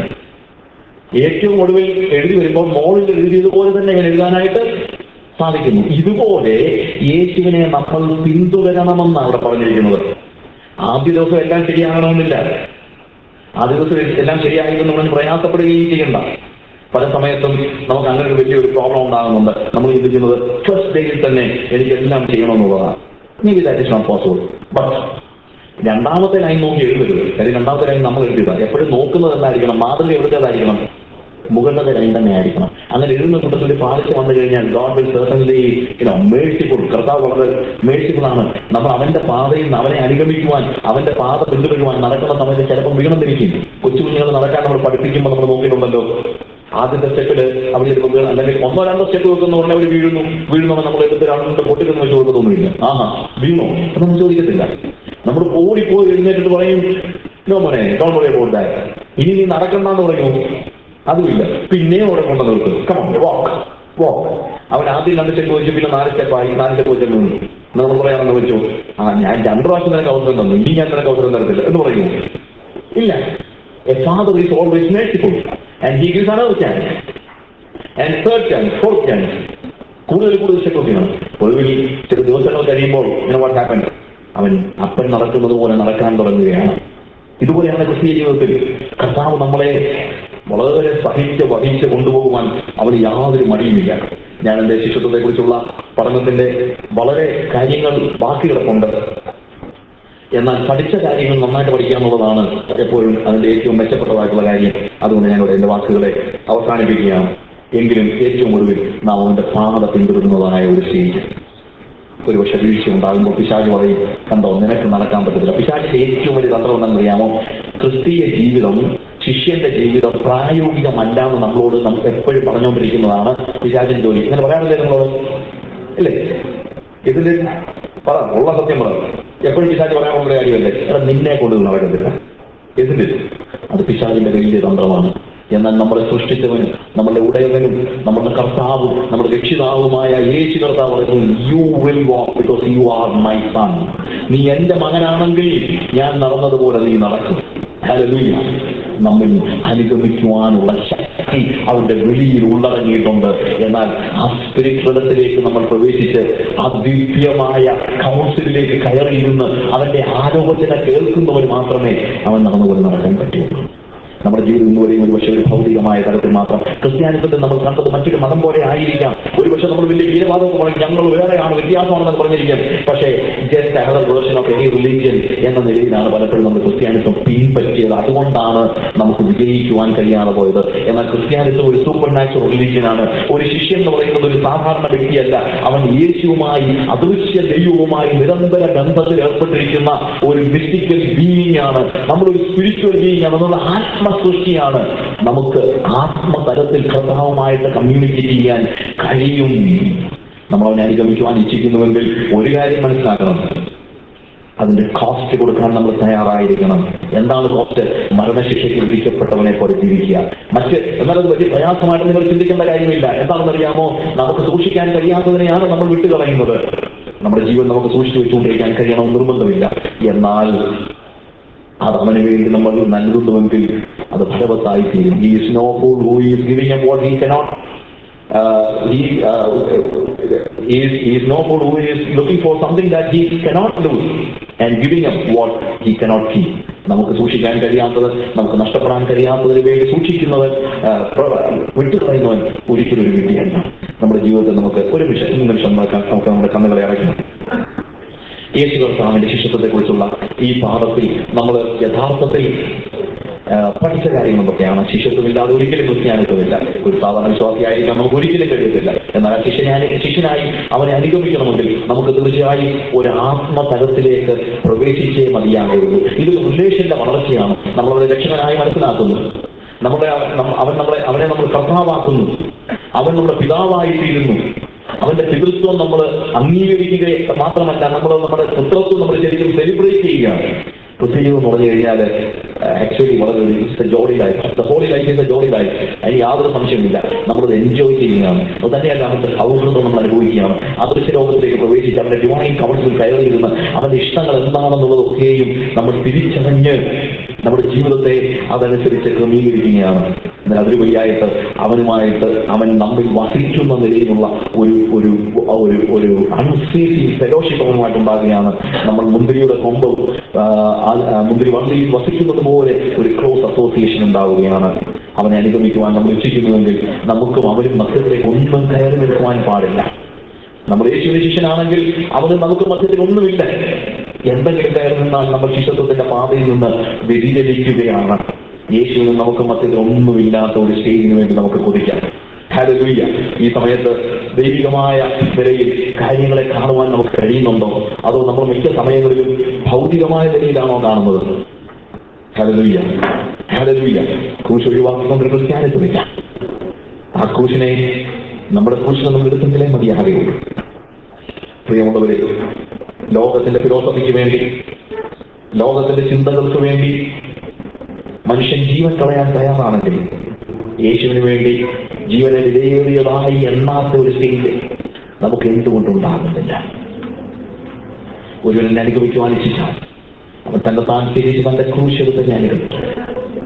ഏറ്റവും ഒടുവിൽ എഴുതി വരുമ്പോൾ മോളിൽ എഴുതിയതുപോലെ തന്നെ ഇങ്ങനെ എഴുതാനായിട്ട് സാധിക്കുന്നു. ഇതുപോലെ യേശുവിനെ നമ്മൾ പിന്തുടരണമെന്നാണ് അവിടെ പറഞ്ഞിരിക്കുന്നത്. ആദ്യ ദിവസം എല്ലാം ശരിയാകണമെന്നില്ല. ആദ്യ ദിവസം എല്ലാം ശരിയായിരുന്നു നമ്മൾ പ്രയാസപ്പെടുകയും ചെയ്യണ്ട. പല സമയത്തും നമുക്ക് അങ്ങനെ ഒരു വലിയൊരു പ്രോബ്ലം ഉണ്ടാകുന്നുണ്ട്. നമ്മൾ ചിന്തിക്കുന്നത് ഫസ്റ്റ് ഡേയിൽ തന്നെ എനിക്കെല്ലാം ചെയ്യണമെന്നുള്ളതാണ്. Maybe that is not possible. But രണ്ടാമത്തെ ലൈൻ നോക്കി എഴുതരുത്. കാര്യം രണ്ടാമത്തെ ലൈൻ നമ്മൾ എഴുതുക എപ്പോഴും നോക്കുന്നത് എന്തായിരിക്കണം, മാതൃക എവിടുത്തേതായിരിക്കണം, മുകളിലത്തെ ലൈൻ തന്നെ ആയിരിക്കണം. അങ്ങനെ എഴുതുന്ന കൂട്ടത്തിൽ ഒരു പാലിച്ച് വന്നു കഴിഞ്ഞാൽ God will certainly you know merciful. കർത്താവ് വളരെ മേഴ്സിഫുൾ ആണ്. നമ്മൾ അവന്റെ പാതയിൽ അവനെ അനുഗമിക്കുവാൻ, അവന്റെ പാത പിന്തുടരുവാൻ നടക്കുന്ന സമയത്ത് ചിലപ്പോൾ വീണം തിരിക്കും. കൊച്ചു കുഞ്ഞുങ്ങൾ നടക്കാൻ നമ്മൾ പഠിപ്പിക്കുമ്പോൾ നമ്മൾ നോക്കിയിട്ടുണ്ടല്ലോ, ആദ്യത്തെ സ്റ്റെപ്പില് അവർ എടുക്കുന്നത് അല്ലെങ്കിൽ ഒന്നോ രണ്ടോ സ്റ്റെപ്പ് വെക്കുന്ന ഉടനെ അവർ വീഴുന്നു. വീഴുന്നവൻ നമ്മൾ എടുത്ത് രണ്ട് പൊട്ടിക്കുന്ന വെച്ച് കൊടുക്കത്തൊന്നുമില്ല. ആഹാ വീണോ എന്നൊന്നും ചോദിക്കത്തില്ല. നമ്മൾ ഓടിപ്പോയി എഴുന്നേറ്റിട്ട് പറയും നോ മോനെ ഡോണ്ട് വറി അബൌട്ട് ദാറ്റ്, ഇനി നീ നടക്കണ്ടെന്ന് പറയുമോ? അതുമില്ല. പിന്നെയും അവിടെ കൊണ്ട് നിർത്തും. Come on walk walk. അവൻ ആദ്യം രണ്ട് സ്റ്റെപ്പ് വെച്ചു, പിന്നെ നാല് സ്റ്റെപ്പായി, നാല് സ്റ്റെപ്പ് വെച്ചു നിന്നു. നമ്മൾ പറയാമെന്ന് വെച്ചു, ആ ഞാൻ രണ്ടു പ്രാവശ്യം നിനക്ക് അവസരം തന്നു, ഇനി ഞാൻ നിനക്ക് അവസരം തരത്തില്ല എന്ന് പറയുമോ? ഇല്ല. A father is always merciful and he gives another chance and third chance, fourth chance. കൂടുതൽ കൂടുതൽ സ്റ്റെപ്പ് ഒക്കെയാണ്. ഒടുവിൽ ചില ദിവസങ്ങൾ കഴിയുമ്പോൾ ഇങ്ങനെ വാട്ട് ഹാപ്പൻ, അവൻ അപ്പൻ നടക്കുന്നത് പോലെ നടക്കാൻ തുടങ്ങുകയാണ്. ഇതുപോലെയാണ് ക്രിസ്തീയ ജീവിതത്തിൽ കർത്താവ് നമ്മളെ വളരെ സഹിച്ച് വഹിച്ച് കൊണ്ടുപോകുവാൻ അവന് യാതൊരു മടിയുമില്ല. ഞാൻ എൻ്റെ ശിഷ്യത്വത്തെ കുറിച്ചുള്ള പഠനത്തിന്റെ വളരെ കാര്യങ്ങൾ ബാക്കി കിടപ്പുണ്ട്. എന്നാൽ പഠിച്ച കാര്യങ്ങൾ നന്നായിട്ട് പഠിക്കുക എന്നുള്ളതാണ് എപ്പോഴും അതിന്റെ ഏറ്റവും മെച്ചപ്പെട്ടതായിട്ടുള്ള കാര്യം. അതുകൊണ്ട് ഞാൻ എൻ്റെ വാക്കുകളെ അവസാനിപ്പിക്കുകയാണ്. എങ്കിലും ഏറ്റവും ഒടുവിൽ നാം അവന്റെ പാത പിന്തുടരുന്നതായ ഒരു സ്റ്റേജ്, ഒരുപക്ഷെ വീഴ്ച ഉണ്ടാകുമ്പോൾ പിശാച് പറയും, കണ്ടോ നിനക്ക് നടക്കാൻ പറ്റത്തില്ല. പിശാചിന്റെ ഏറ്റവും വലിയ തന്ത്രം എന്താണെന്ന് അറിയാമോ? ക്രിസ്തീയ ജീവിതം, ശിഷ്യന്റെ ജീവിതം പ്രായോഗികമല്ല എന്ന് നമ്മളോട് നമുക്ക് എപ്പോഴും പറഞ്ഞുകൊണ്ടിരിക്കുന്നതാണ് പിശാചിന്റെ ജോലി. ഇങ്ങനെ പറയാറില്ലേ നിങ്ങളോട്? ഇല്ലേ? ഇതിൽ പറ, ഉള്ള സത്യം പറ. എപ്പോഴും പിശാച് പറയാനുള്ള കാര്യമല്ലേ, എടാ നിന്നെ കൊണ്ട് നടക്കത്തില്ല. എന്തിന്? അത് പിശാചിന്റെ വലിയ തന്ത്രമാണ്. എന്നാൽ നമ്മളെ സൃഷ്ടിച്ചവനും നമ്മളുടെ ഉടയവനും നമ്മളുടെ കർത്താവും നമ്മുടെ രക്ഷിതാവുമായ യേശു കർത്താവ് പറയുന്നു, you will walk because you are my son. നീ എന്റെ മകനാണെങ്കിൽ ഞാൻ നടന്നതുപോലെ നീ നടക്കും. ഹല്ലേലൂയ. നമ്മിൽ അനുഗമിക്കുവാനുള്ള ശക്തി അവന്റെ വെളിയിൽ ഉള്ളടങ്ങിയിട്ടുണ്ട്. എന്നാൽ ആ സ്പിരിച്വലത്തിലേക്ക് നമ്മൾ പ്രവേശിച്ച് അദ്വിതീയമായ കൗൺസിലിലേക്ക് കയറിയിരുന്ന് അവന്റെ ആലോചന കേൾക്കുന്നവർ മാത്രമേ അവൻ നടന്നുകൊണ്ട് നടക്കാൻ പറ്റുള്ളൂ. നമ്മുടെ ജീവിതം എന്ന് പറയുന്നത് ഒരുപക്ഷെ ഒരു ഭൗതികമായ തലത്തിൽ മാത്രം. ക്രിസ്ത്യാനിത്വത്തിൽ നമ്മൾ കണ്ടത് മറ്റൊരു മതം പോലെ ആയിരിക്കാം. ഒരുപക്ഷെ നമ്മൾ വലിയ വീരവാദമൊക്കെ പറഞ്ഞ് ഞങ്ങൾ വേറെയാണ്, വ്യത്യാസമാണെന്നൊക്കെ പറഞ്ഞിരിക്കാം. പക്ഷേ just another version of any religion എന്ന നിലയിലാണ് പലപ്പോഴും നമ്മൾ ക്രിസ്ത്യാനിത്വം പിൻപറ്റിയത്. അതുകൊണ്ടാണ് നമുക്ക് വിജയിക്കുവാൻ കഴിയാതെ പോയത്. എന്നാൽ ക്രിസ്ത്യാനിത്വം ഒരു സൂപ്പർ നാച്ചുറൽ റിലീജിയനാണ്. ഒരു ശിഷ്യൻ എന്ന് പറയുന്നത് ഒരു സാധാരണ വ്യക്തിയല്ല. അവൻ യേശുവുമായി, അദൃശ്യ ദൈവവുമായി നിരന്തര ബന്ധത്തിൽ ഏർപ്പെട്ടിരിക്കുന്ന ഒരു മിസ്റ്റിക്കൽ ബീയിങ് ആണ്. നമ്മളൊരു സ്പിരിച്വൽ ബീയിങ് ആണ്. നമ്മൾ ആത്മ സൃഷ്ടിയാണ്. നമുക്ക് ആത്മതലത്തിൽ കർത്താവുമായിട്ട് കമ്മ്യൂണിക്കേറ്റ് ചെയ്യാൻ കഴിയും. നമ്മൾ അവനെ അനുഗമിക്കുവാൻ ഇച്ഛിക്കുന്നുവെങ്കിൽ ഒരു കാര്യം മനസ്സിലാക്കണം, അതിന്റെ കോസ്റ്റ് കൊടുക്കാൻ നമ്മൾ തയ്യാറായിരിക്കണം. എന്താണ് കോസ്റ്റ്? മരണശിക്ഷയ്ക്ക് വിധിക്കപ്പെട്ടവനെ പോലെ ജീവിക്കുക. മറ്റ് എന്നാലത് വലിയ പ്രയാസമായിട്ട് നിങ്ങൾ ചിന്തിക്കേണ്ട കാര്യമില്ല. എന്താണെന്ന് അറിയാമോ? നമുക്ക് സൂക്ഷിക്കാൻ കഴിയാത്തതിനെയാണ് നമ്മൾ വിട്ടുകളയുന്നത്. നമ്മുടെ ജീവൻ നമുക്ക് സൂക്ഷിച്ചു വെച്ചുകൊണ്ടിരിക്കാൻ കഴിയണമെന്ന് നിർബന്ധമില്ല. എന്നാൽ അത് അവന് വേണ്ടി നമ്മൾ നൽകുന്നുവെങ്കിൽ അത് ഫലവത്തായി തീരും. He is no fool who is giving him what he cannot. Uh, he, uh, he, is, he is no fool who is looking for something that he cannot lose and giving him what he cannot keep. നമുക്ക് സൂക്ഷിക്കാൻ കഴിയാത്തത്, നമുക്ക് നഷ്ടപ്പെടാൻ കഴിയാത്തതിന് വേണ്ടി സൂക്ഷിക്കുന്നവൻ, വിട്ടുകളയുന്നവൻ ഒരിക്കലും ഒരു വിധിയല്ല. നമ്മുടെ ജീവിതത്തിൽ നമുക്ക് ഒരു നിമിഷം ഈ നിമിഷം നോക്കാം. നമുക്ക് നമ്മുടെ കണ്ണുകളെ അടയ്ക്കണം. യേശു കർത്താവിന്റെ ശിഷ്യത്വത്തെ കുറിച്ചുള്ള ഈ പാഠത്തിൽ നമ്മൾ യഥാർത്ഥത്തിൽ പഠിച്ച കാര്യങ്ങളൊക്കെയാണ്. ശിഷ്യത്വമില്ലാതെ ഒരിക്കലും ക്രിസ്ത്യാനിത്വമില്ല. ഒരു സാധാരണ വിശ്വാസിയായിരിക്കാൻ നമുക്ക് ഒരിക്കലും കഴിയത്തില്ല. എന്നാൽ ശിഷ്യനായി ശിഷ്യനായി അവനെ അനുഗമിക്കണമെങ്കിൽ നമുക്ക് തീർച്ചയായും ഒരു ആത്മതലത്തിലേക്ക് പ്രവേശിച്ചേ മതിയാകുള്ളൂ. ഇത് റിലേഷന്റെ വളർച്ചയാണ്. നമ്മളവരെ രക്ഷകനായി മനസ്സിലാക്കുന്നു. നമ്മളെ അവൻ നമ്മളെ അവനെ നമ്മൾ കർത്താവാക്കുന്നു. അവൻ നമ്മുടെ പിതാവായി തീരുന്നു. അവന്റെ പിതൃത്വം നമ്മൾ അംഗീകരിക്കുക മാത്രമല്ല, നമ്മൾ നമ്മുടെ പുത്രത്വം നമ്മൾ ശരിക്കും സെലിബ്രേറ്റ് ചെയ്യുകയാണ്. ക്രിസ്ത്യൻ എന്ന് പറഞ്ഞു കഴിഞ്ഞാൽ ആക്ച്വലി വളരെ ഒരു jolly life. The holy life is a jolly life. അതിന് യാതൊരു സംശയമില്ല. നമ്മളത് എൻജോയ് ചെയ്യുകയാണ്. അത് തന്നെയല്ല, അവന്റെ സൗഹൃദം നമ്മൾ അനുഭവിക്കുകയാണ്. അദൃശ്യ ലോകത്തിലേക്ക് പ്രവേശിച്ച് അവന്റെ ഡിവൈൻ കൗൺസിൽ കയറിയിരുന്ന് അവന്റെ ഇഷ്ടങ്ങൾ എന്താണെന്നുള്ളതൊക്കെയും നമ്മൾ തിരിച്ചറിഞ്ഞ് നമ്മുടെ ജീവിതത്തെ അതനുസരിച്ച് ക്രമീകരിക്കുകയാണ്. എന്നാൽ അതിലുപരിയായിട്ട് അവനുമായിട്ട് അവൻ നമ്മിൽ വസിക്കുന്ന നിലയിലുള്ള ഒരു ഒരു ഒരു ഒരു അൺസീസിങ് ഫെലോഷിപ്പ് അവനുമായിട്ടുണ്ടാകുകയാണ്. നമ്മൾ മുന്തിരിയുടെ കൊമ്പ് മുന്തിരി വള്ളിയിൽ വസിക്കുന്നത് പോലെ ഒരു ക്ലോസ് അസോസിയേഷൻ ഉണ്ടാവുകയാണ്. അവനെ അനുഗമിക്കുവാൻ നമ്മൾ ഇച്ഛിക്കുന്നുവെങ്കിൽ നമുക്കും അവരും മധ്യത്തിലേക്ക് ഒന്നും കയറി നിൽക്കുവാൻ പാടില്ല. നമ്മൾ യേശുവിന്റെ ശിഷ്യനാണെങ്കിൽ അവന് നമുക്ക് മധ്യത്തിൽ ഒന്നുമില്ല. എന്തെങ്കിലും കയറി നിന്നാൽ നമ്മൾ ശിഷ്യത്വത്തിന്റെ പാതയിൽ നിന്ന് വ്യതിചലിക്കുകയാണ്. യേശുവിന് നമുക്ക് മധ്യത്തിൽ ഒന്നുമില്ലാത്ത ഒരു സ്റ്റേജിന് വേണ്ടി നമുക്ക് കൊതിക്കാം. ഹല്ലേലൂയ. ഈ സമയത്ത് ദൈവികമായ നിലയിൽ കാര്യങ്ങളെ കാണുവാൻ നമുക്ക് കഴിയുന്നുണ്ടോ? അതോ നമ്മൾ മിക്ക സമയങ്ങളിലും ഭൗതികമായ നിലയിലാണോ കാണുന്നത്? Hallelujah, hallelujah. ക്രൂശ് ഒഴിവാക്കിക്കൊണ്ട് ക്രിസ്ത്യാനിത്വമില്ല. ആ ക്രൂശിനെ നമ്മുടെ ക്രൂശിനെ നമ്മൾ എടുത്തെങ്കിലേ മതിയാകുകയുള്ളൂ. പ്രിയമുള്ളവരെ, ലോകത്തിന്റെ ഫിലോസഫിക്ക് വേണ്ടി, ലോകത്തിന്റെ ചിന്തകൾക്ക് വേണ്ടി മനുഷ്യൻ ജീവൻ കളയാൻ തയ്യാറാണെങ്കിൽ യേശുവിന് വേണ്ടി ജീവനെ വിലയേറിയതായി എണ്ണാത്ത ഒരു സ്റ്റേജ് നമുക്ക് എന്തുകൊണ്ടുണ്ടാകുന്നില്ല? ഒരുവനെ അനുഗമിക്കുവാൻ ഇച്ഛിച്ചാൽ അവൻ തന്നെ താൻ തിരിച്ച് തന്റെ ക്രൂശെടുത്ത് ഞാൻ അനുഗമിക്കും.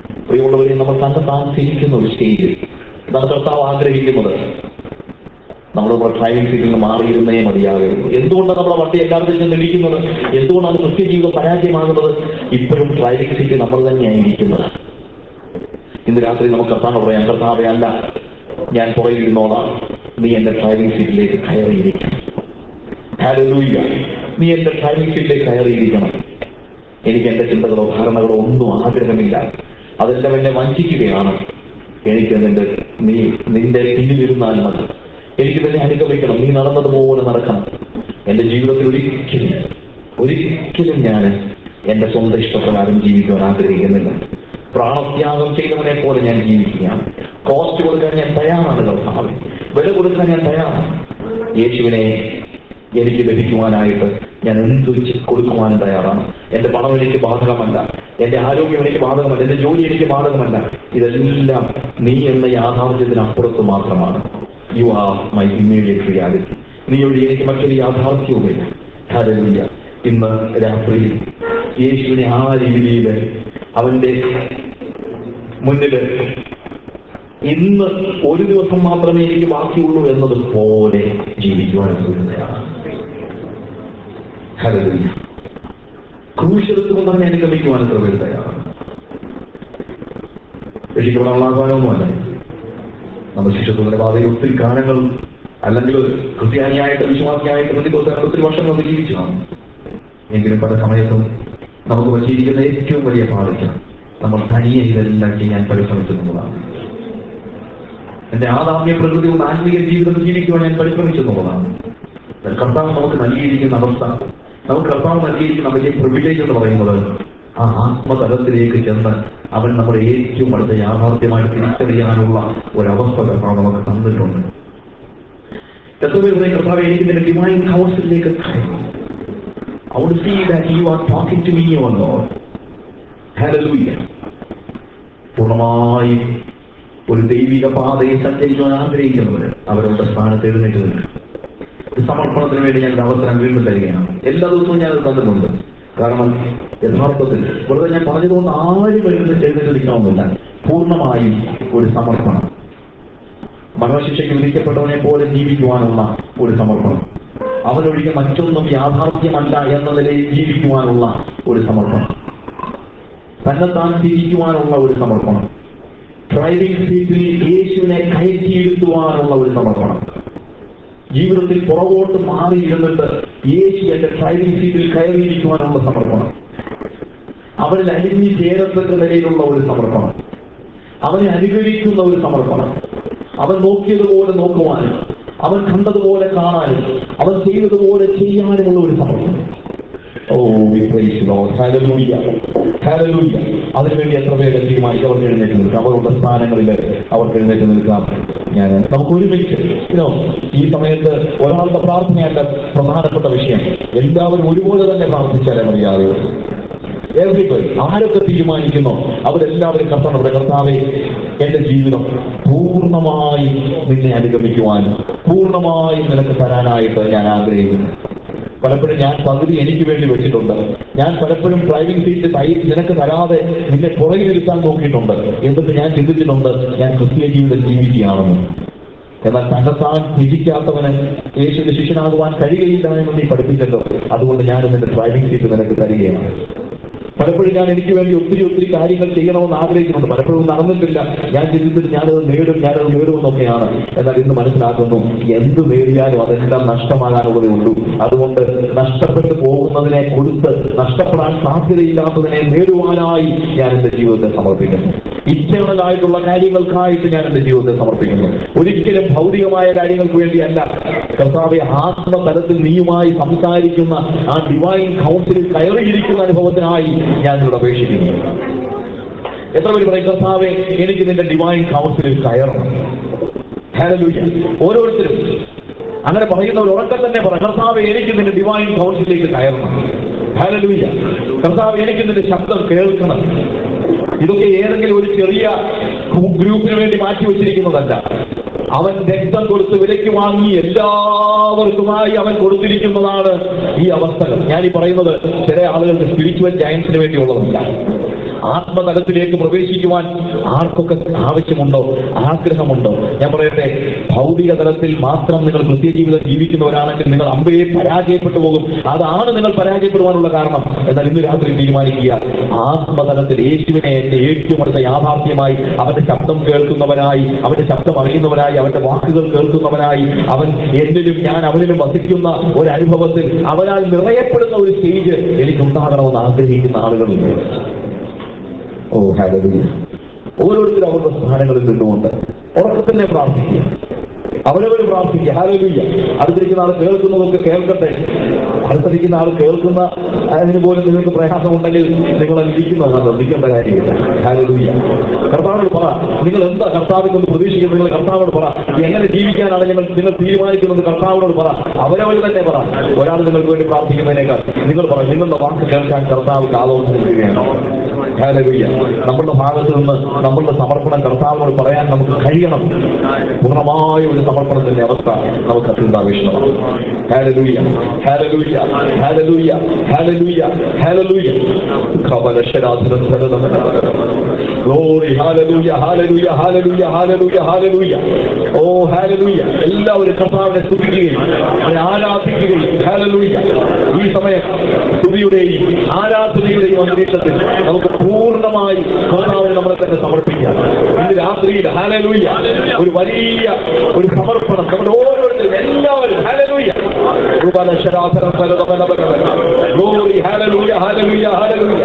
പ്രിയമുള്ളവരെ, നമ്മൾ തന്നെ താൻ തിരിക്കുന്ന ഒരു സ്റ്റേജ് ഇതാണ് കർത്താവ് ആഗ്രഹിക്കുന്നത്. നമ്മൾ നമ്മുടെ ഡ്രൈവിംഗ് സീറ്റിൽ നിന്ന് മാറിയിരുന്നേ മതിയാകുന്നു. എന്തുകൊണ്ടാണ് നമ്മുടെ വണ്ടി എല്ലാവരും നിന്ന് ഇടിക്കുന്നത്? എന്തുകൊണ്ടാണ് ക്രിസ്ത്യ ജീവിതം പരാജയമാകുന്നത്? ഇപ്പോഴും ഡ്രൈവിംഗ് സീറ്റിൽ നമ്മൾ തന്നെയാണ് ഇരിക്കുന്നത്. ഇന്ന് രാത്രി നമുക്ക് കർത്താവ് പറയാം, കർത്താവേ അല്ല, ഞാൻ പുറകിലിരുന്നോളാം, നീ എന്റെ ഡ്രൈവിംഗ് സീറ്റിലേക്ക് കയറിയിരിക്കണം. ഹല്ലേലൂയ. നീ എന്റെ ഡ്രൈവിംഗ് സീറ്റിലേക്ക് കയറിയിരിക്കണം. എനിക്ക് എന്റെ ചിന്തകളോ ധാരണകളോ ഒന്നും ആഗ്രഹമില്ല, അതെല്ലാം എന്നെ വഞ്ചിക്കുകയാണ്. എനിക്ക് നിന്റെ നീ നിന്റെ പിന്നിലിരുന്നാൽ മതി. എനിക്ക് നിന്നെ അനുഗമിക്കണം, നീ നടന്നതുപോലെ നടക്കണം. എന്റെ ജീവിതത്തിൽ ഒരിക്കലും ഒരിക്കലും ഞാൻ എന്റെ സ്വന്തം ഇഷ്ടപ്രകാരം ജീവിക്കുവാൻ ആഗ്രഹിക്കുന്നില്ല. പ്രാണത്യാഗം ചെയ്തവനെ പോലെ ഞാൻ ജീവിക്കുകയാണ്. കോസ്റ്റ് കൊടുക്കാൻ ഞാൻ തയ്യാറാണ് കർത്താവേ, വില കൊടുക്കാൻ ഞാൻ തയ്യാറാണ്. യേശുവിനെ എനിക്ക് ലഭിക്കുവാനായിട്ട് ഞാൻ എന്ത് കൊടുക്കുവാനും തയ്യാറാണ്. എന്റെ പണം എനിക്ക് ബാധകമല്ല, എന്റെ ആരോഗ്യം എനിക്ക് ബാധകമല്ല, എന്റെ ജോലി എനിക്ക് ബാധകമല്ല. ഇതെല്ലാം നീ എന്ന യാഥാർത്ഥ്യത്തിനപ്പുറത്ത് മാത്രമാണ്. You are my immediate reality. നീ ഒഴി എനിക്ക് മറ്റൊരു യാഥാർത്ഥ്യവുമില്ല. ഹല്ലേലൂയ. ഇന്ന് രാത്രി യേശുവിനെ ആ രീതിയിൽ അവന്റെ മുന്നില് ഇന്ന് ഒരു ദിവസം മാത്രമേ എനിക്ക് ബാക്കിയുള്ളൂ എന്നതുപോലെ ജീവിക്കുവാൻ ശ്രമിക്കുകയാണ്. ഹല്ലേലൂയ. ക്രൂശെടുത്തുകൊണ്ട് തന്നെ അനുഗമിക്കുവാൻ ശ്രമിക്കുകയാണ്. രക്ഷിക്കപ്പെടാനുള്ള ആഹ്വാനമൊന്നുമല്ല. നമ്മുടെ ശിഷ്യത്വത്തിന്റെ പാതയിൽ ഒത്തിരി കാലങ്ങളും അല്ലെങ്കിൽ ക്രിസ്ത്യാനിയായിട്ട് വിശ്വാസിയായിട്ട് ബന്ധുക്കോസായിട്ട് ഒത്തിരി വർഷങ്ങളൊക്കെ ജീവിച്ചു കാണും. എങ്കിലും പല സമയത്തും നമുക്ക് പറ്റിയിരിക്കുന്ന ഏറ്റവും വലിയ പാടില്ല നമ്മൾ തനിയെ ഇതെല്ലാം ചെയ്യാൻ പരിശ്രമിച്ചെന്നുള്ളതാണ്. എന്റെ ആദാമ്യ പ്രകൃതി കൊണ്ട് ആത്മീയ ജീവിതം ജീവിക്കുവാൻ ഞാൻ പരിശ്രമിച്ചെന്നുള്ളതാണ്. കർത്താവ് നമുക്ക് നൽകിയിരിക്കുന്ന അവസ്ഥ, നമുക്ക് കർത്താവ് നൽകിയിരിക്കുന്ന വലിയ പ്രിവിലേജ് എന്ന് പറയുന്നത് ആ ആത്മതലത്തിലേക്ക് ചെന്ന് അവൻ നമ്മുടെ ഏറ്റവും അടുത്ത യാഥാർത്ഥ്യമായിട്ട് തിരിച്ചറിയാനുള്ള ഒരവസ്ഥ കർത്താവ് നമുക്ക് തന്നിട്ടുണ്ട്. എത്ര പേർ പറയും, കർത്താവ് എനിക്ക് നിന്റെ ഡിവൈൻ കൗൺസിലിലേക്ക് I want to see that you are talking to me, O Lord. Hallelujah. പൂർണ്ണമായി ഒരു ദൈവിക പാതയിൽ സഞ്ചരിക്കുവാൻ ആഗ്രഹിക്കുന്നവർ അവരുടെ സ്ഥാനത്ത് എഴുന്നേറ്റ് നിൽക്കും. സമർപ്പണത്തിന് വേണ്ടി ഞാൻ അവസരം വീണ്ടും തരികയാണ്. എല്ലാ ദിവസവും ഞാൻ അത് തന്നിട്ടുണ്ട്. കാരണം യഥാർത്ഥത്തിൽ വെറുതെ ഞാൻ പറഞ്ഞതുകൊണ്ട് ആരും എഴുന്നേറ്റ് എഴുന്നേറ്റ് നിൽക്കണമെന്നില്ല. പൂർണ്ണമായും ഒരു സമർപ്പണം, മരണശിക്ഷയ്ക്ക് വിധിക്കപ്പെട്ടവനെ പോലെ ജീവിക്കുവാനുള്ള ഒരു സമർപ്പണം, അവനൊഴികെ മറ്റൊന്നും യാഥാർത്ഥ്യമല്ല എന്ന നിലയിൽ ജീവിക്കുവാനുള്ള ഒരു സമർപ്പണം, തന്നെത്താൻ തിരിക്കുവാനുള്ള ഒരു സമർപ്പണം, ഡ്രൈവിംഗ് സീറ്റിൽ യേശുവിനെ കയറ്റിയിരുത്തുവാനുള്ള ഒരു സമർപ്പണം, ജീവിതത്തിൽ പുറകോട്ട് മാറിയിരുന്നിട്ട് യേശു എന്റെ ഡ്രൈവിംഗ് സീറ്റിൽ കയറിയിരിക്കുവാനുള്ള സമർപ്പണം, അവനിൽ അലിഞ്ഞു ചേരത്തക്ക നിലയിലുള്ള ഒരു സമർപ്പണം, അവനെ അനുകരിക്കുന്ന ഒരു സമർപ്പണം, അവൻ നോക്കിയതുപോലെ നോക്കുവാനും അവൻ കണ്ടതുപോലെ കാണാനും അവൻ ചെയ്തതുപോലെ ചെയ്യാനുമുള്ള ഒരു സമർപ്പണം. Oh hallelujah, hallelujah. അതിനുവേണ്ടി എത്ര പേര് തീരുമാനിക്കും അവർക്ക് എഴുന്നേറ്റ് നിൽക്കാം, അവരുടെ സ്ഥാനങ്ങളിൽ അവർക്ക് എഴുന്നേറ്റ് നിൽക്കാം. ഞാൻ നമുക്ക് ഒരുമിച്ച് ഈ സമയത്ത് ഒരാളുടെ പ്രാർത്ഥനയല്ല പ്രധാനപ്പെട്ട വിഷയം, എല്ലാവരും ഒരുപോലെ തന്നെ പ്രാർത്ഥിച്ചാലേ മതിയാകും. എവരിബഡി, ആരൊക്കെ തീരുമാനിക്കുന്നോ അവരെല്ലാവരും കർത്താവിന്റെ കർത്താവേ എന്റെ ജീവിതം പൂർണ്ണമായി നിന്നെ അനുഗമിക്കുവാനും പൂർണ്ണമായി നിനക്ക് തരാനായിട്ട് ഞാൻ ആഗ്രഹിക്കുന്നു. പലപ്പോഴും ഞാൻ പകുതി എനിക്ക് വേണ്ടി വെച്ചിട്ടുണ്ട്. ഞാൻ പലപ്പോഴും ഡ്രൈവിംഗ് സീറ്റ് തൈ നിനക്ക് തരാതെ നിന്നെ പുറകിലിരുത്താൻ നോക്കിയിട്ടുണ്ട്. എന്നിട്ട് ഞാൻ ചിന്തിച്ചിട്ടുണ്ട് ഞാൻ ക്രിസ്തീയ ജീവിതം ജീവിക്കുകയാണെന്ന്. എന്നാൽ തന്നെത്താൻ ത്യജിക്കാത്തവന് യേശുവിന്റെ ശിഷ്യനാകുവാൻ കഴിയുകയില്ല എന്ന് നീ പഠിപ്പിച്ചല്ലോ. അതുകൊണ്ട് ഞാൻ നിന്റെ ഡ്രൈവിംഗ് സീറ്റ് നിനക്ക് തരികയാണ്. പലപ്പോഴും ഞാൻ എനിക്ക് വേണ്ടി ഒത്തിരി ഒത്തിരി കാര്യങ്ങൾ ചെയ്യണമെന്ന് ആഗ്രഹിക്കുന്നുണ്ട്. പലപ്പോഴും നടന്നിട്ടില്ല. ഞാൻ ചിന്തിച്ചിട്ട് ഞാനത് നേടും ഞാനത് നേടുമെന്നൊക്കെയാണ്. എന്നാൽ ഇന്ന് മനസ്സിലാക്കുന്നു, എന്ത് നേടിയാലും അതെല്ലാം നഷ്ടമാകാനുള്ളതേ ഉള്ളൂ. അതുകൊണ്ട് നഷ്ടപ്പെട്ടു പോകുന്നതിനെ കൊടുത്ത് നഷ്ടപ്പെടാൻ സാധ്യതയില്ലാത്തതിനെ നേടുവാനായി ഞാൻ എന്റെ ജീവിതത്തെ സമർപ്പിക്കുന്നു. ഇറ്റേണലായിട്ടുള്ള കാര്യങ്ങൾക്കായിട്ട് ഞാൻ എന്റെ ജീവിതത്തെ സമർപ്പിക്കുന്നു. ഒരിക്കലും ഭൗതികമായ കാര്യങ്ങൾക്ക് വേണ്ടിയല്ല. കർത്താവെ, ആത്മതലത്തിൽ നീയുമായി സംസാരിക്കുന്ന ആ ഡിവൈൻ കൗൺസിലിൽ കയറിയിരിക്കുന്ന അനുഭവത്തിനായി ഞാൻ ഇവിടെ അപേക്ഷിക്കുന്നു. എത്ര പേര് പറയും, കർത്താവെ എനിക്ക് നിന്റെ ഡിവൈൻ കൗൺസിലിൽ കയറണം. ഹല്ലേലൂയ. ഓരോരുത്തരും അങ്ങനെ പറയുന്നവർ ഉറക്കെ തന്നെ പറ, കർത്താവെ എനിക്ക് നിന്റെ ഡിവൈൻ കൗൺസിലിലേക്ക് കയറണം. ഹല്ലേലൂയ. കർത്താവെ എനിക്ക് നിന്റെ ശബ്ദം കേൾക്കണം. ഇതൊക്കെ ഏതെങ്കിലും ഒരു ചെറിയ ഗ്രൂപ്പിന് വേണ്ടി മാറ്റി വെച്ചിരിക്കുന്നതല്ല. അവൻ രക്തം കൊടുത്ത് വിലയ്ക്ക് വാങ്ങി എല്ലാവർക്കുമായി അവൻ കൊടുത്തിരിക്കുന്നതാണ് ഈ അവസ്ഥകൾ. ഞാൻ ഈ പറയുന്നത് ചില ആളുകൾക്ക് സ്പിരിച്വൽ ജയൻസിന് വേണ്ടിയുള്ളതല്ല. ആത്മതലത്തിലേക്ക് പ്രവേശിക്കുവാൻ ആർക്കൊക്കെ ആവശ്യമുണ്ടോ, ആഗ്രഹമുണ്ടോ? ഞാൻ പറയട്ടെ, ഭൗതിക തലത്തിൽ മാത്രം നിങ്ങൾ ക്രിസ്ത്യ ജീവിതം ജീവിക്കുന്നവരാണെങ്കിൽ നിങ്ങൾ അമ്പയെ പരാജയപ്പെട്ടു പോകും. അതാണ് നിങ്ങൾ പരാജയപ്പെടുവാനുള്ള കാരണം. എന്നാൽ ഇന്ന് രാത്രി തീരുമാനിക്കുക, ആത്മതലത്തിൽ യേശുവിനെ എന്റെ ഏറ്റവും അടുത്ത യാഥാർത്ഥ്യമായി, അവന്റെ ശബ്ദം കേൾക്കുന്നവനായി, അവന്റെ ശബ്ദം അറിയുന്നവനായി, അവന്റെ വാക്കുകൾ കേൾക്കുന്നവനായി, അവൻ എന്നിലും ഞാൻ അവനിലും വസിക്കുന്ന ഒരു അനുഭവത്തിൽ അവനാൽ നിറയപ്പെടുന്ന ഒരു സ്റ്റേജ് എനിക്കുണ്ടാകണമെന്ന് ആഗ്രഹിക്കുന്ന ആളുകളുണ്ട്. Oh hallelujah. ഓരോരുത്തരും അവരുടെ സ്ഥാനങ്ങളിൽ നിന്നുകൊണ്ട് ഉറക്കത്തിനെ പ്രാർത്ഥിക്കുക, അവരവർ പ്രാർത്ഥിക്കുക. ഹല്ലേലൂയ. അടുത്തിരിക്കുന്ന ആൾ കേൾക്കുന്നതൊക്കെ കേൾക്കട്ടെ. അടുത്തിരിക്കുന്ന ആൾ കേൾക്കുന്ന അതിന് പോലും നിങ്ങൾക്ക് പ്രയാസമുണ്ടെങ്കിൽ നിങ്ങൾ ഇരിക്കുന്നതാണ്, ശ്രദ്ധിക്കേണ്ട കാര്യമില്ല. ഹല്ലേലൂയ. കർത്താവിനോട് പറ, നിങ്ങൾ എന്താ കർത്താവിൽ നിന്ന് പ്രതീക്ഷിക്കുന്നത്? നിങ്ങൾ കർത്താവിനോട് പറ, എങ്ങനെ ജീവിക്കാനാണ് നിങ്ങൾ നിങ്ങൾ തീരുമാനിക്കുന്നത്? കർത്താവിനോട് പറ, അവരവർ തന്നെ പറ. ഒരാൾ നിങ്ങൾക്ക് വേണ്ടി പ്രാർത്ഥിക്കുന്നതിനേക്കാൾ നിങ്ങൾ പറ, നിങ്ങളുടെ വാക്ക് കേൾക്കാൻ കർത്താവ് കാലോചിക്കുകയാണ്. ഹല്ലേലൂയ. നമ്മളുടെ ഭാഗത്ത് നിന്ന് നമ്മളുടെ സമർപ്പണം കർത്താവിനോട് പറയാൻ നമുക്ക് കഴിയണം. പൂർണ്ണമായ ഒരു സമർപ്പണത്തിന്റെ അവസ്ഥ നമുക്ക് അത്യന്താപേക്ഷിതമാണ്. Hallelujah, hallelujah, hallelujah, hallelujah, hallelujah. ഖബലശരാധനം സരദം. Glory, hallelujah, hallelujah, hallelujah, hallelujah, hallelujah. Oh hallelujah. എല്ലാവരും കർത്താവിനെ സ്തുതിക്കുകയും അവനെ ആരാധിക്കുകയും. ഹല്ലേലൂയ. ഈ സമയം സ്തുതിയുടെയും ആരാധനയുടെയും അന്തരീക്ഷത്തിൽ നമുക്ക് പൂർണ്ണമായി കർത്താവിനെ നമ്മളെ തന്നെ സമർപ്പിക്കാം. ഇന്ന് രാത്രിയിൽ ഹല്ലേലൂയ ഒരു വലിയ ഒരു സമർപ്പണം നമ്മുടെ ഓരോരുത്തരും എല്ലാവരും. ഹല്ലേലൂയ. ഖബലശരാധനം സരദം. Glory, hallelujah, hallelujah, hallelujah.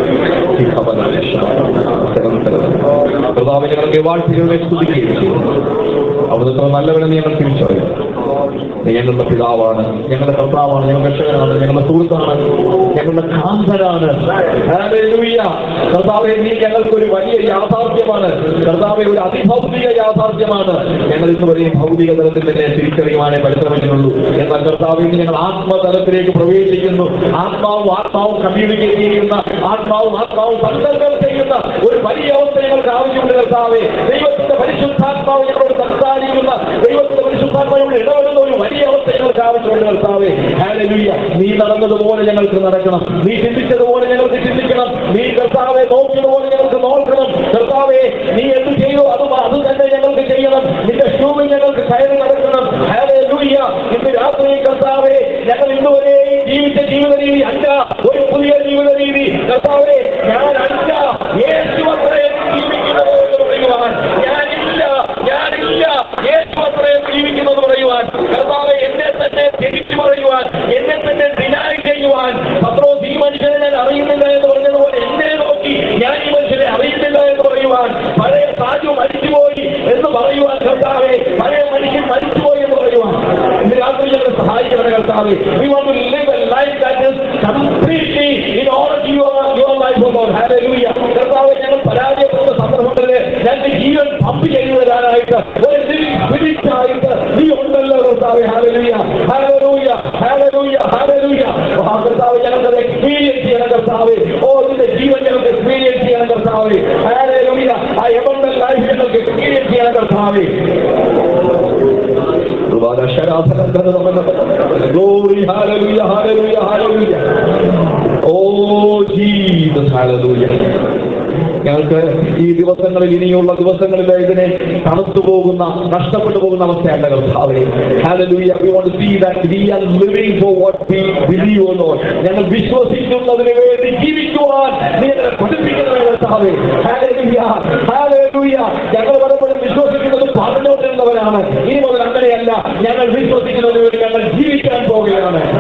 കർത്താവിനെ ഞങ്ങൾക്ക് വാഴ്ത്തുകയും സ്തുതിക്കുകയും ചെയ്യും. അവിടുത്തെ നല്ലവരെന്ന് ഞങ്ങൾ തിരിച്ചറിയും. ഞങ്ങളുടെ പിതാവാണ്, ഞങ്ങളുടെ കർത്താവാണ്, ഞങ്ങളുടെ രക്ഷകനാണ്, ഞങ്ങളുടെ സുഹൃത്താണ്, ഞങ്ങളുടെ കാന്തനാണ്. ഹല്ലേലൂയ. കർത്താവേ, നീ ഞങ്ങൾക്കൊരു വലിയ യാഥാർത്ഥ്യമാണ്. കർത്താവേ, ഒരു അതിഭൗതിക യാഥാർത്ഥ്യമാണ്. ഞങ്ങൾ ഇന്നുവരെയും ഭൗതിക തലത്തിൽ തന്നെ തിരിച്ചറിയുവാനേ പരിശ്രമിക്കുന്നുള്ളൂ. എന്നാൽ കർത്താവേ, ഞങ്ങൾ ആത്മതലത്തിലേക്ക് പ്രവേശിക്കുന്നു. ആത്മാവും ആത്മാവും കമ്മ്യൂണിക്കേറ്റ് ചെയ്യുന്ന, ആത്മാവും ആത്മാവും സങ്കല്പം ചെയ്യുന്ന ഒരു വലിയ അവസ്ഥ ഞങ്ങൾക്ക് ആവശ്യമുണ്ട്. കർത്താവേ, ദൈവത്തിന്റെ പരിശുദ്ധാത്മാവ് ഞങ്ങളോട് സംസാരിക്കുന്ന, ദൈവത്തിന്റെ പരിശുദ്ധാത്മാവോട് ഇടപെടുന്ന ഒരു വലിയ അവസ്ഥ ഞങ്ങൾക്ക് ആവശ്യമുണ്ട്. കർത്താവേ, ഹല്ലേലൂയ. നീ നടന്നതുപോലെ ഞങ്ങൾക്ക് നടക്കണം, നീ ചിന്തിച്ചതുപോലെ ഞങ്ങൾക്ക് ചിന്തിക്കണം, നീ കർത്താവെ നോക്കിയതുപോലെ ഞങ്ങൾക്ക് നോക്കണം. കർത്താവേ, നീ എന്ത് ചെയ്യോ അത് അത് തന്നെ ഞങ്ങൾക്ക് ചെയ്യണം. നിന്റെ ഷൂവിൽ ഞങ്ങൾക്ക് കയറി നടക്കണം. ഹല്ലേലൂയ. ഇന്ന് രാത്രി കർത്താവേ, ഞങ്ങൾ ഇന്നുവരെ ജീവിച്ച ജീവിത രീതി അല്ല, ഒരു പുതിയ ജീവിത രീതി. കർത്താവേ, ഞാൻ അല്ല, യേശു അത്രയും ജീവിക്കുന്നത് പറയുവാൻ, ഞാനില്ല, ഞാനില്ല, യേശു അത്രയും ജീവിക്കുന്നത് പറയുവാൻ. കർത്താവെ, എന്നെ തന്നെ തിരിച്ചു പറയുവാൻ, എന്നെ തന്നെ ഡിനായ് ചെയ്യുവാൻ. പത്രോസ്, ഈ മനുഷ്യനെ ഞാൻ അറിയുന്നില്ല എന്ന് പറഞ്ഞതുപോലെ എന്നെ നോക്കി ഞാൻ ഈ മനുഷ്യനെ അറിയുന്നില്ല എന്ന് പറയുവാൻ, പഴയ സാജു മരിച്ചുപോയി എന്ന് പറയുവാൻ. കർത്താവെ, പഴയ മനുഷ്യൻ മരിച്ചുപോയി എന്ന് പറയുവാൻ ഇന്ന് രാത്രി ഞങ്ങൾ സഹായിക്കണം. കർത്താവെ, we want to live a life that is completely in order to your your life, O Lord. Hallelujah. കർത്താവെ, ഞങ്ങൾ പരാജയപ്പെടുന്ന സന്ദർഭങ്ങളിൽ ഞങ്ങൾക്ക് ജീവൻ പമ്പ് ചെയ്തു തരാനായിട്ട് ഒരു സ്പിരിറ്റായിട്ട് നീ ഉണ്ടല്ലോ കർത്താവെ. Hallelujah, hallelujah, hallelujah, hallelujah. കർത്താവെ, ഞങ്ങൾക്ക് എക്സ്പീരിയൻസ് ചെയ്യണം. കർത്താവെ, ഓ നിന്റെ ജീവൻ ഞങ്ങൾക്ക് എക്സ്പീരിയൻസ് ചെയ്യണം. കർത്താവെ, ഹല്ലേലൂയ. ആ എബണ്ടന്റ് ലൈഫ് ഞങ്ങൾക്ക് എക്സ്പീരിയൻസ് ചെയ്യണം. കർത്താവെ, glory, hallelujah, hallelujah, hallelujah. Oh Jesus, hallelujah. ഞങ്ങൾക്ക് ഈ ദിവസങ്ങളിൽ, ഇനിയുള്ള ദിവസങ്ങളിൽ ഇതിനെ തണുത്തു പോകുന്ന, നഷ്ടപ്പെട്ടു പോകുന്ന അവസ്ഥയല്ല കർത്താവേ. Hallelujah. We want to see that we are living for what we believe, O Lord. ഞങ്ങൾ വിശ്വസിക്കുന്നതിന് വേണ്ടി ജീവിക്കുവാൻ നീ ഞങ്ങളെ പഠിപ്പിക്കുന്ന കർത്താവേ. Hallelujah, hallelujah. ഞങ്ങൾ പലപ്പോഴും വിശ്വസിക്കുന്നത് പറഞ്ഞുകൊണ്ടിരുന്നവരാണ്. ഇനി മുതൽ അങ്ങനെയല്ല, ഞങ്ങൾ വിശ്വസിക്കുന്നതിന് വേണ്ടി ഞങ്ങൾ ജീവിക്കാൻ പോവുകയാണ്.